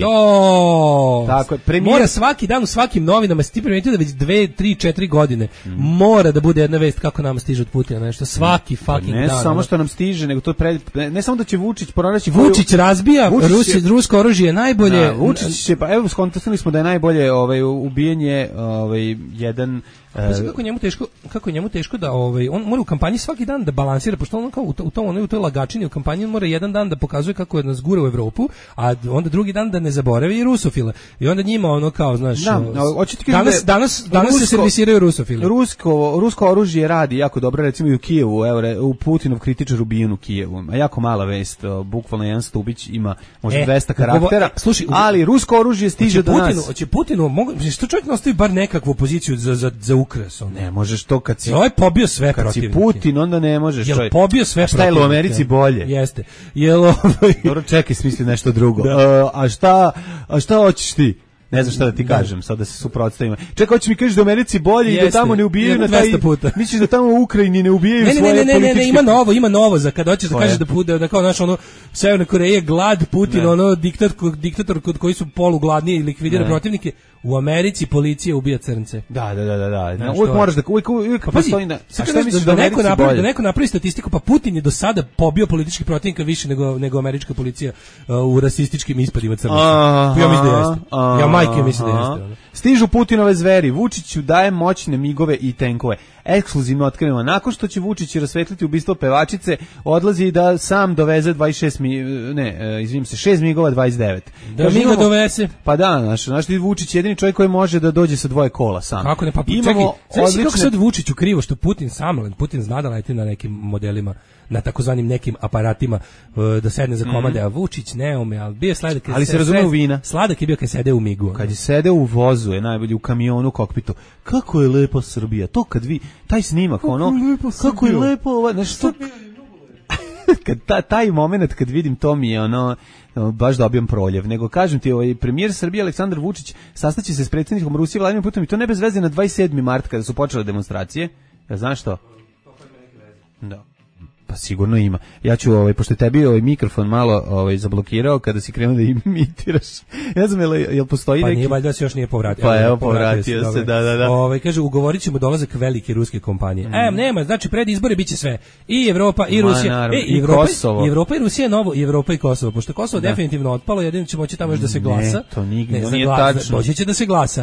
To. Tako je. Premijer mora svaki dan u svakim novinama, se ti primetio da već dve, tri, četiri godine mm. mora da bude jedna vest kako nama stiže od Putina nešto svaki fucking ne dan. Ne samo što nam stiže, nego to pre, ne samo da će Vučić pronaći Vučić koju, razbija Vučić Rusi, je, rusko oružje najbolje. Da, Vučić će pa evo skontasili smo da je najbolje ovaj ubijenje ovaj jedan Uh, kako njemu teško, kako njemu teško da ovaj on mora u kampanji svaki dan da balansira, pošto on kao u, to, u tom u toj lagačini u kampanji on mora jedan dan da pokazuje kako je nas gura u Evropu, a onda drugi dan da ne zaboravi i rusofile. I onda njima ono kao, znaš, da, danas da danas danas rusko, se servisiraju rusofili. Rusko rusko oružje radi jako dobro, recimo i u Kijevu, evo u Putinov kritičar ubijen u Kijevu. A jako mala vest, bukvalno jedan stubić ima možda e, dvesta karaktera. Ovo, slušaj, ali rusko oružje stiže do Putinu, nas. Hoće Putinu, mogu, što čovjek nastavi bar nekakvu poziciju za za za ukras. Ne možeš to kad si ovaj pobio sve kad protivnike. Si Putin onda ne možeš. Jel pobio sve protivnike? Šta je u Americi bolje? Jeste. Jel ovaj dobro čekaj, smisli nešto drugo. Da. Uh, a šta a šta hoćeš ti? Ne znam šta da ti kažem, sad da se suprotstavimo. Čekaj, hoćeš mi kažeš da u Americi bolje i da tamo ne ubijaju na taj puta. Misliš da tamo u Ukrajini ne ubijaju ne, ne, svoje ne, ne, političke... Ne, ne, ima novo, ima novo za kad hoćeš da kažeš da bude da kao naš ono Severna Koreja glad, Putin ne. Ono diktator diktator kod koji su polugladni i likvidira protivnike. U Americi policija ubija crnce. Da, da, da, da, da. Znaš, uvijek moraš da uvijek uvijek pa, postoji na. A šta misliš da, da neko napravi, da neko napravi statistiku, pa Putin je do sada pobio političkih protivnika više nego nego američka policija uh, u rasističkim ispadima crnaca. Ja mislim da jeste. Ja majke mislim da jeste. Stižu Putinove zveri, Vučiću daje moćne migove i tenkove. Ekskluzivno otkrivamo, nakon što će Vučić rasvetliti ubistvo pevačice, odlazi da sam doveze dvadeset šest mi, ne, izvinim se, šest migova dvadeset devet. Da mi ga dovese. Pa da, znaš, znaš ti Vučić je jedini čovjek koji može da dođe sa dvoje kola sam. Kako ne, pa imamo odlične... kako sad Vučić u krivo što Putin sam, Putin zna da leti na nekim modelima, na takozvanim nekim aparatima da sedne za komande, mm. a Vučić ne ume, ali bio sladak. Ali se razume u vina. Sladak je bio kad sede u migu. Kad je sede u vozu, je najbolji u kamionu, kokpitu. Kako je lepo Srbija. To kad vi taj snimak, kako ono, je kako je lepo, ova, nešto kad ta, taj moment kad vidim to mi je ono baš dobijam proljev, nego kažem ti ovaj premijer Srbije Aleksandar Vučić sastaće se s predsjednikom Rusije Vladimirom Putinom i to ne bez veze na dvadeset sedmi mart kada su počele demonstracije. Ja znaš što? Da. Pa sigurno ima. Ja ću ovaj pošto tebi ovaj mikrofon malo ovaj zablokirao kada si krenuo da imitiraš. Ne znam jel, jel postoji pa neki. Pa nije valjda se još nije povratio. Pa evo povratio, povratio se, se da da da. Ovaj kaže ugovorićemo dolazak velike ruske kompanije. Mm. E, nema, znači pred izbore biće sve. I Evropa i Rusija, Ma, e, i Evropa, i Evropa i Rusija novo, i Evropa i Kosovo, pošto Kosovo da. definitivno otpalo, jedino će moći tamo još da se glasa. Ne, to nigdje, ne, nije tačno. Doći će da se glasa.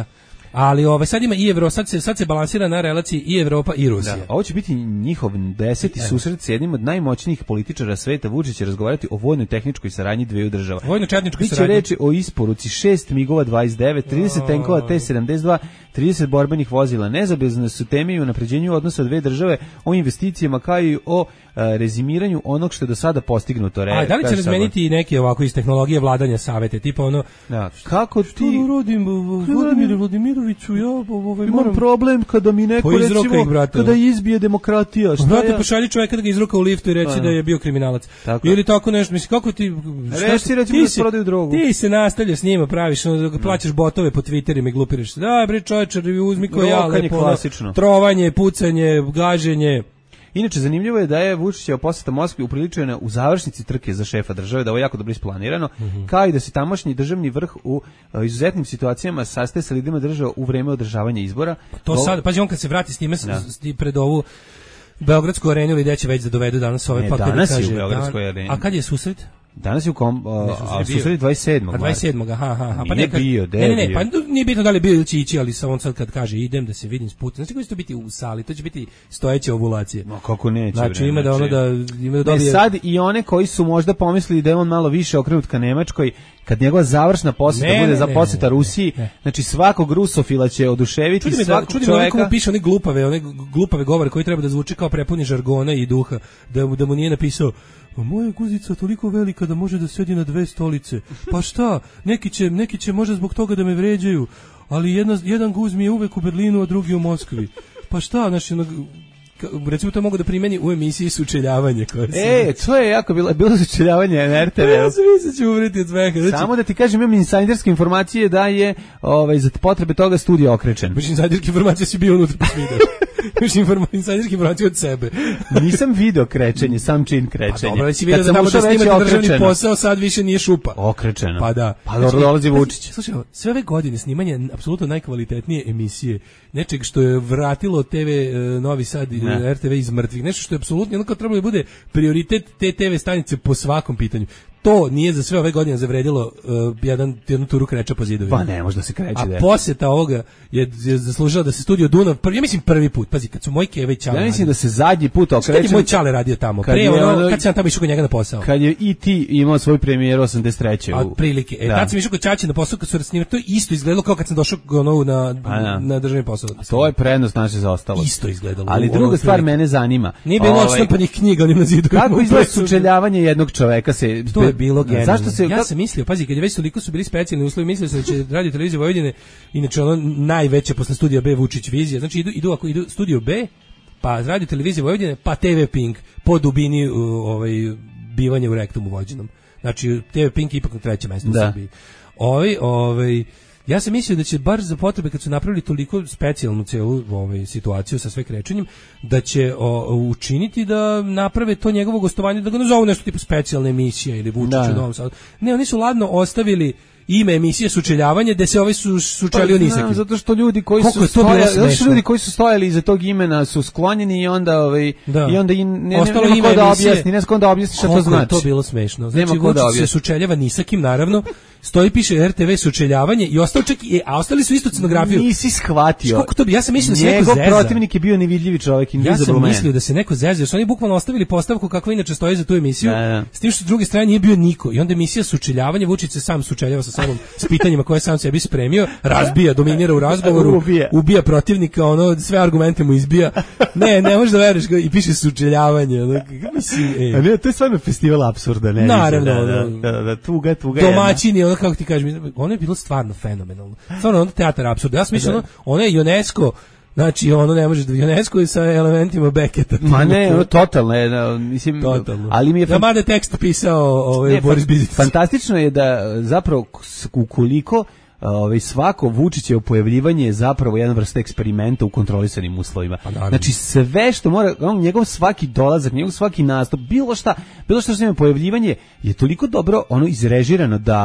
Ali ovaj sad ima i Evro, sad se sad se balansira na relaciji i Evropa i Rusija. Da, ovo će biti njihov deseti e. susret s jednim od najmoćnijih političara sveta. Vučić će razgovarati o vojnoj tehničkoj saradnji dveju država. Vojno-četničkoj saradnji. Biće reči o isporuci šest migova dvadeset devet, trideset tenkova T sedamdeset dva, trideset borbenih vozila. Nezaobilazne su teme i unapređenju odnosa dve države, o investicijama kao i o a, rezimiranju onog što je do sada postignuto. Re, A da li će razmeniti i neke ovako iz tehnologije vladanja savete, tipa ono da, kako ti što da rodim Vladimir Vladimiroviću, ja ovaj imam moram... problem kada mi neko recimo ih, kada izbije demokratija, šta brate, ja? Pošalji čovjeka da ga izruka u liftu i reći da je bio kriminalac. Tako. Ili tako nešto, mislim kako ti reći recimo da prodaju drogu. Ti se nastavljaš s njima, praviš, ono, plaćaš botove po Twitterima i glupiraš se. Da bre čoveče, uzmi ko ja lepo. Trovanje, pucanje, gaženje. Inače, zanimljivo je da je Vučićeva poseta Moskvi upriličena u završnici trke za šefa države, da ovo je jako dobro isplanirano, mm-hmm. kao i da se tamošnji državni vrh u uh, izuzetnim situacijama sastaje sa lidima država u vreme održavanja izbora. To Go... sad, pazi, on kad se vrati s time da. s, pred ovu Beogradsku arenu ili gde će već da dovedu danas ove, ne, pa danas kad kaže, je u Beogradskoj areni. A kad je susret? Danas je u kom, uh, a susret dvadeset sedmog. A dvadeset sedmog aha, aha. Pa nije bio, ne, ne, ne, pa nije bitno da li je bio ili će ići, ali samo on sad kad kaže idem da se vidim s Putinom, znači koji će to biti u sali, to će biti stojeće ovulacije. No kako neće. Znači ima da ono da ima da dobije. Ne, sad i one koji su možda pomislili da je on malo više okrenut ka Nemačkoj, kad njegova završna poseta bude za poseta Rusiji, ne. Znači svakog rusofila će oduševiti čudi svakog čudi čoveka. Čudi me piše one glupave, one glupave govore koji treba da zvuči kao prepuni žargona i duha, da mu, da mu nije napisao moja guzica toliko velika da može da sedi na dve stolice. Pa šta? Neki će, neki će možda zbog toga da me vređaju, ali jedna, jedan guz mi je uvek u Berlinu, a drugi u Moskvi. Pa šta? Znači, recimo to mogu da primeni u emisiji Sučeljavanje. E, to je jako bilo, bilo sučeljavanje na R T V. Ja sam mislio ću umreti od smeka. Znači, samo da ti kažem, imam insajderske informacije da je ovaj, za potrebe toga studio okrečen. Baš insajderske informacije si bio unutra pa video. Još insajderske informacije od sebe. Nisam video krečenje, sam čin krečenja. Pa dobro, si vidio da tamo da snimate državni posao, sad više nije šupa. Okrečeno. Pa da. Pa dobro, dolazi Vučić. Slušaj, sve ove godine snimanje apsolutno najkvalitetnije emisije, nečeg što je vratilo T V uh, Novi Sad i R T V iz mrtvih, nešto što je apsolutno jednako trebalo da bude prioritet te T V stanice po svakom pitanju. To nije za sve ove godine zavredilo uh, jedan, jednu turu kreča po zidovima. Pa ne, može da se kreće. A poseta ovoga je, je zaslužila da se studio Dunav, prvi, ja mislim prvi put, pazi, kad su moj Keva i Čale. Ja mislim radio. Da se zadnji put okreće. Kad je moj Čale radio tamo, kad, pre, ono, ono, kad sam tamo išao kod njega na posao. Kad je i ti imao svoj premijeru osamdeset treće. A prilike. E, da. Tad sam išao kod Čače na posao, kad su snimali, to je isto izgledalo kao kad sam došao ono, na, na, na državni posao. A to je prednost naše zaostalo. Isto izgledalo. Ali druga ono, stvar mene zanima. Nije bilo ovaj, štampanih knjiga onim na zidu. Kako izgleda sučeljavanje jednog čoveka se... To je bilo genijalno. Se, ja sam mislio, pazi, kad je već toliko su bili specijalni uslovi, mislio sam da će Radio Televizija Vojvodine, inače ono najveće posle Studija B Vučić vizija, znači idu, idu ako idu Studio B, pa Radio Televizija Vojvodine, pa T V Pink, po dubini uh, ovaj, bivanja u rektumu vođenom. Znači T V Pink je ipak na trećem mjestu u Srbiji. Ovaj, ovaj, ja sam mislio da će bar za potrebe kad su napravili toliko specijalnu celu ovaj, situaciju sa sve krečenjem, da će o, učiniti da naprave to njegovo gostovanje, da ga ne zovu nešto tipu specijalne emisije ili Vučić u Novom Sadu. Ne, oni su ladno ostavili ime emisije Sučeljavanje, gde se ovaj su sučelio pa, nisakim. Zato što ljudi koji su stojali, zato što ljudi koji su stojali iza tog imena su sklonjeni i onda ovaj da. i onda i ne, ostalo nema ime ko da objasni, ne znam da objasni šta to znači. To bilo smešno. Znači Vučić se sučeljava nisakim, naravno. Stoji piše R T V Sučeljavanje i ostao čak i a ostali su isto scenografiju. Nisi shvatio. Kako to bi ja sam mislio da se neko zeza. Njegov protivnik je bio nevidljivi čovjek, invisible man. Ja sam mislio da se neko zeza, jer su oni bukvalno ostavili postavku kakva inače stoji za tu emisiju. Da, da. S tim što s druge strane nije bio niko i onda emisija Sučeljavanje, Vučić se sam sučeljava sa sobom s pitanjima koje sam sebi spremio, razbija, dominira u razgovoru, ubija, ubija protivnika, ono sve argumente mu izbija. Ne, ne možeš da veruješ i piše Sučeljavanje. Ono, mislim, ej. A ne, to je stvarno festival apsurda, ne? Naravno, da, da, da, da, tuga, tuga. Domaćini, ono kako ti kažem, ono je bilo stvarno fenomenalno. Stvarno ono teatar apsurda. Ja sam mislio, ono, ono je UNESCO, znači ono ne može da UNESCO je sa elementima Becketa. Ma ne, ono totalno je, da, mislim, totalno. Ali mi je fan... da mada tekst pisao ovaj Boris Bizić. Fantastično je da zapravo ukoliko ovaj svako Vučićevo pojavljivanje je zapravo jedan vrsta eksperimenta u kontrolisanim uslovima. Znači sve što mora, on njegov svaki dolazak, njegov svaki nastup, bilo šta, bilo što što ima pojavljivanje je toliko dobro ono izrežirano da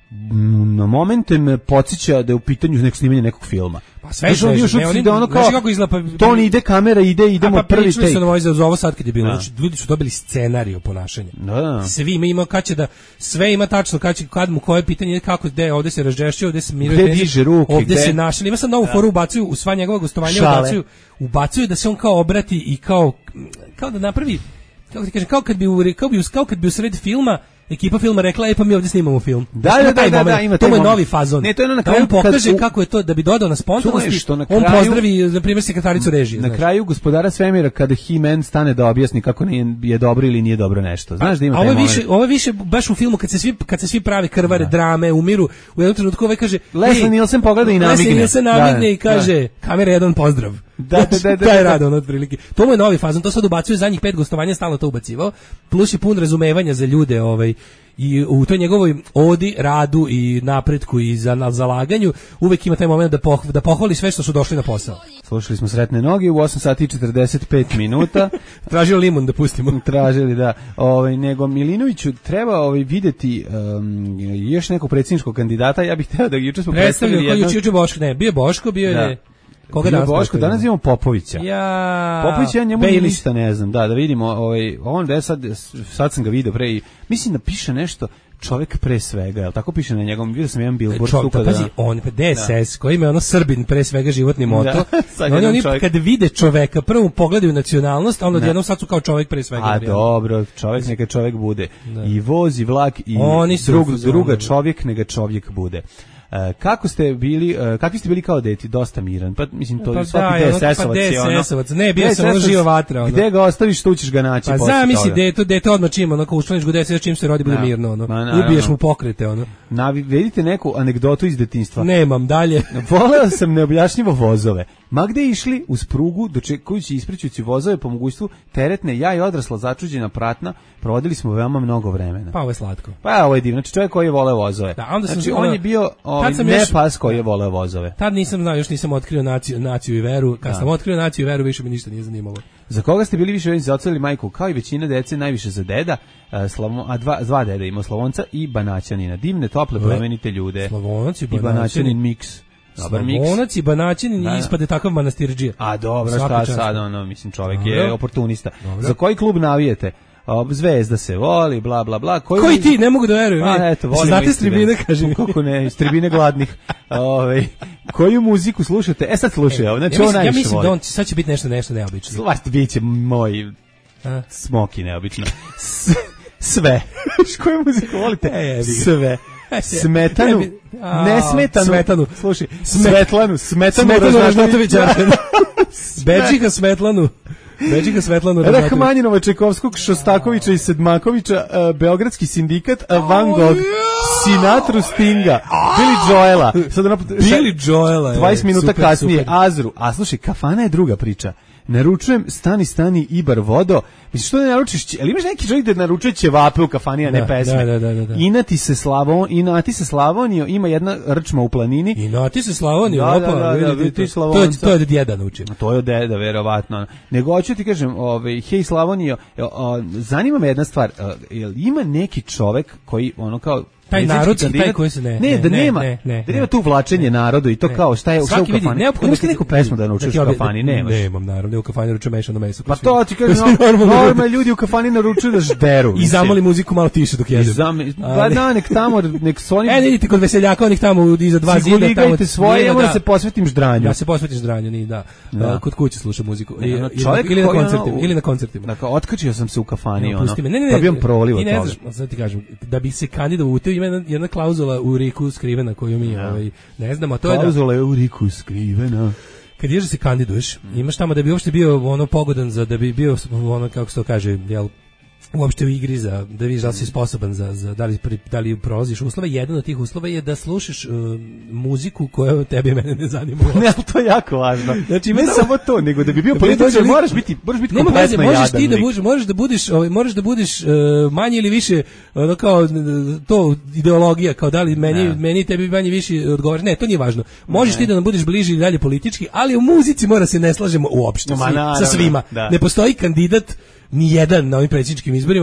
na momente me podsjeća da je u pitanju neko snimanje nekog filma. Pa sve što još da ono kao kako izgleda pa to ide kamera ide idemo pa prvi take. Pa ovo za ovo sad kad je bilo, znači ljudi su dobili scenarijo ponašanja. Da. Svi ima ima kad će da sve ima tačno kad će kad mu koje pitanje kako gde ovde se razžešćuje, ovde se miruje, gde diže ruke, ovde gde se našli. Ima sad novu foru ubacuju u sva njegova gostovanja, ubacuju ubacuju da se on kao obrati i kao kao da napravi kako ti kažem, kao kad bi u kao bi kao kad bi u sred filma ekipa filma rekla, e pa mi ovdje snimamo film. Da, da, da, da, da, ima to je novi fazon. Ne, to je na kraju, da on pokaže u... kako je to, da bi dodao na spontanosti, na kraju, on pozdravi, na primjer, sekretaricu režije. Na znaš. kraju Gospodara svemira, kada He-Man stane da objasni kako nije, je dobro ili nije dobro nešto. Znaš da ima taj moment. Ovo je više, ovo je više baš u filmu, kad se svi, kad se svi pravi krvare, da. drame, umiru, u jednom trenutku ovaj kaže... Leslie Nielsen pogleda i namigne. Leslie Nielsen namigne da, i kaže, da. kamera jedan pozdrav. Da, da, da, da, taj rad on otprilike. To mu je novi fazon, to sad ubacuje zadnjih pet gostovanja, stalno to ubacivao, plus je pun razumevanja za ljude, ovaj, i u toj njegovoj odi, radu i napretku i za na zalaganju uvek ima taj moment da poh, da pohvali sve što su došli na posao. Slušali smo Sretne noge u osam sati i četrdeset pet minuta. Tražio limun da pustimo. Tražili, da. Ovaj nego Milinoviću treba ovaj videti um, još nekog predsjedničkog kandidata. Ja bih hteo da juče smo predstavili jednog. Juče Boško, ne, bio Boško, bio da. je koga danas Boško, danas imamo Popovića. Ja. Popović ja njemu ništa ne znam. Da, da vidimo, ovaj on da sad sad sam ga video pre i mislim da piše nešto čovjek pre svega, jel tako piše na njegovom, vidio sam jedan billboard stuka da. Pazi, on D S S da. koji ima ono Srbin pre svega životni moto. Da, oni, oni kad vide čoveka, prvo pogledaju nacionalnost, a onda odjednom sad su kao čovjek pre svega. A dobro, čovjek neka čovjek bude. Da. I vozi vlak i oni drug, druga čovjek neka čovjek bude. Uh, kako ste bili, uh, kakvi ste bili kao deti, dosta miran, pa mislim to pa svaki da, D S S-ovac je ono, D S S-ovac, ne, bio sam ono živa vatra, ono. Gde ga ostaviš, tu ćeš ga naći. Pa zamisli, dete, dete odmah čim, ono, kao ušlaniš go D S S, čim se rodi, bude mirno, ono, Ma, ubiješ mu pokrete, ono. Navi, vidite neku anegdotu iz detinjstva. Nemam, dalje. Voleo sam neobjašnjivo vozove. Ma gde išli uz prugu, dočekujući isprećujući vozove po mogućstvu teretne, ja i odrasla začuđena pratna, provodili smo veoma mnogo vremena. Pa ovo je slatko. Pa ovo je divno, znači čovjek koji je voleo vozove. Da, onda sam, znači on je bio ovaj, ne još, pas koji je voleo vozove. Tad nisam znao, još nisam otkrio naciju, naciju i veru. Kad da. sam otkrio naciju i veru, više mi ništa nije zanimalo. Za koga ste bili više za oca ili majku? Kao i većina dece, najviše za deda, a, Slavo, a dva, dva deda ima, Slavonca i Banaćanina. Divne, tople, plemenite ljude. Slavonac i Banaćanin miks. Slavonac i Banaćanin i ispade takav manastirđija. A dobro, šta sad, ono, mislim, čovjek dobro. je oportunista. Dobro. Za koji klub navijete? Zvezda se voli, bla, bla, bla. Koji, Koji ti, ne mogu da verujem. A, eto, volim znate s tribine, kaži mi. Kako ne, iz tribine gladnih. Ove, koju muziku slušate? E, sad slušaj ovo, znači ja ovo mislim, najviše ja mislim voli. da on, sad će biti nešto, nešto neobično. Slast, bit će moj a? smoki neobično. S, sve. Koju muziku volite? E, sve. Smetanu, a, nesmetanu, Smetanu. Slušaj, Svetlanu, Smetanu, Smetanu Ražnatović Arkan. Beđika Svetlanu. Beđika Svetlanu Ražnatović. Rahmanjinova, Čekovskog, Šostakovića i Sedmakovića, uh, Beogradski sindikat, uh, Van Gogh, Sinatru Stinga, Billy Joela. Sad Billy Joela. dvadeset minuta super, kasnije, super. Azru. A slušaj, kafana je druga priča. Naručujem stani stani Ibar vodo. Misliš što ne naručiš? Ali imaš neki čovjek da naručuje ćevape u kafani, a ne da, pesme. Da, da, da, da. Inati se Slavon, Inati se Slavonio, ima jedna rčma u planini. Inati se Slavonio, da, opa, da, da, vidi, ti to, Slavonca. to je od djeda naučio. To je od deda, verovatno. Nego hoću ti kažem, ovaj, hej Slavonio, o, zanima me jedna stvar, jel ima neki čovek koji ono kao taj narod, taj koji se ne, ne, ne da ne, nema, ne, ne, da nema tu vlačenje narodu i to ne. Kao šta je u kafani. Neophodno je neku pesmu da naučiš u kafani, nemaš. Nemam, naravno, u kafani naručujem mešano meso. Pa to ti kažem, normalno ljudi u kafani naručuju da žderu. I zamoli muziku malo tiše dok jedem. Pa da, nek tamo, nek s onim... E, idite kod veseljaka, onih tamo iza dva zida. Sigurigajte svoje, ja moram se posvetim ždranju. Ja se posvetim ždranju, ni da. Kod kuće slušam muziku. Ili na koncertima. Ili na koncertima. Dakle, otkačio sam se u kafani, ono. Ne, ne, ne. Da bi on prolivo toga. I ne znaš, sad ti kažem, da bi se kandidovao, ima jedna klauzula u riku skrivena koju mi ja. ovaj, ne znamo, to je da... Klauzula je u riku skrivena. Kad ješ da se kandiduješ, imaš tamo da bi uopšte bio ono pogodan za, da bi bio ono, kako se to kaže, jel, uopšte u igri za, da vidiš da li si sposoban za, za da, li, da li prolaziš uslove. Jedan od tih uslova je da slušaš uh, muziku koja tebe mene ne zanima. Ne, to je jako važno. Znači, ne samo to, nego da bi bio političar, moraš biti, moraš biti kompletno jadan. Možeš ti da budeš, možeš da budeš, ovaj, možeš da budeš uh, manje ili više ono kao to ideologija, kao da li meni, ne. meni tebi manje više odgovara. Ne, to nije važno. Možeš ne. ti da nam budeš bliži i dalje politički, ali u muzici mora se ne slažemo uopšte svi, sa svima. Da. Ne postoji kandidat ni jedan na ovim predsjedničkim izborima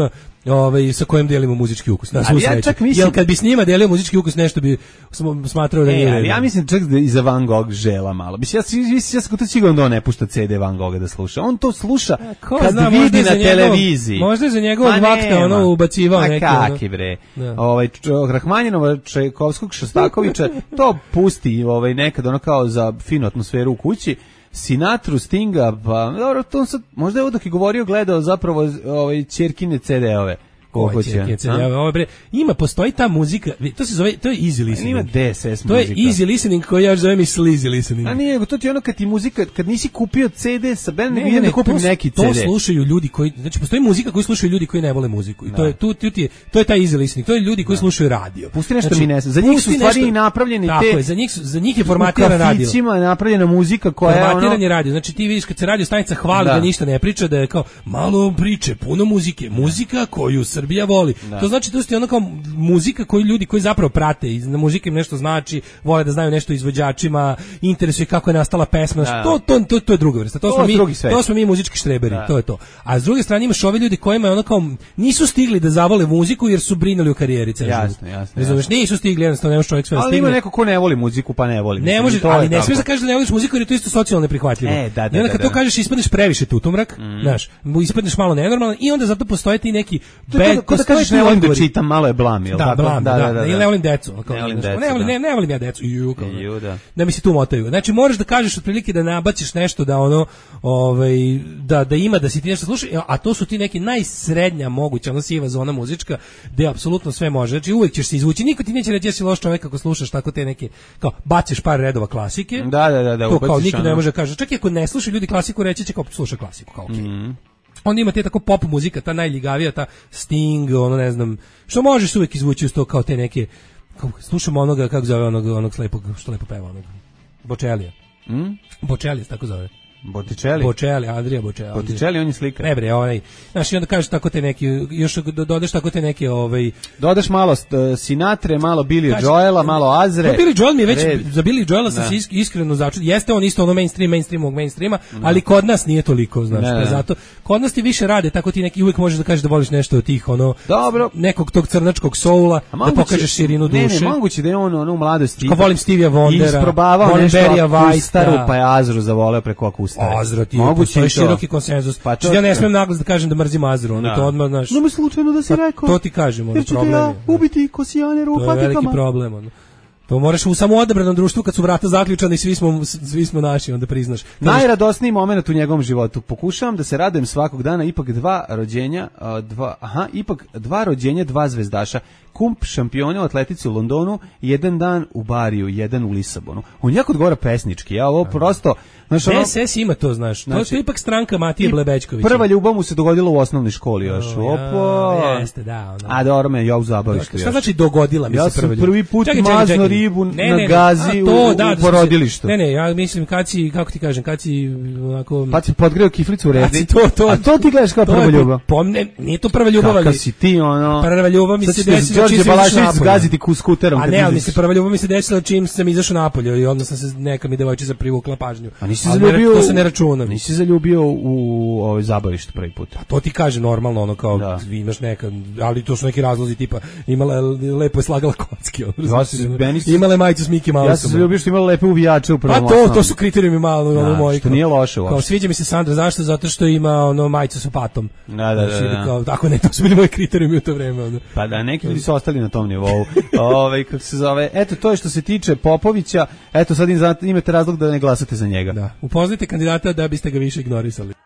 ovaj sa kojim delimo muzički ukus. Na svu Ali ja sreću. čak mislim- Jel kad bi s njima delio muzički ukus nešto bi smo smatrao da E, nije. ali red. ja mislim čak da i za Van Gogh žela malo. Mislim, ja, ja, ja sam to sigurno da on ne pušta ce de Van Gogha da sluša. On to sluša Ko kad zna, možda vidi je na za njegov- televiziji. možda je za njegovog Ma vakta nema. ono ubacivao Ma neki, ono. kaki bre. Da. Ovaj Č- Rahmanjinova, Čajkovskog, Šostakovića, to pusti ovaj nekad ono kao za finu atmosferu u kući. Sinatru, Stinga, pa dobro, to sad, možda je ovo dok je govorio gledao zapravo ovaj ćerkine ce de-ove. Koliko će, a? Ovo bre, ima postoji ta muzika, to se zove, to je easy listening. Ima de es es To je muzika. easy listening koji ja zovem i sleazy listening. A nije, nego to ti je ono kad ti muzika, kad nisi kupio ce de sa bendom, Ne, idem ne, da kupim to, neki to ce de. slušaju ljudi koji, znači postoji muzika koju slušaju ljudi koji ne vole muziku. I to je tu, tu ti je, to je taj easy listening. To je ljudi koji slušaju radio. Pusti nešto Znači, mi ne znam. Za njih su pusti stvari nešto- i napravljeni tako te. je, za njih su- za njih je formatirana radio. U kafićima je napravljena muzika koja je ono. Formatiranje radio. Znači ti vidiš kad se radio stanica hvali da. Da. ništa ne priča, da je kao malo priče, puno muzike, muzika koju Srbija voli. To znači to je ono kao muzika koju ljudi koji zapravo prate, iz na muzika im nešto znači, vole da znaju nešto o izvođačima, interesuje kako je nastala pesma. Da. To, to, to, to je druga vrsta. To, To smo je mi, drugi svet. to smo mi muzički štreberi, Da. to je to. A s druge strane imaš ove ljudi kojima je ono kao nisu stigli da zavole muziku jer su brinuli o karijeri ceo život. Jasno, jasno, Razumeš, nisu stigli, jednostavno ne može čovjek sve da Ali stigne. ima neko ko ne voli muziku, pa ne voli. Ne mislim, može, to je ali ne tako. smiješ da kažeš da ne voliš muziku jer je to isto socijalno neprihvatljivo. E, da, da, I onda da, kad da. to kažeš ispadneš previše tutumrak, znaš, mu ispadneš malo nenormalan i onda zato postoje ti neki To je kao da- kao da postoje kažeš ti ne volim da odgovori. čitam, malo je blam, jel Da, tako? blam, da, da, ili ne volim decu. Kao, Ne volim znaš, decu, ne volim, da. ne, ne volim ja decu. Ju, kao, Ju, da. da mi se tu motaju. Znači možeš da kažeš otprilike da nabaciš nešto da ono ovaj da da ima da si ti nešto slušaš, a to su ti neki najsrednja moguća ona siva zona muzička gde apsolutno sve može. Znači uvek ćeš se izvući. Niko ti neće reći da si loš čovjek ako slušaš tako te neke kao baciš par redova klasike. Da, da, da, da, To kao ubaciš niko ne ono. može da kaže. Čak i ako ne slušaju ljudi klasiku, reći će kao sluša klasiku, kao okej. Mhm. Onda ima te tako pop muzika, ta najljigavija, ta Sting, ono ne znam, što možeš uvijek izvući uz to kao te neke, kao, slušamo onoga, kako zove onog, onog slepog, što lepo peva, onog, Bočelija. Mm? Bočelija se tako zove. Botticelli. Bočelija, Andrija Bočelija. Botticelli, on je slikar. Ne bre, onaj, znaš, i onda kažeš tako te neki, još do- dodaš tako te neke, ovaj, Dodaš malo uh, Sinatre, malo Billy Kaži- Joela, malo Azre. Pa Billy Joel mi je već, Red. za Billy Joela sam Da. se isk- iskreno začudio. Jeste on isto ono mainstream, mainstreamog mainstreama, ali kod nas nije toliko, znaš, Ne, pa ne. zato, kod nas ti više rade, tako ti neki uvijek možeš da kažeš da voliš nešto od tih, ono, Dobro. nekog tog crnačkog soula, A da moguće- pokažeš širinu duše. Ne, ne, moguće da je on ono u mladosti. Kao volim Stevija Wondera, isprobavao volim nešto Barrya Whitea. akustaru, pa je Azru zavoleo preko akustare. Azra ti Moguće postoji i to. široki konsenzus. Pa to- Znači, ja ne smijem naglas da kažem da mrzim Azru, ono Da. to odmah, znaš, No mi slučajno da si Pa, rekao. to ti kažem, ono, jer ću te problem ja je. ubiti ko sijaner u to je veliki patikama. problem, ono. To moraš u samo odabranom društvu kad su vrata zaključana i svi smo svi smo naši, onda priznaš. Najradosniji moment u njegovom životu. Pokušavam da se radujem svakog dana, ipak dva rođenja, a, dva, aha, ipak dva rođenja, dva zvezdaša. Kump šampiona u atletici u Londonu, jedan dan u Bariju, jedan u Lisabonu. On jako odgovara pesnički, ja ovo prosto, znaš, ono, D S S ima to, znaš. To je Znači, to ipak stranka Matije i Blebećkovića. prva ljubav mu se dogodila u osnovnoj školi još. O, ja, Opa. jeste, da, ono. A dobro me, ja u zabavištu Šta još. znači dogodila mi Ja se sam prva prvi ljubav? put Čekaj, čekaj, maznuo čekaj. ribu Ne, na ne, ne, gazi a u- to, u da, da sam se- porodilištu. Ne, ne, ja mislim kad si, kako ti kažem, kad si onako... Pa si podgreo kiflicu u kad redi. si to, to, A to ti gledaš kao to prva je po- ljubav. Pomne, nije to prva ljubav, Kakav ali... si ti, ono... Prva ljubav mi Sad se ćete desila Đorđe čim sam izašao Balašević napolje. zgaziti ku skuterom A kad ne, ali mi izađeš. se prva ljubav mi se desila čim sam izašao napolje i onda sam se neka mi devojčica privukla pažnju. A nisi Ali ne- zaljubio... To se ne računa. Nisi zaljubio u ovaj zabavište prvi put. To ti kaže normalno, ono kao Da. imaš neka, ali to su neki razlozi tipa imala je lepo je slagala kocki, ono, Ja se- meni se- imala je majicu s Mickey Mouse. Ja sam zaljubio što imala lepe uvijače u prvom Pa to, osnovnom. to su kriterijumi malo, ono Da, moji. što kao- nije loše Kao uopšte. sviđa mi se Sandra, zašto? Zato što ima ono majicu sa patom. Da, da, da, Znači, da. Kao, tako ne, to su bili moji kriterijumi u to vreme. Ono. Pa da, neki ljudi su ostali na tom nivou. Ovaj kako se zove, eto to je što se tiče Popovića, eto sad im znate- imate razlog da ne glasate za njega. Da. Upoznajte kandidata da biste ga više ignorisali.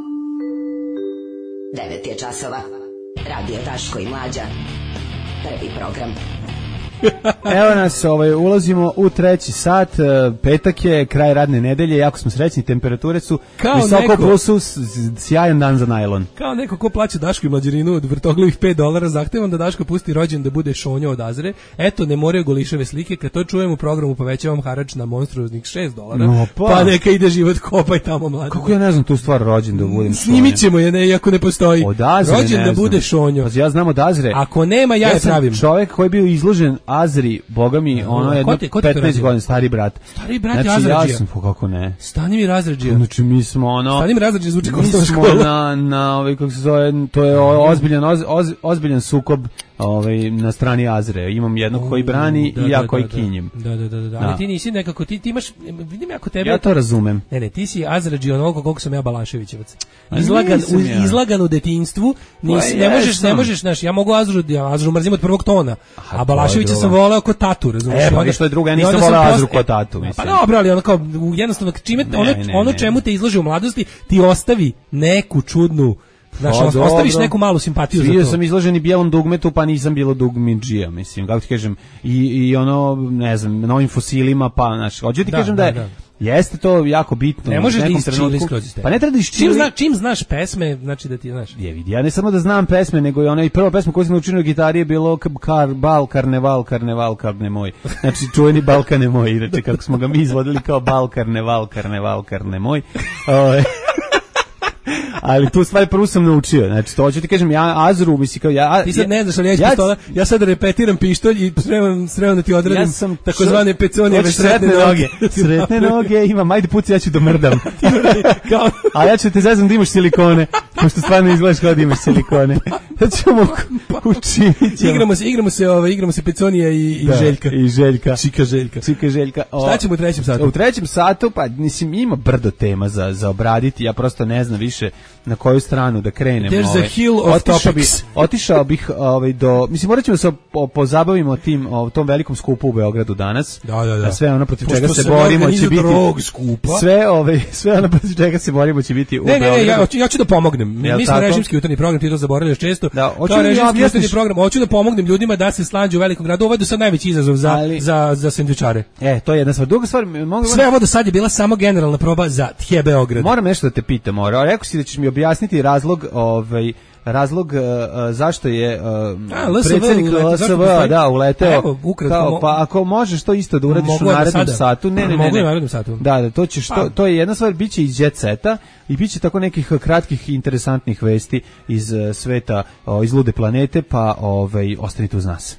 devet je časova. Radio Daško i Mlađa. Prvi program. Evo nas, ovaj, ulazimo u treći sat, e, petak je, kraj radne nedelje, jako smo srećni, temperature su Kao visoko neko- plusu, s- s- sjajan dan za najlon. Kao neko ko plaća Dašku i Mlađerinu od vrtoglavih pet dolara, zahtevam da Daško pusti rođen da bude šonjo od Azre. Eto, ne moraju golišave slike, kad to čujem u programu povećavam harač na monstruoznih šest dolara, No, pa. pa neka ide život kopaj tamo mlade. Kako ja ne znam tu stvar rođen da budem Snimit ćemo je, ne, iako ne postoji. Od Azre Rođen ne da znam. bude šonjo. Pa ja znam od Azre. Ako nema, ja, je sam pravim. čovjek koji je bio izložen Azri, boga mi, ono jedno petnaest godina, stari brat. Stari brat znači, Azrađija. Znači, ja sam, kako ne. Stanimir Azrađija. Znači, mi smo, ono... Stanimir Azrađija zvuči kao mi osnovna smo škola. na, na, ovaj, kako se zove, to je ozbiljan, oz, oz, ozbiljan sukob ovaj, na strani Azre. Imam jednog koji brani da, i ja da, koji da, kinjem. Da, da, da, da, da. Ali ti nisi nekako, ti, ti imaš, vidim jako tebe... Ja to razumem. Ne, ne, ti si Azrađija onoliko koliko sam ja Balaševićevac. Izlagan, u, ja. izlagan u detinjstvu, nisi, ne možeš, ne možeš, znaš, ja mogu Azru, ja Azru mrzim od prvog tona, Aha, a Balaševića sam voleo kao tatu, razumiješ? E, pa što je druga, ja nisam voleo Azru kao tatu, mislim. Pa dobro, ali ono kao, jednostavno, čime, ne, ono, ne, ono ne. čemu te izloži u mladosti, ti ostavi neku čudnu, znaš, pa, ostaviš dobro. neku malu simpatiju Svi za to. sam izložen i bijelom dugmetu, pa nisam bilo dugmidžija, mislim, kako ti kažem, i, i ono, ne znam, novim fosilima, pa, znaš, hoću ti Da, kažem da, da, je, da. jeste to jako bitno. Ne u možeš da nekom isčiliš trenutku. skroz iz tebe. Pa ne treba da Čim, isčili. zna, čim znaš pesme, znači da ti znaš. Je vidi, ja ne samo da znam pesme, nego i ona i prva pesma koju sam naučio na gitari je bilo kar, bal, karneval, karneval, karnemoj. Znači čuveni bal, karnemoj, inače kako smo ga mi izvodili kao bal, karneval, karneval, karnemoj. Ove, ali tu stvari prvo sam naučio. Znači, to hoću ti kažem, ja Azru, misli kao ja... Ti sad ne znaš, ali ja iz ja, pistola, ja sad repetiram pištolj i spremam, spremam da ti odredim ja sam takozvane peconijeve sretne noge. Sretne noge, imam, ajde puci, ja ću da mrdam. Kao... A ja ću te zezam da imaš silikone, pošto stvarno izgledaš kao da imaš silikone. Ja ćemo učinit ćemo. Igramo se, igramo se, ovaj, igramo se Peconija i, i Da, Željka. I Željka. Čika Željka. Čika Željka. O, Šta ćemo u trećem satu? U trećem satu, pa mislim, ima brdo tema za, za obraditi, ja prosto ne znam više na koju stranu da krenem. There's ovaj. a hill of Otišao bih, topics. otišao bih ovaj, do, mislim, morat ćemo se po, pozabavimo tim, o tom velikom skupu u Beogradu danas. Da, da, da. Sve ono protiv Pošto čega se se borimo će biti... drog skupa. Sve, ovaj, sve ono protiv čega se borimo će biti u Ne, ne, Beogradu. ne, ja, hoću- ja ću da pomognem. Mi, Jel mi smo tako? režimski jutarnji program, ti to zaboravljaš često. Da, hoću Kao da mi režimski objasniš- jutarnji program, hoću da pomognem ljudima da se slađu u velikom gradu. Ovo je do sad najveći izazov za, Ali- za, za sendvičare. E, to je jedna stvar. Druga stvar, mogu... Sve ovo do sad je bila samo generalna proba za Tje Beograd. Moram nešto da te pitam, Ora. Rekao si da ćeš mi objasniti razlog, ovaj, razlog uh, uh, zašto je uh, A, L S V predsjednik uleteo, L S zašto V postoji? da uleteo. Evo, ukratko, kao, mo- pa ako možeš to isto da uradiš Mogu u ja da narednom sada? satu. Ne, ne, ne. Mogu ne. u narednom satu. Da, da, to ćeš, Pa. to, to je jedna stvar, biće iz jet seta i biće tako nekih kratkih interesantnih vesti iz uh, sveta, uh, iz lude planete, pa ovaj, ostanite uz nas.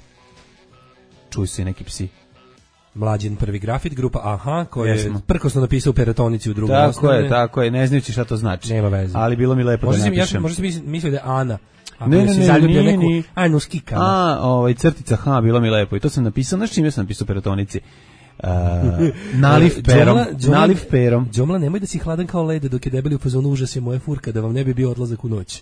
Čuju se neki psi. Mlađin prvi grafit, grupa Aha, koja je Jesmo. prkosno napisao u peratonici u drugom Tako osnovne. je, tako je, ne znajući šta to znači. Nema veze. Ali bilo mi lepo Možda da si, ja napišem. sam, možda si misli- mislio da je Ana. A Ne, bio ne, si ne, zaljubio nije, neku nije. Anu Skikama. A, ovaj, crtica, ha, bilo mi lepo. I to sam napisao, znaš čime sam napisao peratonici? Uh, naliv perom. Đomla- Đomla- Naliv perom. Đomla, nemoj da si hladan kao led dok je debeli u fazonu užas je moja furka, da vam ne bi bio odlazak u noć.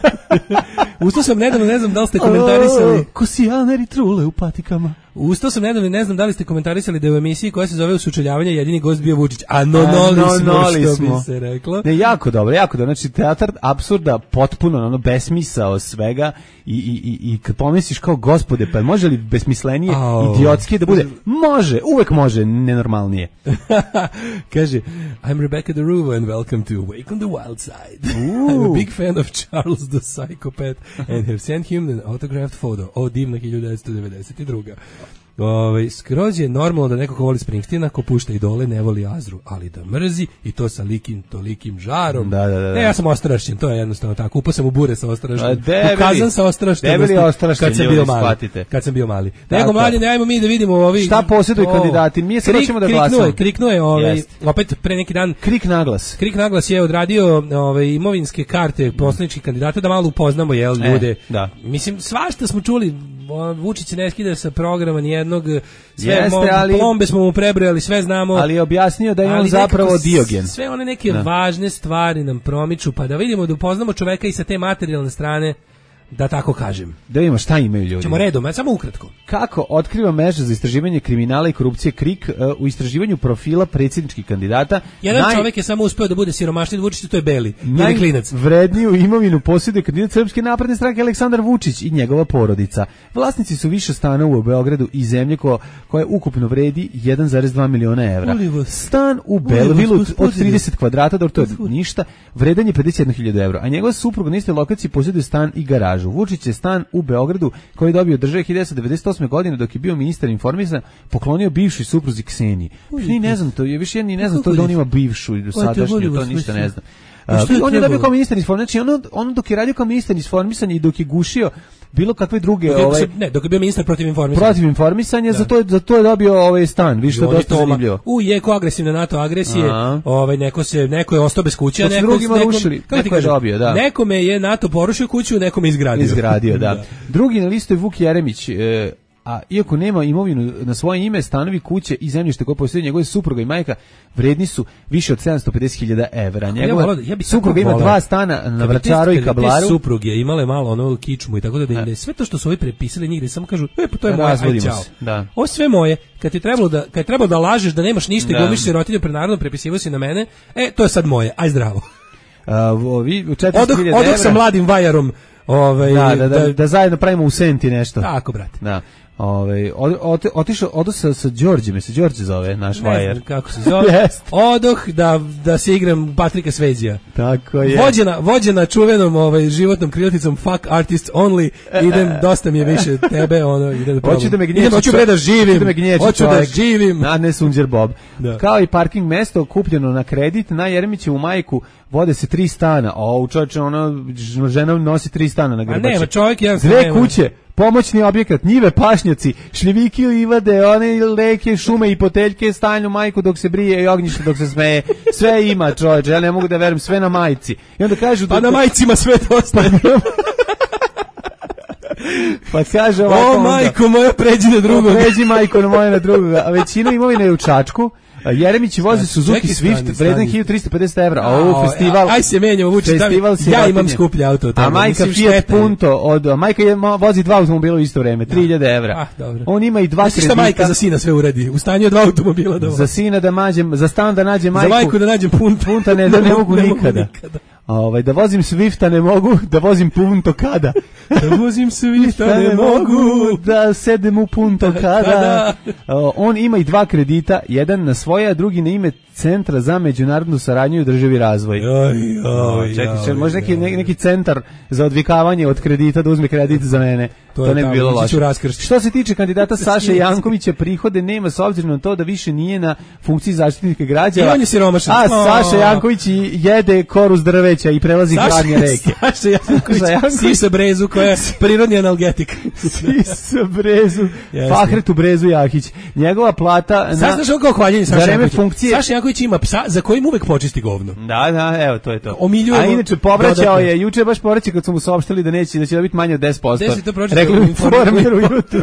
Ustao sam nedavno, ne znam da li ste komentarisali. Ko si Janeri trule u patikama. Ustao sam nedavno, ne znam da li ste komentarisali da je u emisiji koja se zove Usučeljavanje jedini gost bio Vučić. A no noli A, smo, noli što smo. bi se reklo. Ne, jako dobro, jako dobro. Znači, teatar apsurda, potpuno, ono, besmisao svega i, i, i, i kad pomisliš kao gospode, pa može li besmislenije, Au. idiotski da bude? Može, uvek može, nenormalnije. Kaže, I'm Rebecca DeRuvo and welcome to Wake on the Wild Side. I'm a big fan of Charles the Psychopath and have sent him an autographed photo. O, divna hiljadu devetsto devedeset druga. Ove, skroz je normalno da neko ko voli Springsteena, ko pušta idole, ne voli Azru, ali da mrzi i to sa likim, tolikim žarom. Da, da, da, da. Ne, ja sam ostrašćen, to je jednostavno tako. Upao sam u bure sa ostrašćem. A, debeli- U kazan sa ostrašćem. debeli ostrašćen kad sam ljudi, bio mali. shvatite. Kad sam bio mali. Tako Nego je. mladi, ajmo mi da vidimo ovi... Šta posjeduju O, kandidati? Mi sad Krik- hoćemo da kriknuo je, glasamo. Kriknuo je, ovaj, Jeste. opet pre neki dan Krik naglas. Krik naglas je odradio ove imovinske karte poslaničkih kandidata da malo upoznamo jel E, ljude. da. Mislim svašta smo čuli. o, Vučić se ne skida sa programa ni jednog. Sve Jeste, mo- ali- plombe smo mu prebrojali, sve znamo. Ali je objasnio da je on Ali zapravo nekako s- Diogen. Sve one neke Da. važne stvari nam promiču, pa da vidimo da upoznamo čoveka i sa te materijalne strane, da tako kažem. Da vidimo šta imaju ljudi. Ćemo redom, a samo ukratko. Kako otkriva mreža za istraživanje kriminala i korupcije KRIK uh, u istraživanju profila predsjedničkih kandidata. Jedan naj- čovek je samo uspeo da bude siromašniji od Vučića, to je Beli. Jedan klinac. Najvredniju imovinu posjeduje kandidat Srpske napredne stranke Aleksandar Vučić i njegova porodica. Vlasnici su više stanova u Beogradu i zemlje ko, koja ukupno vredi jedan zarez dva miliona evra. Molim vas. Stan u Molim vas, Belvilu od gospodine. trideset kvadrata, dobro, to je Gospodine. ništa, vredan je pedeset jednu hiljadu evra, a njegova supruga na istoj lokaciji posjeduje stan i garažu. Vučić je stan u Beogradu koji je dobio od države hiljadu devetsto devedeset osme. godine dok je bio ministar informisanja poklonio bivšoj supruzi Kseniji. Ni ne znam to, je više ja ni ne znam to da on ima bivšu i do sadašnju, to ništa ne znam. on je dobio kao ministar informisanja, znači ono, ono dok je radio kao ministar informisanja i dok je gušio bilo kakve druge dok je, ovaj ne, dok je bio ministar protiv informisanja. Protiv informisanja, za to za to je dobio ovaj stan, vi što je dosta zanimljivo. U je ko agresivna NATO agresije, ovaj neko se neko je ostao bez kuće, a neko drugima rušili. Kako ti kaže dobio, da. Nekome je NATO porušio kuću, nekome izgradio. Izgradio, da. Drugi na listu je Vuk Jeremić. E, a iako nema imovinu na svoje ime, stanovi, kuće i zemljište koje posjeduje njegove supruga i majka vredni su više od sedamsto pedeset hiljada evra. Njegova ja ja supruga ima dva stana na Vračaru i Kablaru. Te supruge imale malo ono kičmu i tako da, da, da sve to što su ovi prepisali njih, samo kažu, e, pa to je moje, aj čao. Da. Ovo sve moje, kad ti trebalo da, kad je trebalo da lažeš da nemaš ništa i glumiš sirotinju pred narodom, prepisivo si na mene, e, to je sad moje, aj zdravo. Uh, vi, četiristo hiljada evra. Odoh sa mladim vajarom, ovaj, da, da, da, da zajedno pravimo u Senti nešto. Tako, brate. Da. Ovaj od, otišao odo sa sa Đorđem, se Đorđe zove naš vajer. Kako se zove? Odoh da da se igram Patrika Svezija. Tako je. Vođena vođena čuvenom ovaj životnom krilaticom fuck artists only. Idem, dosta mi je više tebe, ono ide da hoću da me gnječi. Hoću bre da živim. Da me gnječi. Hoću da živim. Na ne Sunđer Bob. Da. Kao i parking mesto kupljeno na kredit na Jeremićevu majku, vode se tri stana. A u čoveče ona žena nosi tri stana na grbači. A nema čovjek jedan dve kuće. Pomoćni objekat, njive, pašnjaci, šljiviki, livade, one leke, šume i poteljke, stajnu majku dok se brije i ognjište dok se smeje. Sve ima, čovječe, ja ne mogu da verujem, sve na majici. I onda kažu... Pa da, na majicima sve dosta. Pa kaže ovako... O, majko moja, pređi na drugog. Pređi majko na moje na drugoga. A većina imovine je u Čačku. Jeremić vozi Suzuki Swift vredan hiljadu trista pedeset evra. A ovo festival. Aj se menjamo, Vučić, ja imam skuplji auto. A majka Fiat Punto od majka je vozi dva automobila u isto vreme, tri hiljade evra. Ah, dobro. On ima i dva kredita. Šta majka za sina sve uradi? U stanju dva automobila da. Za sina da nađem, za stan da nađem majku. Za majku da nađem Punto. Punta ne, da ne mogu nikada. Ovaj da vozim Swifta ne mogu, da vozim Punto kada. Da vozim Swifta ne mogu, da sedem u Punto kada. On ima i dva kredita, jedan na svoje, a drugi na ime Centra za međunarodnu saradnju i održivi razvoj. Oj, oj, čekaj, može neki neki centar za odvikavanje od kredita da uzme kredit za mene. To, to ne bi bilo loše. Što se tiče kandidata Saše Jankovića, prihode nema s obzirom na to da više nije na funkciji zaštitnika građana. I on je siromašan. A Saša Janković jede koru s drveća i prelazi hladnje reke. Saša Janković, sisa brezu koja je prirodni analgetik. Sisa brezu, Fahretu brezu Jahić. Njegova plata... Saša što kao hvaljenje Saša Janković. Funkcije... Saša Janković ima psa za kojim uvek počisti govno. Da, da, evo, to je to. Omiljujemo. A inače, povraćao je, juče baš povraćao kad su mu saopštili da neće, da će dobiti manje od deset posto. Rekli mi informiru jutro.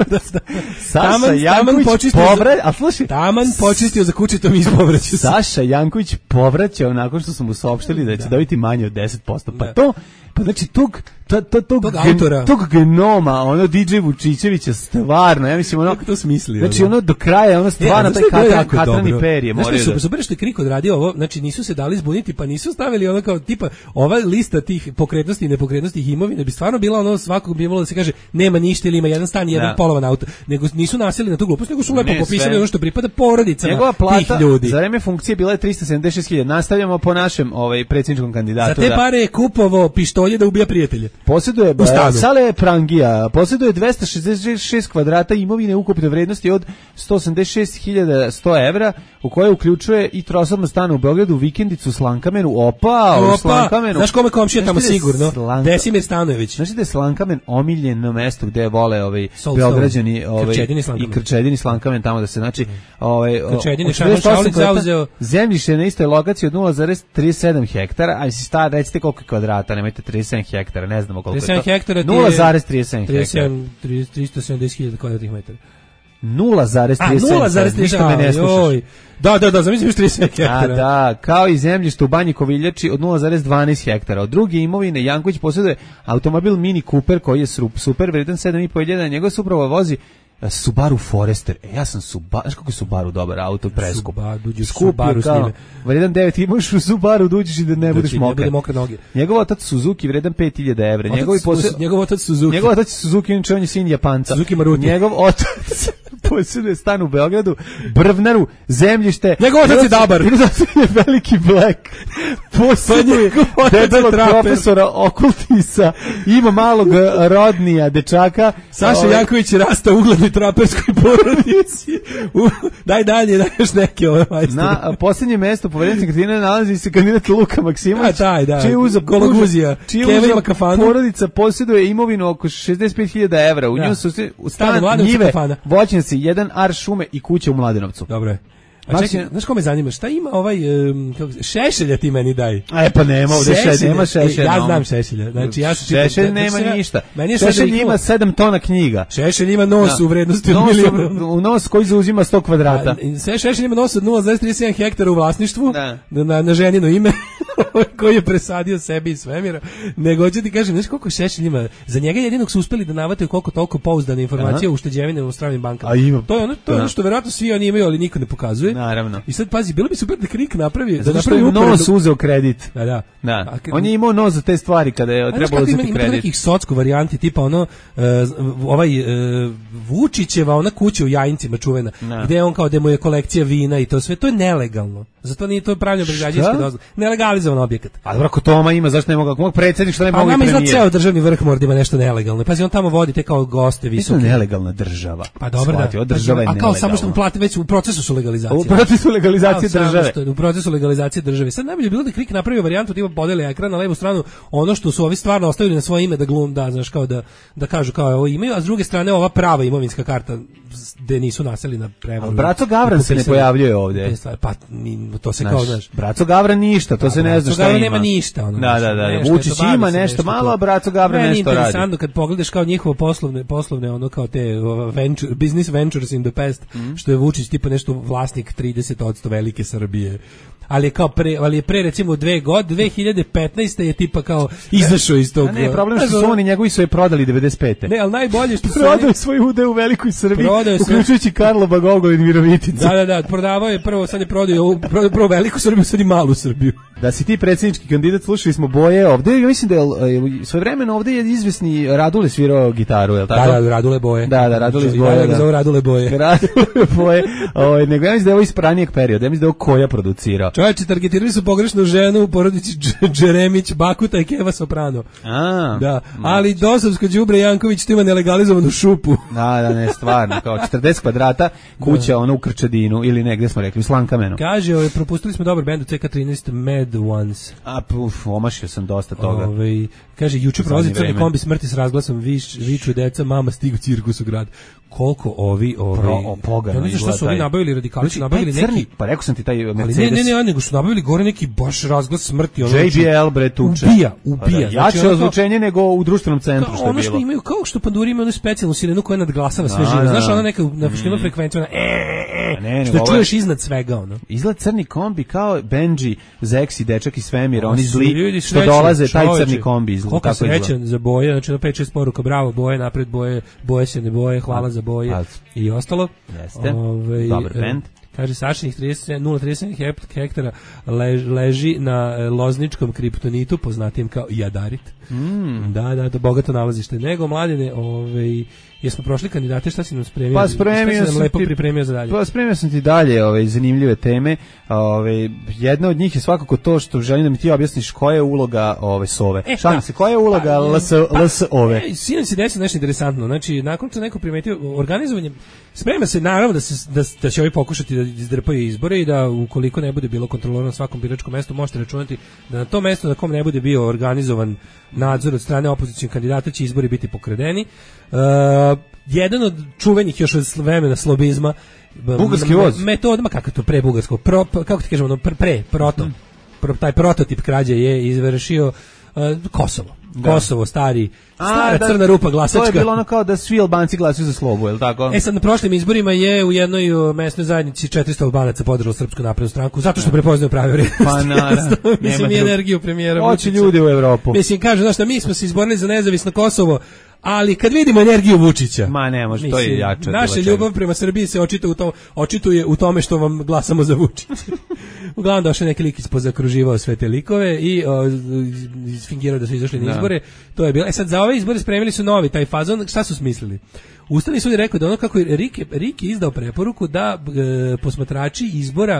Saša Janković povraćao, a slušaj, taman počistio za kućitom iz povraćao. Saša Janković povraćao nakon što su mu saopštili da će dobiti manje od deset posto. Pa to, pa znači tog to to tog, tog autora, tog genoma, ono D J Vučićevića stvarno, ja mislim ono kako to smisli. Znači ono do kraja, ono stvarno taj katran, katrani perje, mora. Znači super što je Krik odradio ovo, znači nisu se dali zbuniti, pa nisu stavili ono kao tipa ova lista tih pokretnosti i nepokretnosti ih imovine bi stvarno bila ono svakog bi imalo da se kaže nema ništa ili ima jedan stan i jedan ja. polovan auto, nego nisu naseli na tu glupost, nego su lepo ne, popisali sve. Ono što pripada porodicama njegova plata tih ljudi. Za vreme funkcije bila je trista sedamdeset šest hiljada. Nastavljamo po našem ovaj predsjedničkom kandidatu. Za te pare je kupovao pištolje da ubija prijatelje. Posjeduje Sale Prangija, posjeduje dvesta šezdeset šest kvadrata imovine ukupne vrednosti od sto osamdeset šest hiljada sto evra, u koje uključuje i trosobno stan u Beogradu, vikendicu u Slankamenu. Opa, u Slankamenu. Znaš kome komšija tamo sigurno? Slanka... Desimir Stanojević. Znaš da je Slankamen omiljeno mesto gde vole ovaj Beograđani, ovaj i Krčedini Slankamen tamo da se znači ovaj Krčedini Šarlić zauzeo zemljište na istoj lokaciji od nula zarez trideset sedam hektara, a si sta recite koliko kvadrata, nemojte trideset sedam hektara, ne znamo koliko je to. Hektara nula zarez trideset sedam hektara. tristo sedamdeset hiljada kvadratnih metara. nula zarez trideset sedam ništa me ne slušaš. Da, da, da, zamislim još trideset hektara. A da, kao i zemljište u Banji Koviljači od nula zarez dvanaest hektara. Od druge imovine Janković posjeduje automobil Mini Cooper koji je super, vredan sedam i po hiljada, njegova suprava vozi Subaru Forester. E, ja sam Subaru, znaš kako je Subaru dobar auto, preskup. Subaru s njime. Vredan devet, imaš u Subaru da uđeš i da ne budeš mokar. Noge. Njegov otac Suzuki vredan pet hiljada evra. Njegov posjed... njegov otac Suzuki. Njegov otac Suzuki, on je sin Japanca. Suzuki Maruti. Njegov otac posjeduje stan u Beogradu, Brvnaru, zemljište. Njegov otac je Dabar. Njegov otac je veliki Black. posjeduje debelog profesora okultisa, ima malog rodnija dečaka. Saša Janković je rastao u uglednoj traperskoj porodici. U, daj dalje, daj još neke ove majstore. Na posljednje mesto povedenice Katarine nalazi se kandidat Luka Maksimović. Da, taj, da. Čije uza Gologuzija. Keva ima kafanu. Porodica posjeduje imovinu oko šezdeset pet hiljada evra. U njoj su u stan njive, voćnjaci, jedan ar šume i kuća u Mladenovcu. Dobro je. A čekaj, znaš ko me zanima, šta ima ovaj, um, kako, Šešelja ti meni daj? E pa nema ovde Šešelja, nema Šešelja. Ja znam Šešelja, znači ja sam... Šešelj nema ništa. Šešelj ima sedam tona knjiga. Šešelj ima nos u vrednosti od milijuna. U nos koji zauzima sto kvadrata. Šešelj ima nos od nula zarez trideset jedan hektara u vlasništvu, na, na ženino ime, koji je presadio sebi iz svemira. Nego hoću ti kažem, znaš koliko Šešelj ima, za njega jedinog su uspeli da navataju koliko toliko pouzdane informacije o ušteđevine u stranim bankama. To je ono, to je ono što verovatno svi oni imaju, ali niko ne pokazuje. Naravno. I sad pazi, bilo bi super da Krik napravi, da napravi nos uzeo kredit. Da, da. Da. A, on je imao nos za te stvari kada je trebalo uzeti kredit. Ima nekih socko varijanti, tipa ono uh, ovaj uh, Vučićeva ona kuća u Jajincima čuvena, no. Gde on kao da mu je kolekcija vina i to sve, to je nelegalno. Zato nije to pravljeno bez građevinske dozvole. Nelegalizovan objekat. A dobro, ako Toma ima, zašto ne mogu, mog predsjednik što ne mogu i premijer. A nama izgleda ceo državni vrh mora da ima nešto nelegalno. Pazi, on tamo vodi te kao goste visoke. To je nelegalna država. Pa dobro, da. Država je a kao samo što mu plati već u procesu su legalizacije. U procesu legalizacije države. Što, u procesu legalizacije države. Sad najbolje bilo da Krik napravio varijantu tipa podeli ekran na levu stranu, ono što su ovi stvarno ostavili na svoje ime da glum, da znaš kao da da kažu kao ovo imaju, a s druge strane ova prava imovinska karta gde nisu naseli na prevaru. Braco Gavran se ne pojavljuje ovde. Pa to se kao znaš. Braco Gavran ništa, to se ne zna šta ima. Nema ništa, ono. Da, da, da. Vučić ima nešto malo, a Braco Gavran nešto radi. Interesantno kad pogledaš kao njihovo poslovne poslovne ono kao te venture, business ventures in the past, mm. što je Vučić tipa nešto vlasnik trideset posto velike Srbije. Ali je kao pre, ali je pre recimo dve godine, dve hiljade petnaeste je tipa kao izašao iz tog. A ne, problem što su oni njegovi su je prodali devedeset pete. Ne, al najbolje što su prodali svoj udeo u velikoj Srbiji, uključujući Karlo Gogolin i Viroviticu. Da, da, da, prodavao je prvo, sad je prodao prvo, prvo veliku Srbiju, sad i malu Srbiju. Da si ti predsjednički kandidat, slušali smo Boje ovde, ja mislim da je svojevremeno ovde je izvesni Radule svirao gitaru, je l' tako? Da, da, Radule Boje. Da, da, Radule iz Boje. Da, da, zove Radule Boje. Radule Boje. Ovaj, nego ja mislim da je ovo iz ranijeg perioda, ja mislim da je ovo Koja producirao. Čovječe, targetirali su pogrešnu ženu u porodici Džeremić, Bakuta i Keva Soprano. A, da, ali dosovsko đubre Janković tu ima nelegalizovanu šupu. Da, da, ne, stvarno, kao četrdeset kvadrata, kuća da. Ono u Krčadinu ili negde smo rekli, u Slankamenu. Kaže, ove, propustili smo dobar bend u C K trinaest, Mad Ones. A, uf, omašio sam dosta toga. Ove, kaže, juče prolazi crni kombi smrti s razglasom, viš, viču deca, mama stigu cirkus u grad. Koliko ovi ovi Pro, pogano, ja ne znam šta su oni nabavili radikali, su nabavili crni, neki, pa rekao sam ti taj Mercedes. Ali ne, ne, ne, nego su nabavili gore neki baš razglas smrti, ono. J B L bre tuče. Ubija, ubija. Da, jače ozvučenje nego u društvenom centru što je bilo. Ono što imaju kao što panduri imaju onu specijalnu sirenu koja nadglasava sve živo. Znaš, ona neka na višinu frekvenciju, ona e, ne, što čuješ iznad svega, ono. Izgleda crni kombi kao Benji, Zeksi, dečak iz svemira, oni zli što dolaze, taj crni kombi izgleda tako izgleda. Koliko srećan za Boje, znači na pet šest poruka, bravo Boje, napred Boje, Boje se ne boje, hvala za Boje i ostalo. Jeste, dobar bend. Kaže, Sašinih nula zarez trideset sedam hektara lež, leži na lozničkom kriptonitu, poznatijem kao Jadarit. Mm. Da, da, da, bogato nalazište. Nego, Mladine, ovaj, jesmo prošli kandidate, šta si nam spremio? Pa spremio šta si nam lepo ti, pripremio za dalje? Pa spremio sam ti dalje ove, zanimljive teme. Ove, jedna od njih je svakako to što želim da mi ti objasniš koja je uloga ove sove. E, Šalim se, koja je uloga pa, LS, pa, LS ove? E, sinoć se desilo nešto interesantno. Znači, nakon što neko primetio organizovanje, sprema se naravno da, se, da, da će ovi pokušati da izdrpaju izbore i da ukoliko ne bude bilo kontrolora na svakom biračkom mestu, možete računati da na to mesto na kom ne bude bio organizovan nadzor od strane opozicionih kandidata će izbori biti pokradeni. Uh, jedan od čuvenih još od vremena slobizma bugarski voz metodama, kako to pre bugarskog pro, kako ti kažemo ono pre, pre proto pro, taj prototip krađe je izvršio uh, Kosovo. Da. Kosovo, stari, stara A, da, crna rupa glasačka. To je bilo ono kao da svi Albanci glasuju za slobu, je li tako? E sad, na prošlim izborima je u jednoj mesnoj zajednici četiristo Albanaca podržalo Srpsku naprednu stranku, zato što prepoznaju prave vrednosti. Pa naravno. Mislim, i energiju premijera. Hoće ljudi u Evropu. Mislim, kažu, znaš šta, mi smo se izborili za nezavisno Kosovo, ali kad vidimo energiju Vučića, ma ne može, to je jače. Naša ljubav prema Srbiji se očituje u, to, očituje u tome što vam glasamo za Vučića. Uglavnom došao neki lik ispozakruživao sve te likove i o, fingirao da su izašli na izbore. To je bilo. E sad, za ove izbore spremili su novi taj fazon. Šta su smislili? Ustavni sud je rekao da ono kako je Rik, Rik je izdao preporuku da e, posmatrači izbora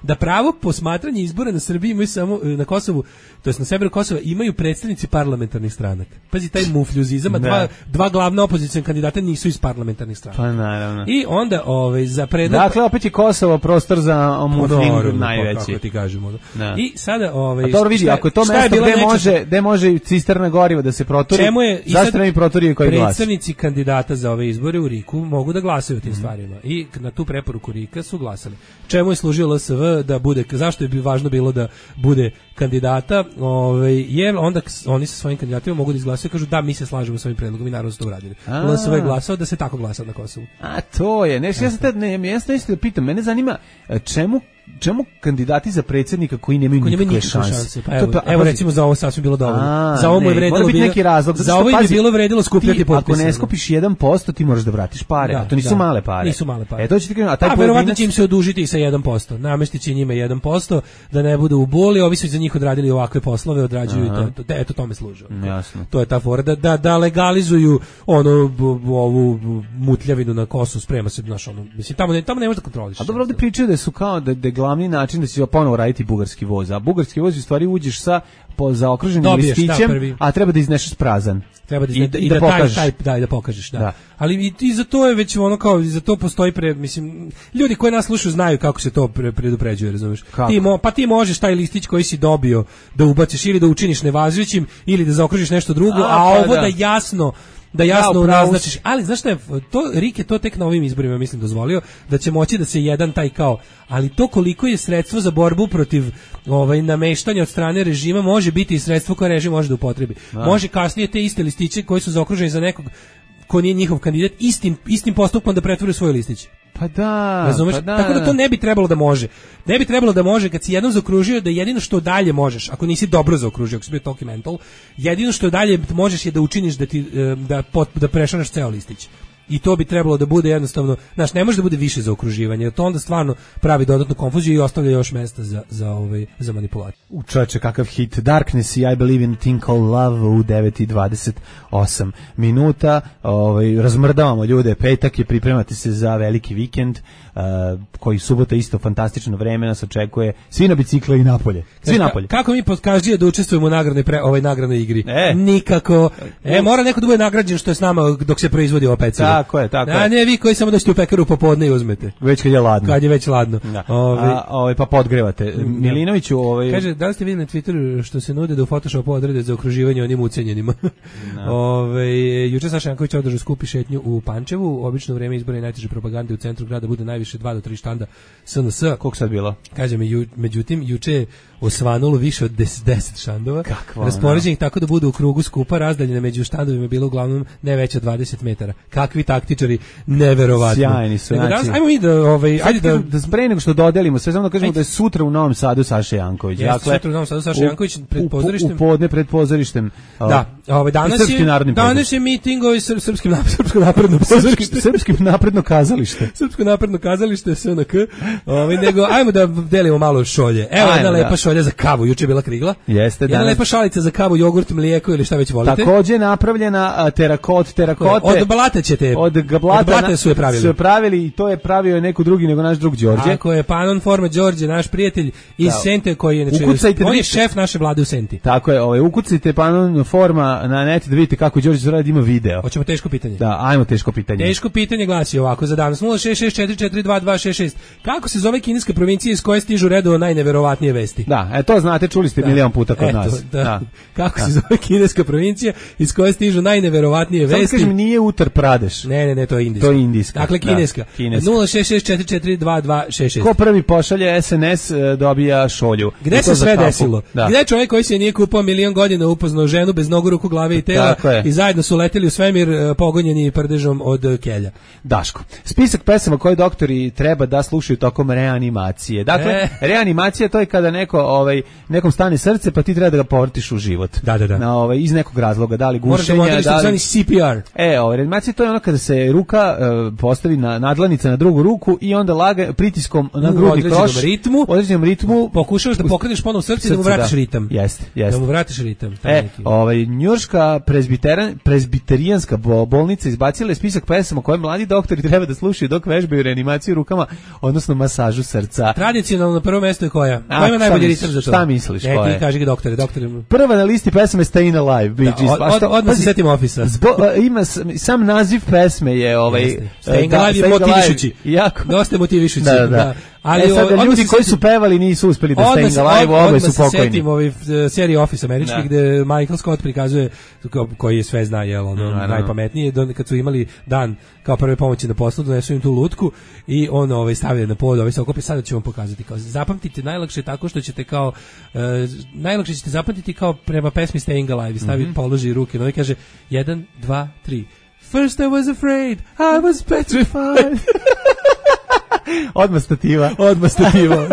da pravo posmatranja izbora na Srbiji imaju samo na Kosovu, to jest na severu Kosova imaju predstavnici parlamentarnih stranaka. Pazi taj mufljuzizam, dva dva glavna opoziciona kandidata nisu iz parlamentarnih stranaka. Pa naravno. I onda ovaj za predlog. Dakle opet je Kosovo prostor za mufljing najveći. Kako ti kažemo. Da. I sada ovaj a dobro vidi, ako je to mesto gde nečas... može, gde može cisterna goriva da se proturi. Čemu je zašto ne bi proturio koji glas? Predstavnici kandidata za ove izbore u Riku mogu da glasaju o tim mm. stvarima i na tu preporuku Rika su glasali. Čemu je služio L S V da bude, zašto je bi važno bilo da bude kandidata, ovaj jer onda oni sa svojim kandidatima mogu da izglasaju i kažu da mi se slažemo sa ovim predlogom i naravno su to uradili. L S V je glasao da se tako glasa na Kosovu. A to je, ne, ja sad ne, ja sam isto da pitam, mene zanima čemu čemu kandidati za predsjednika koji nemaju koji nikakve šanse. šanse. Pa evo, pa, evo recimo za ovo sasvim bilo dovoljno. A, za ovo mu je vredilo biti neki razlog. Za ovo je bilo vredilo skupljati potpise. Ako ne skupiš jedan posto ti možeš da vratiš pare, da, a to nisu da, male pare. Nisu male pare. E to će ti kažem, a taj a verovatno će im se odužiti i sa jedan posto. Namestiće njima jedan posto da ne budu u boli, ovi su za njih odradili ovakve poslove, odrađuju Aha. to. to eto tome služe. Jasno. To je ta fora da, da da legalizuju ono ovu mutljavinu na Kosovu, sprema se naš ono. Mislim tamo ne tamo ne može da kontroliš. A dobro ovde pričaju da su kao da da glavni način da će ponovo raditi bugarski voz, a bugarski voz u stvari uđeš sa po zaokruženim Dobiješ, listićem, da, a treba da izneseš prazan. Treba da, I, izne, i, i da, da pokažeš. Taj, taj, da, da pokažeš, da. da. Ali i, i za to je već ono kao, i za to postoji pre, mislim, ljudi koji nas slušaju znaju kako se to pre, predupređuje, razumiješ? Ti mo, pa ti možeš taj listić koji si dobio da ubaciš ili da učiniš nevažećim ili da zaokružiš nešto drugo, a, a pa ovo da. da jasno da jasno ja, naznačiš, ali znaš šta je, to, Rik je to tek na ovim izborima, mislim, dozvolio, da će moći da se jedan taj kao, ali to koliko je sredstvo za borbu protiv ovaj, nameštanja od strane režima, može biti i sredstvo koje režim može da upotrebi. Da. Može kasnije te iste listiće koji su zaokruženi za nekog ko nije njihov kandidat, istim, istim postupkom da pretvori svoj listić. Pa da, razumeš? Pa da. Tako da to ne bi trebalo da može. Ne bi trebalo da može kad si jednom zaokružio da jedino što dalje možeš, ako nisi dobro zaokružio, ako si bio talky mental, jedino što dalje možeš je da učiniš da ti da pot, da prešanaš ceo listić. I to bi trebalo da bude jednostavno, znaš, ne može da bude više za okruživanje, to onda stvarno pravi dodatnu konfuziju i ostavlja još mesta za za ovaj za manipulaciju. U čoveče, kakav hit Darkness i I Believe in a Thing Called Love u devet i dvadeset osam minuta. Ovaj razmrdavamo ljude, petak je, pripremati se za veliki vikend, uh, koji subota isto fantastično vreme nas očekuje. Svi na bicikle i napolje. Svi Ka, napolje. Kako mi podkaždije da učestvujemo u nagradnoj pre ovaj nagradnoj igri? E. Nikako. E, mora neko da bude nagrađen što je s nama dok se proizvodi ova peciva. Tako je, tako A, je. ne vi koji samo dođete u pekaru popodne i uzmete. Već kad je ladno. Kad je već ladno. Da. Ove, A, ove, pa podgrevate. Milinoviću... Ove... Kaže, da li ste vidjeli na Twitteru što se nude da u Photoshopu odrede za okruživanje onim ucenjenima? Ove, juče Saša Janković održao skupi šetnju u Pančevu. Obično u vreme izbora i najteže propagande u centru grada bude najviše dva do tri štanda S N S. Koliko sad bilo? Kaže mi, ju, međutim, juče je osvanulo više od deset štandova. Raspoređenih tako da budu u krugu skupa, razdaljene među štandovima bilo uglavnom ne veće od dvadeset metara. Kakvi taktičari, neverovatno. Sjajni su. Nego danas, ajmo mi da, ovaj, ajde da, da pre nego što dodelimo, sve samo da kažemo ajde. Da je sutra u Novom Sadu Saša Janković. Jeste, dakle, sutra u Novom Sadu Saša Janković pred pozorištem. U, u podne pred pozorištem. Da, ovaj, danas je, danas je miting ovaj srpskim srpsko napredno pozorište. Srpskim napredno kazalište. Srpsko napredno kazalište S N K. Ovaj, nego, ajmo da delimo malo šolje. Evo ajmo, jedna lepa da. šolja za kavu, juče je bila krigla. Jeste, jedna danas. lepa šalica za kavu, jogurt, mlijeko ili šta već volite. Takođe napravljena terakot, terakote. Od blata ćete. Od blata, od blata su je pravili. Su je pravili i to je pravio neko drugi nego naš drug Đorđe. Tako je, Panon Forma Đorđe, naš prijatelj iz da. Sente koji je znači, on je šef naše vlade u Senti. Tako je, ovaj ukucajte Panon Forma na net da vidite kako Đorđe radi, ima video. Hoćemo teško pitanje. Da, ajmo teško pitanje. Teško pitanje glasi ovako za danas nula šest šest četiri četiri dva dva šest šest. Kako se zove kineska provincija iz koje stižu redovno najneverovatnije vesti? Da, e to znate, čuli ste da. milion puta kod Eto, nas. Da. Da. Kako da. se zove kineska provincija iz koje stižu najneverovatnije vesti? Samo kažem, nije Uttar Pradeš. Ne, ne, ne, to je indijska. To je indijska. Dakle, kineska. Da, kineska. nula šest šest četiri četiri dva dva šest šest. Ko prvi pošalje S N S dobija šolju. Gde se sve desilo? Da. Gde čovjek koji se nije kupao milion godina upoznao ženu bez nogu, ruku, glave i tela i zajedno su leteli u svemir pogonjeni prdežom od kelja? Daško. Spisak pesama koje doktori treba da slušaju tokom reanimacije. Dakle, e. reanimacija to je kada neko ovaj nekom stane srce, pa ti treba da ga povrtiš u život. Da, da, da. Na ovaj iz nekog razloga, da li gušenja, Moraš da da li C P R. E, ovaj reanimacija to je ono kada se ruka uh, postavi na nadlanica na drugu ruku i onda laga pritiskom na u grudni koš, ritmu, u određenom ritmu pokušavaš da pokreneš ponovo srce i da mu vratiš da. ritam. Jeste, jeste. Da mu vratiš ritam. E, ovaj njurška prezbiteran prezbiterijanska bolnica izbacila je spisak pesama koje mladi doktori treba da slušaju dok vežbaju reanimaciju rukama, odnosno masažu srca. Tradicionalno na prvo mesto je koja? A, koja ima najbolji ritam za to? Šta misliš, e, koja je? Ti kaži ga doktore, doktore. Prva na listi pesme je Stayin' Alive, Bee Gees. Da, od, od, odmah se setim Office-a. Ima sam naziv pesme je ovaj Stayin' Alive je motivišući. Jako. Dosta motivišući. Da, da. da. Ali e, sada, ljudi koji su pevali nisu uspeli da Stayin' Alive, oboje su pokojni. Odmah se setim ovaj serije Office američki, da. Gde Michael Scott prikazuje, koji je sve zna, jel, ono, no, najpametnije, no. Kad su imali dan kao prve pomoći na poslu, donesu im tu lutku i on ovaj, stavio na pod, ovaj se okopi, sada ću vam pokazati. Kao, zapamtite najlakše tako što ćete kao, uh, najlakše ćete zapamtiti kao prema pesmi Stayin' Alive, stavi, mm-hmm. položi ruke, no i kaže, jedan, dva, tri. First I was afraid, I was petrified. Odmah stativa. Odmah stativa.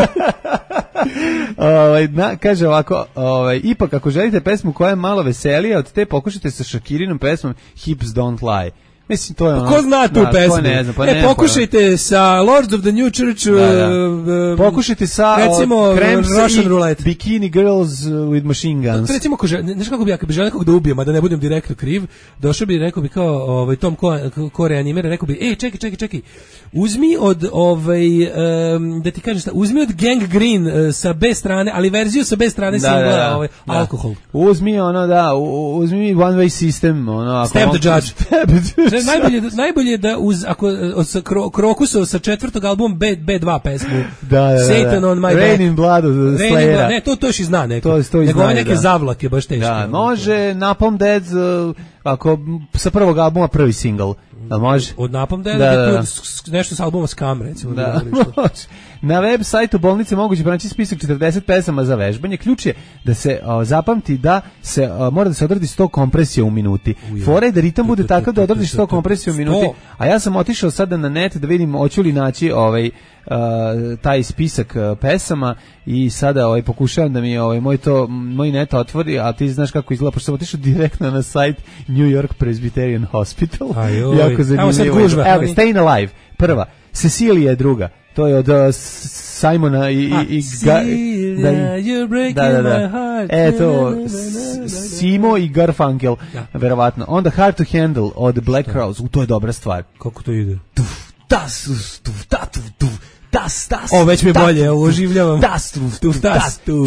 ovaj, na, kaže ovako, ovaj, ipak ako želite pesmu koja je malo veselija, od te pokušajte sa Shakirinom pesmom Hips Don't Lie. Mislim, to je ono... Ko zna tu da, pesmu? Ne znam, pa e, ne pokušajte sa Lords of the New Church... Da, da. Uh, pokušajte sa... Recimo, Russian Roulette. Bikini Girls with Machine Guns. Recimo, ko žel, znaš kako bi ja, kad bi želeo nekog da ubijem, a da ne budem direktno kriv, došao bi, rekao bi kao ovaj, Tom ko, ko reanimira, rekao bi, ej, čekaj, čekaj, čekaj, uzmi od, ovaj, um, da ti kažeš, uzmi od Gang Green uh, sa B strane, ali verziju sa B strane da, singla, da, da, ovaj, da. alkohol. Uzmi ono, da, uzmi One Way System, ono, ako... Stab the Judge. Stab the Judge. najbolje, najbolje da uz ako sa kro, Krokusov sa četvrtog albuma B, B2 pesmu da, da, da, Satan on my Rain in Blood od Slayera. Ne, to to još i zna neko. To, to nego zna, neke da. zavlake baš teške. Da, može Napalm Dead uh, ako sa prvog albuma prvi singl. Da može? Od Napalm Dead da, da, da. nešto sa albuma Scam recimo. Da, da na web sajtu bolnice moguće pronaći spisak četrdeset pesama za vežbanje. Ključ je da se o, zapamti da se o, mora da se odradi sto kompresija u minuti. Fora je da ritam bude takav da odradiš sto kompresija u minuti. A ja sam otišao sada na net da vidim hoću li naći ovaj Uh, taj spisak uh, pesama i sada ovaj pokušavam da mi ovaj moj to moj net otvori, a ti znaš kako izgleda, pošto sam otišao direktno na sajt New York Presbyterian Hospital. Jako zanimljivo. Evo, Stayin' Alive, prva. Cecilia je druga. To je od uh, Simona i, i, i ga, da, you're breaking da, da, da. my heart. Eto, Simo i Garfunkel, da. Verovatno. Onda Hard to Handle od Black Crowes. U, to je dobra stvar. Kako to ide? Tuf, tas, tuf, ta, tuf, tuf. Das, das. O, već mi bolje, evo, oživljavam. Das, tuf, tuf, das, tuf,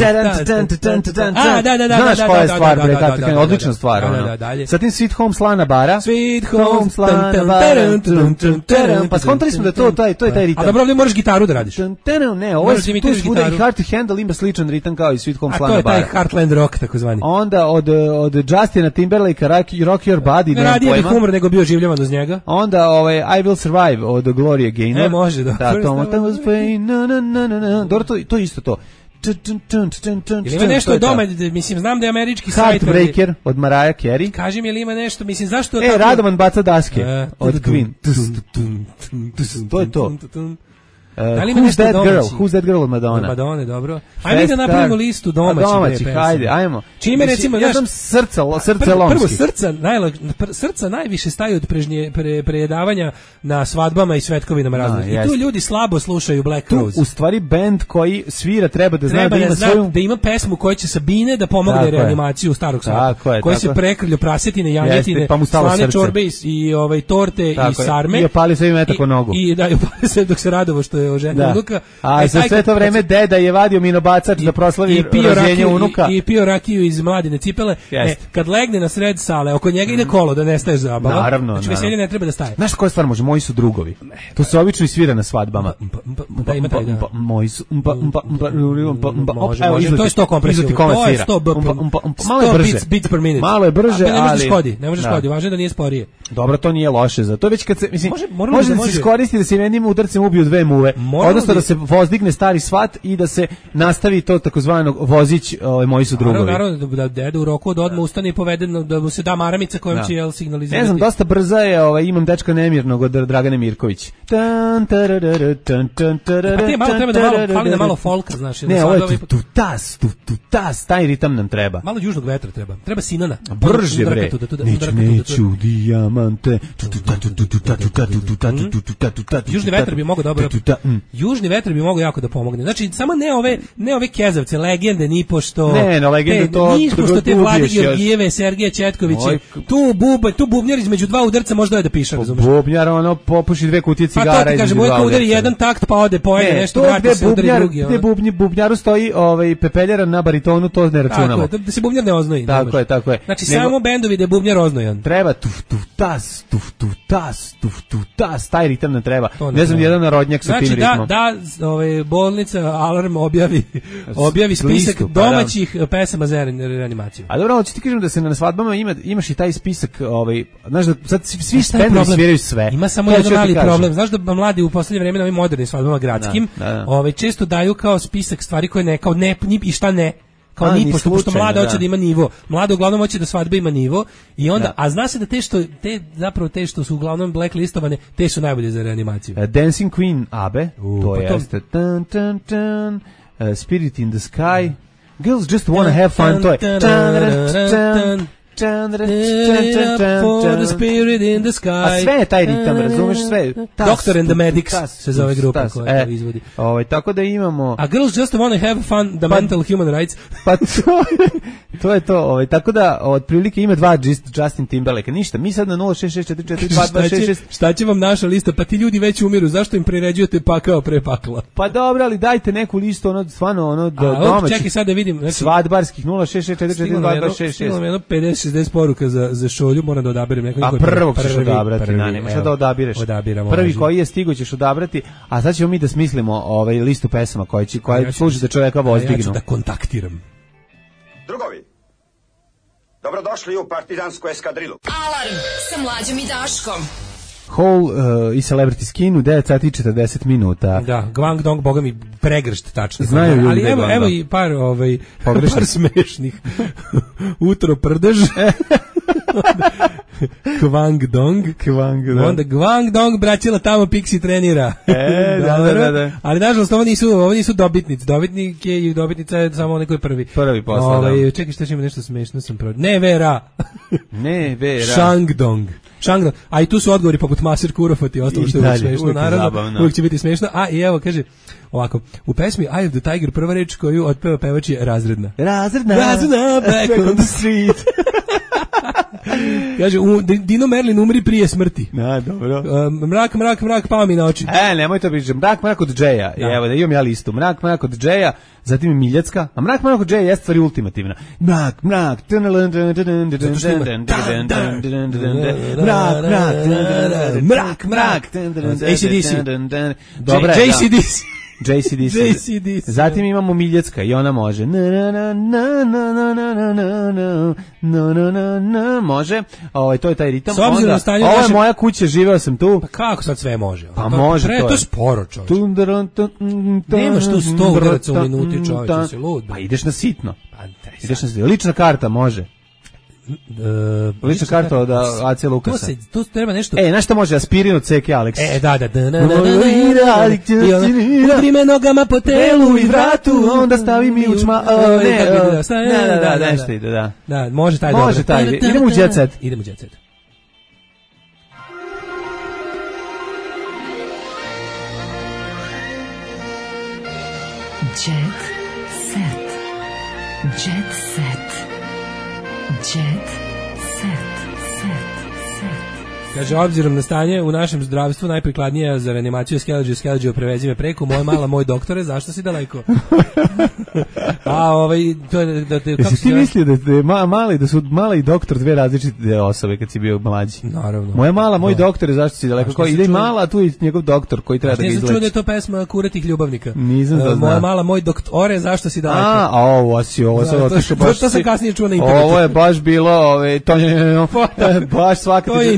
A, da, da, da. Znaš koja je stvar, bre, da, kako je odlična stvar, ono. Zatim Sweet Home Slana Bara. Sweet Home Slana Bara. Pa skontali smo da to, taj, to je taj ritam. A dobro, ovdje moraš gitaru da radiš. Ne, ovo je, tu je svuda i Hard to Handle ima sličan ritam kao i Sweet Home Slana Bara. A to je taj Heartland Rock, takozvani. Onda od, od Justina Timberlake, Rock Your Body, ne radije bih humor, nego bio oživljavan uz njega. Onda ovaj, I Will Survive od Gloria Gaynor. Ne, može, da. Da, to was pain, na, na, na, na, na. Dobro, to, to isto to. Ili ima nešto od doma, mislim, znam da je američki sajt. Heartbreaker od Mariah Carey. Kaži mi, ili ima nešto, mislim, zašto... E, Radovan baca daske od Queen. To je to. Uh, who's that domaći? girl? Who's that girl od Madonna? Madonna, dobro. Ajde da napravimo listu domaćih. Domaćih, hajde, ajmo. Čime recimo, ja sam srce, srce lomski. Prvo srca, najlag, srca najviše staju od prežnje, pre, prejedavanja na svadbama i svetkovinama raznih. I tu ljudi slabo slušaju Black Crowes. Tu u stvari bend koji svira treba da zna treba da ima zna, svoju... da ima pesmu koja će Sabine da pomogne reanimaciju starog svata. Koji se prekrlju prasetine, janjetine, pa slane čorbe i, i ovaj, torte tako i sarme. I opali se im metak u nogu. I da, i opali se dok se radovo što je oženio unuka. A za sve to vreme deda je vadio minobacač da proslavi rođenje unuka. I pio rakiju iz Mladine cipele. E, kad legne na sred sale, oko njega ide kolo da nestaje zabava. Naravno, znači veselje ne treba da staje. Znaš koja stvar može? Moji su drugovi. To se obično i svira na svadbama. Da ima taj, da. Moji su... Može, može, to je sto kompresija. To je sto beats per minute. Malo je brže, ali... Ne može škodi, ne može škodi, važno je da nije sporije. Dobro, to nije loše za to. Već kad se, mislim, može da se iskoristi da se jednim udarcem ubiju dve muve. Moralo odnosno bi- da se vozdigne stari svat i da se nastavi to takozvano vozić, ovaj, moji su drugovi. Naravno, naravno da deda u roku od odmah ustane i povede, da mu se da maramica kojom Da. će jel, signalizirati. Ne znam, dosta brza je, ovaj, imam dečka nemirnog od Dragane Mirković. Tan, tararara, tan, tan, tarara, Pa ti je malo tan, treba da malo, tarara, fali da malo folka, znaš. jer Ne, sad ovo je ovaj- tu, tu tas, tu, tu tas, taj ritam nam treba. Malo južnog vetra treba. Treba sinana. Brže, bre. Udrkatu, da tu da- Neću, udrkatu, da tu- neću, dijamante. Tu, tu, ta, tu, tu, tu, ta, tu, ta, tu, tu, ta, tu, tu, tu, ta, tu, ta, tu, Južni ta, vetar bi mogao dobro. tu, ta, mm. Južni vetar bi mogao jako da pomogne. Znači samo ne ove ne ove kezavce, legende ni pošto. Ne, na legende te, to- ni to pošto te ubiješ Vlade još. Georgijeve, Sergeja Četkovića. Oj, Tu bub, tu bubnjar između dva udarca možda je da piše, razumeš? Bubnjar, ono, popuši dve kutije Pa cigara. to ti kaže, između Vojko dva udari udarca. jedan takt pa ode pojede Ne, nešto, to vrati gde se, udari bubnjar, drugi. gde ono. bubnji, bubnjaru stoji ovaj, pepeljara na baritonu, to ne Tako računamo. je, da, da se bubnjar ne oznoji. Tako ne može. je, tako je. Znači Nego- samo bendovi da je bubnjar oznojan. Treba tuf tuf tas, tuf tuf tas, tuf tuf tas, taj ritam nam treba. To Ne znam, treba. jedan narodnjak sa Znači tim da, ritmom. da, ovaj, bolnica Alarm objavi, objavi spisak Listu, pa da. domaćih pesama za re- reanimaciju. A dobro, hoću ti kažem da se na svadbama ima, imaš i taj spisak, ovaj, znaš da sad svi, svi Šta je bendovi problem? sviraju sve. Ima samo To jedan ću ja ti mali kažem. problem. Znaš da mladi u poslednje vreme na ovim modernim svadbama gradskim, Da, da, da. ovaj, često daju kao spisak stvari koje ne, kao ne, ni, i šta ne. Kao A, ni ni pošto, pošto slučajno, mlada hoće da. da ima nivo. Mlada uglavnom hoće da svadba ima nivo i onda, Da. a zna se da te što, te, zapravo te što su uglavnom blacklistovane, te su najbolje za reanimaciju. Uh, Dancing Queen Abe, U, to pa to- jeste tan, tan, tan, uh, Spirit in the Sky, Girls Just Wanna Have Fun, to je tan, tan, tan, tan, tan, tan, For the tan. spirit in the sky. A sve je taj ritam, razumeš, sve. Tas, Doctor and the tu, Medics tas, se zove tu, grupa tas. koja E, to izvodi. Ovaj, tako da imamo... A Girls Just Wanna Have Fun, The Pa- Mental Human Rights. Pa to je to, je to ovaj, tako da otprilike ima dva Just- Justin Timberlake. Ništa, mi sad na nula šest šest četiri četiri dva dva Šta šest će, šest. šta će vam naša lista? Pa ti ljudi već umiru, zašto im priređujete pakao pre pakla? Pa dobro, ali dajte neku listu, ono, stvarno, ono, do, A, op, domaćih, čekaj sad da vidim. Znači, svadbarskih nula šest šest četiri četiri stiglo dva nam dva jedno, šest stiglo šest. nam jedno pedeset šezdeset poruka za, za šolju, moram da odaberem nekog. A koji je prvog ćeš prvi, odabrati, prvi, na, nemaš šta evo, da odabireš. Odabiramo. Prvi važi. koji je stigo ćeš odabrati, a sad ćemo mi da smislimo ovaj listu pesama koje će, A koja ja ću služi da čoveka a Ja ću vozdignu. da kontaktiram. Drugovi, dobrodošli u partizansku eskadrilu. Alarm sa mlađom i Daškom. Hole uh, i Celebrity Skin u devet sati i četrdeset minuta. Da, Gwang Dong, boga mi, pregršt tačno. Znaju ljudi ali da je evo, Gwang evo Dong. i par, ovaj, Pogrešnih. par smešnih. Utro prdež. Gwang Dong. Gwang Dong. Onda Gwang Dong, braćila tamo Pixi trenira. E, da, da, da, da. Ali nažalost ovo nisu, ovo nisu dobitnici. Dobitnik je i dobitnica je samo onaj koji je prvi. Prvi posle, Ovaj, da. čekaj, šta će ima nešto smešno sam pro. Ne vera. Ne, vera. Shangdong. Shangdong. A i tu su odgovori poput Masir Kurofat i ostalo I što je uvijek dalje, smešno. uvijek je Naravno, zabavno. uvijek će biti smešno. A i evo, kaže, ovako, u pesmi Eye of the Tiger prva reč koju otpeva pevač je razredna. Razredna. Razredna, back on the street. Kaže, u, Dino Merlin umri prije smrti. Na, dobro. Um, mrak, mrak, mrak, pao mi na oči. E, nemoj to biti. Mrak, mrak od Džeja. Da. Evo da imam ja listu. Mrak, mrak od Džeja, zatim je Miljacka. A mrak, mrak od Džeja je stvari ultimativna. Mrak, mrak. Zato što ima Mrak, mrak. A C D C. Dobra je, J C D C. J C D C. J C D C. Zatim imamo Miljacka i ona može. Na, na, na, na, na, na, na, na, na, na, na, na, na, na, može. Ovaj, to je taj ritam. S obzirom Onda, na stanje ovo je našeg- moja kuća, živeo sam tu. Pa kako sad sve može? Pa To- može, pre, to je. to je sporo, čovječ. Tundaran, tun, tun, Nemaš tu sto udaraca u tun, minuti, čovječe, tun. si lud. Pa ideš na sitno. Pa, daj sad. Ideš na sitno. Lična karta može. Uh, Lična karta od A C To Lukasa. se, to treba nešto... E, znaš šta može? Aspirin od C K Alex. E, da, da, da, da, da, da, da, da, i ona, udri me nogama po telu i vratu, onda stavi mi u čma... E, o, Ne, kako ide, o, da, sta- da, da, da, da, nešto da. ide, da. Da, može taj Može dobro. taj, idemo u Jet Set. Idemo u Jet Set. Jet set. Jet set. Jet set. Set. Set. Kaže, obzirom na stanje u našem zdravstvu, najprikladnija za reanimaciju Skeleđe, Skeleđe prevezi me preko, moje mala, moj doktore, zašto si daleko? A, ovaj, to je, da, da, kako Jesi se ti zove? mislio da, da, je ma, mali, da su mala i doktor dve različite osobe kad si bio mlađi? Naravno. Moja mala, moj Da. doktor je zašto si daleko. A što Kao, si ide i čuo? mala, a tu je njegov doktor koji treba da ga Nisam čuo da je izleči. to pesma kuratih ljubavnika. Nisam to E, znao. Moja mala, moj doktore, zašto si daleko? A, a ovo si, ovo sad Da, to- otišao to- baš... to sam si- kasnije čuo na internetu. Ovo je baš bilo, ove, to je, baš svaka... To je internet.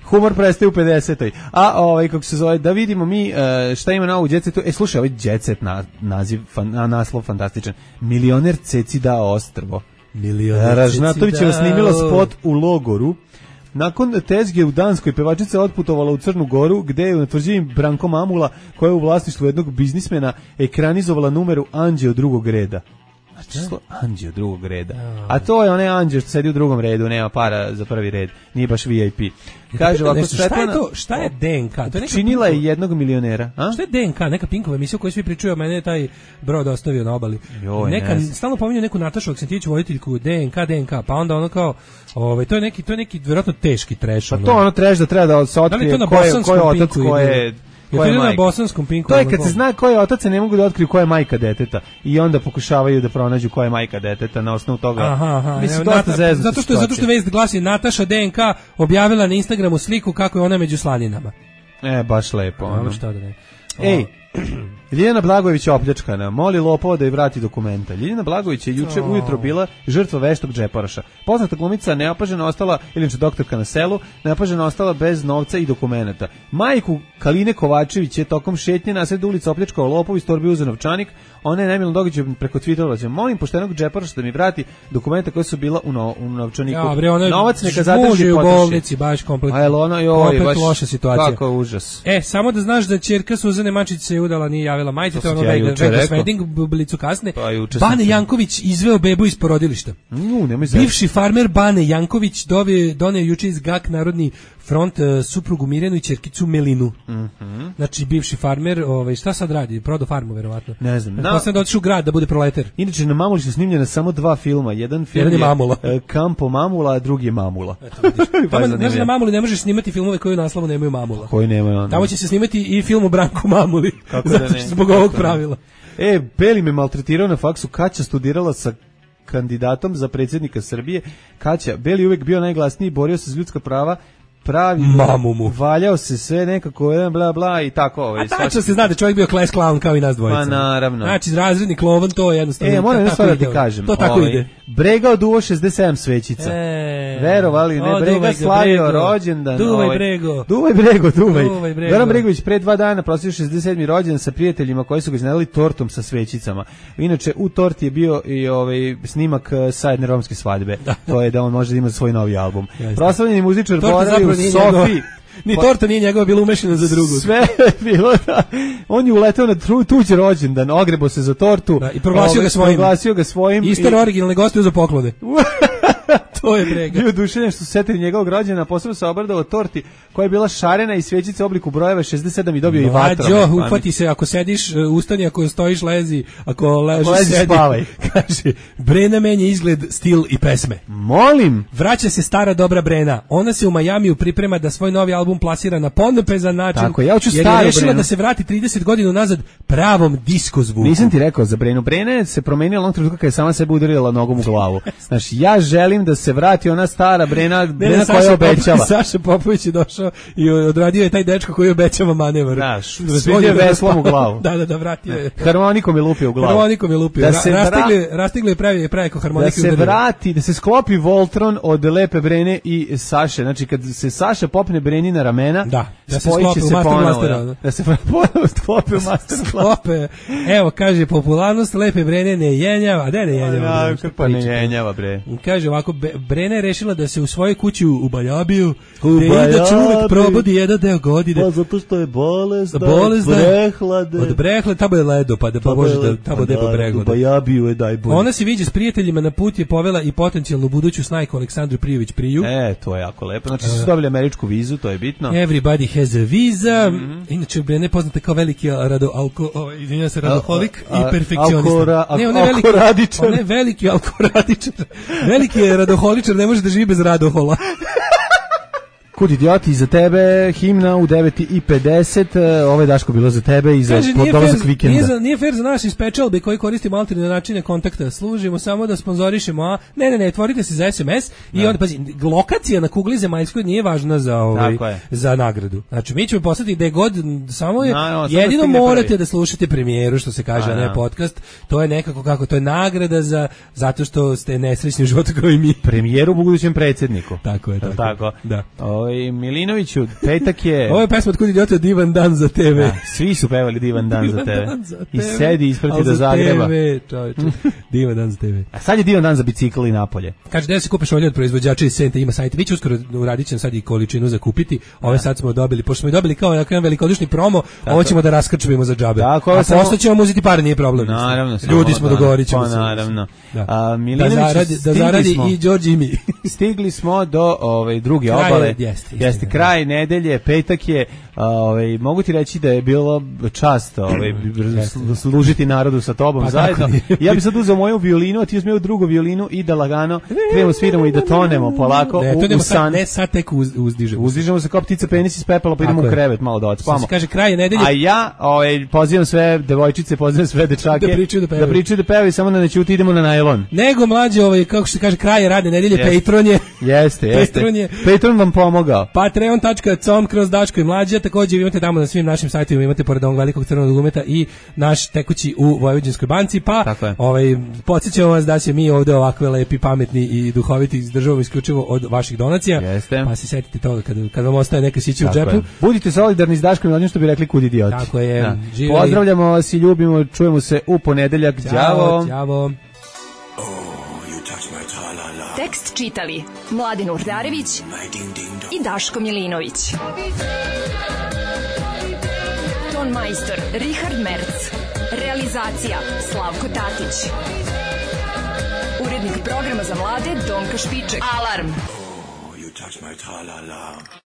Humor prestaje u pedesetoj. A ovaj kako se zove, da vidimo mi uh, šta ima novo u Jet Setu. E slušaj, ovaj Jet Set na, naziv, fan, na, naslov fantastičan. Milioner Ceci dao ostrvo. Milioner Ražnatovićeva snimila spot u logoru. Nakon tezge u Danskoj, pevačica otputovala u Crnu Goru, gde je u tvrđavi Branko Mamula, koja je u vlasništvu jednog biznismena, ekranizovala numeru Anđeo drugog reda. Znači, Anđeo drugog reda. A to je onaj Anđeo što sedi u drugom redu, nema para za prvi red, nije baš V I P. Kaže ovako, nešto, šta je to? Šta je D N K? To je neka činila je jednog milionera. A? Šta je D N K? Neka Pinkova emisija koju svi pričaju, a mene je taj brod ostavio na obali. Joj, neka, ne stalno pominju neku Natašu Aksentić, voditeljku D N K, D N K, pa onda ono kao, ovaj, to je neki, to je neki vjerojatno teški trash. Pa to ono trash da treba da se otkrije ko je, ko je otac, ko je... Ko je na bosanskom Pinku. To je kad se zna ko je otac, ne mogu da otkriju ko je majka deteta i onda pokušavaju da pronađu ko je majka deteta na osnovu toga. Aha, aha. Mislim, Evo, Nata, zezno zato što je zato što vest glasi Nataša D N K objavila na Instagramu sliku kako je ona među slaninama. E, baš lepo. Ono. Šta da ne. Ej, Ljiljana Blagojević je opljačkana, moli lopova da joj vrati dokumenta. Ljiljana Blagojević je juče oh. ujutro bila žrtva veštog džeparoša. Poznata glumica neopažena ostala, ili inače doktorka na selu, neopažena ostala bez novca i dokumenata. Majku Kaline Kovačević je tokom šetnje na sred ulica opljačkao lopov iz torbi uzeo novčanik. Ona je najmilom događajem preko Twittera, molim poštenog džeparoša da mi vrati dokumenta koja su bila u, no, u novčaniku. Ja, bre, ona novac neka zadrži u bolnici, baš kompletno. A je ono, joj, baš loša situacija. Kako užas. E, samo da znaš da ćerka Suzane Mačić se udala, nije javila majci, to je ono Vegas Wedding, blicu kasne. Pa, Bane Janković izveo bebu iz porodilišta. Nu, nemoj bivši farmer Bane Janković dovije, doneo juče iz G A K Narodni front uh, suprugu Mirjanu i ćerkicu Melinu. Mm -hmm. Znači, bivši farmer, ovaj, šta sad radi? Prodo farmu, verovatno. Ne znam. Na... Posledno da otišu u grad da bude proleter. Inače, na Mamuli su snimljene samo dva filma. Jedan film Jedan je, je Mamula. Uh, Kampo Mamula, a drugi je Mamula. Tamo, znači, na Mamuli ne možeš snimati filmove koji u naslovu nemaju Mamula. Koji nemaju onda. Tamo će se snimati i film o Branku Mamuli. Kako da ne? Zbog ovog pravila. E, Beli me maltretirao na faksu. Kaća studirala sa kandidatom za predsjednika Srbije. Kaća, Beli uvek bio najglasniji, borio se za ljudska prava, pravi mamumu. Valjao se sve nekako, jedan bla bla i tako. Ovaj, a tačno se zna da čovjek bio class clown kao i nas dvojica. Pa naravno. Znači, razredni klovan, to je jednostavno. E, moram nešto da ti kažem. To tako ovaj, ide. Brega oduo šezdeset sedam svećica. E, verovali, ne, o, Brega slavio brego. rođendan. Duvaj ovaj, Brego. Duvaj Brego, duvaj. Duvaj Brego. Goran Bregović pre dva dana proslavio šezdeset sedmi rođendan sa prijateljima koji su ga iznenadili tortom sa svećicama. Inače, u torti je bio i ovaj snimak sa jedne romske svadbe. Da. To je da on može da ima svoj novi album. Proslavljeni muzičar boravi u Sofiji. Ni torta nije njegova bila umešana za drugu. Sve je bilo da. On je uleteo na tuđi rođendan, ogrebo se za tortu. Da, i proglasio ovaj, ga svojim. Proglasio ga svojim. Istor i... originalne goste za poklone. To je Brega. Bio dušenje što su setili njegovog rođena, posebno se obradovao torti koja je bila šarena i svećice u obliku brojeva šezdeset sedam i dobio no, i vatra. Mađo, uhvati se, ako sediš, ustani, ako stojiš, lezi, ako ležiš, ako lezi, sedi. Spavaj. Kaže, Brena menja izgled, stil i pesme. Molim. Vraća se stara dobra Brena. Ona se u Majamiju priprema da svoj novi album plasira na ponepezan način. Tako, ja hoću jer staru je rešila Brenu. Da se vrati trideset godina nazad pravom disko zvuku. Nisam ti rekao za Brenu. Brena se promenila onog trenutka kada je sama sebe udarila nogom u glavu. Znači, ja želim da se vrati ona stara Brena, Brena ne, koja obećava. Saša Popović je došao i odradio je taj dečko koji obećava manevar. Da, svidio veslom u glavu. Da, da, da, vratio je. Harmonikom je lupio u glavu. Harmonikom je lupio. Da se rastigli, rastigli je pravi, pravi ko harmonike. Da se vrati, da se sklopi Voltron od Lepe Brene i Saše. Znači, kad se Saša popne Breni na ramena, da, da se sklopi u Master Blastera. Da. da se ponovo sklopi u Master Blastera. Evo, kaže, popularnost Lepe Brene ne jenjava. A da ne jenjava? Ja, kako ne jenjava, bre. Kaže ovako, Brena je rešila da se u svojoj kući u Bajabiju, da će uvek probudi jedan deo godine. Pa zato što je bolest, bolest od brehlade. Od brehlade, tamo je ledo, pa da pa može da tamo debo bregu. U Bajabiju je daj bolje. Ona se viđe s prijateljima, na put je povela i potencijalnu buduću snajku Aleksandru Prijović Priju. E, to je jako lepo. Znači su dobili američku vizu, to je bitno. Everybody has a visa. Mm-hmm. Inače, Brene poznata kao veliki rado, alko, o, izvinjam se, radoholik a, a, i perfekcionista. Alkora, ne, on je veliki, alkoradičar. On je veliki alkoradičar. Veliki je radoholičar, ne može da živi bez radohola. Kud idioti, za tebe himna u devet i pedeset, ovo je Daško bilo za tebe i za Kaže, dolazak vikenda. Nije, za, nije fair za nas iz Pečalbe koji koristimo alterne načine kontakta. Služimo samo da sponzorišemo, a ne, ne, ne, otvorite se za es em es i onda, pazi, lokacija na kugli zemaljskoj nije važna za, ovaj, za nagradu. Znači, mi ćemo poslati gde god, samo je, no, no, jedino morate pravi. Da slušate premijeru, što se kaže, a, a ne podcast. To je nekako kako, to je nagrada za, zato što ste nesrećni u životu kao i mi. Premijeru budućem predsjedniku. Tako je, tako. tako. Da. Ove, ovaj, Milinoviću, petak je... Ovo je pesma od kud idiota Divan dan za te ve. Da, svi su pevali Divan dan Divan za te ve. Dan za I te ve. sedi isprati Al do za Zagreba. te ve, čovječe. Divan dan za te ve. A sad je Divan dan za bicikl i napolje. Kaže, da se kupiš olje od proizvođača iz Sente, ima sajt. Vi će uskoro uradit ćemo sad i količinu za kupiti. Ove sad smo dobili, pošto smo i dobili kao jedan velikodušni promo, tako, ovo ćemo da raskrčujemo za džabe. Tako, a samo... posle ćemo uzeti pare, nije problem. Naravno. Ljudi smo, dogovorit ćemo pa, se. naravno. Da, A, da zaradi, da zaradi smo, i Đorđe i mi. Stigli smo do ove, druge kraj, obale. Jeste, jeste kraj nedelje, petak je. Ove, mogu ti reći da je bilo čast ove, služiti narodu sa tobom pa zajedno. Ja bih sad uzeo moju violinu, a ti uzmeo drugu violinu i da lagano krenemo sviramo i da tonemo polako ne, u, to u san. Ne, sad tek uz, uzdižemo. Uzdižemo se kao ptica penis iz pepela, pa idemo u krevet malo da odspavamo. Kaže kraj nedelje. A ja ovaj, pozivam sve devojčice, pozivam sve dečake da pričaju da pevaju. Da pričaju da pevaju, samo da ne ćuti, idemo na najlon. Nego mlađe, ovaj, kako se kaže, kraj radne nedelje, yes. Patron je. Jeste, jeste. Patron je. Patron vam pomogao. patreon tačka com kroz Daško i Mlađa, također imate tamo na svim našim sajtovima, imate pored ovog velikog crvenog dugmeta i naš tekući u Vojvođanskoj banci, pa ovaj, podsjećamo vas da se mi ovde ovakve lepi, pametni i duhoviti izdržavamo isključivo od vaših donacija, jeste. Pa se setite toga kad, kad vam ostaje neka sića u džepu. Je. Budite solidarni s Daškom i Mlađom, što bi rekli kud idioti. Tako je. Da. Pozdravljamo vas i ljubimo, čujemo se u ponedeljak. Ćao. Ćao. Tekst čitali Mladin Urdarević i Daško Milinović. Ton majstor Richard Merc. Realizacija Slavko Tatić. Urednik programa za mlade Donka Špiček. Alarm!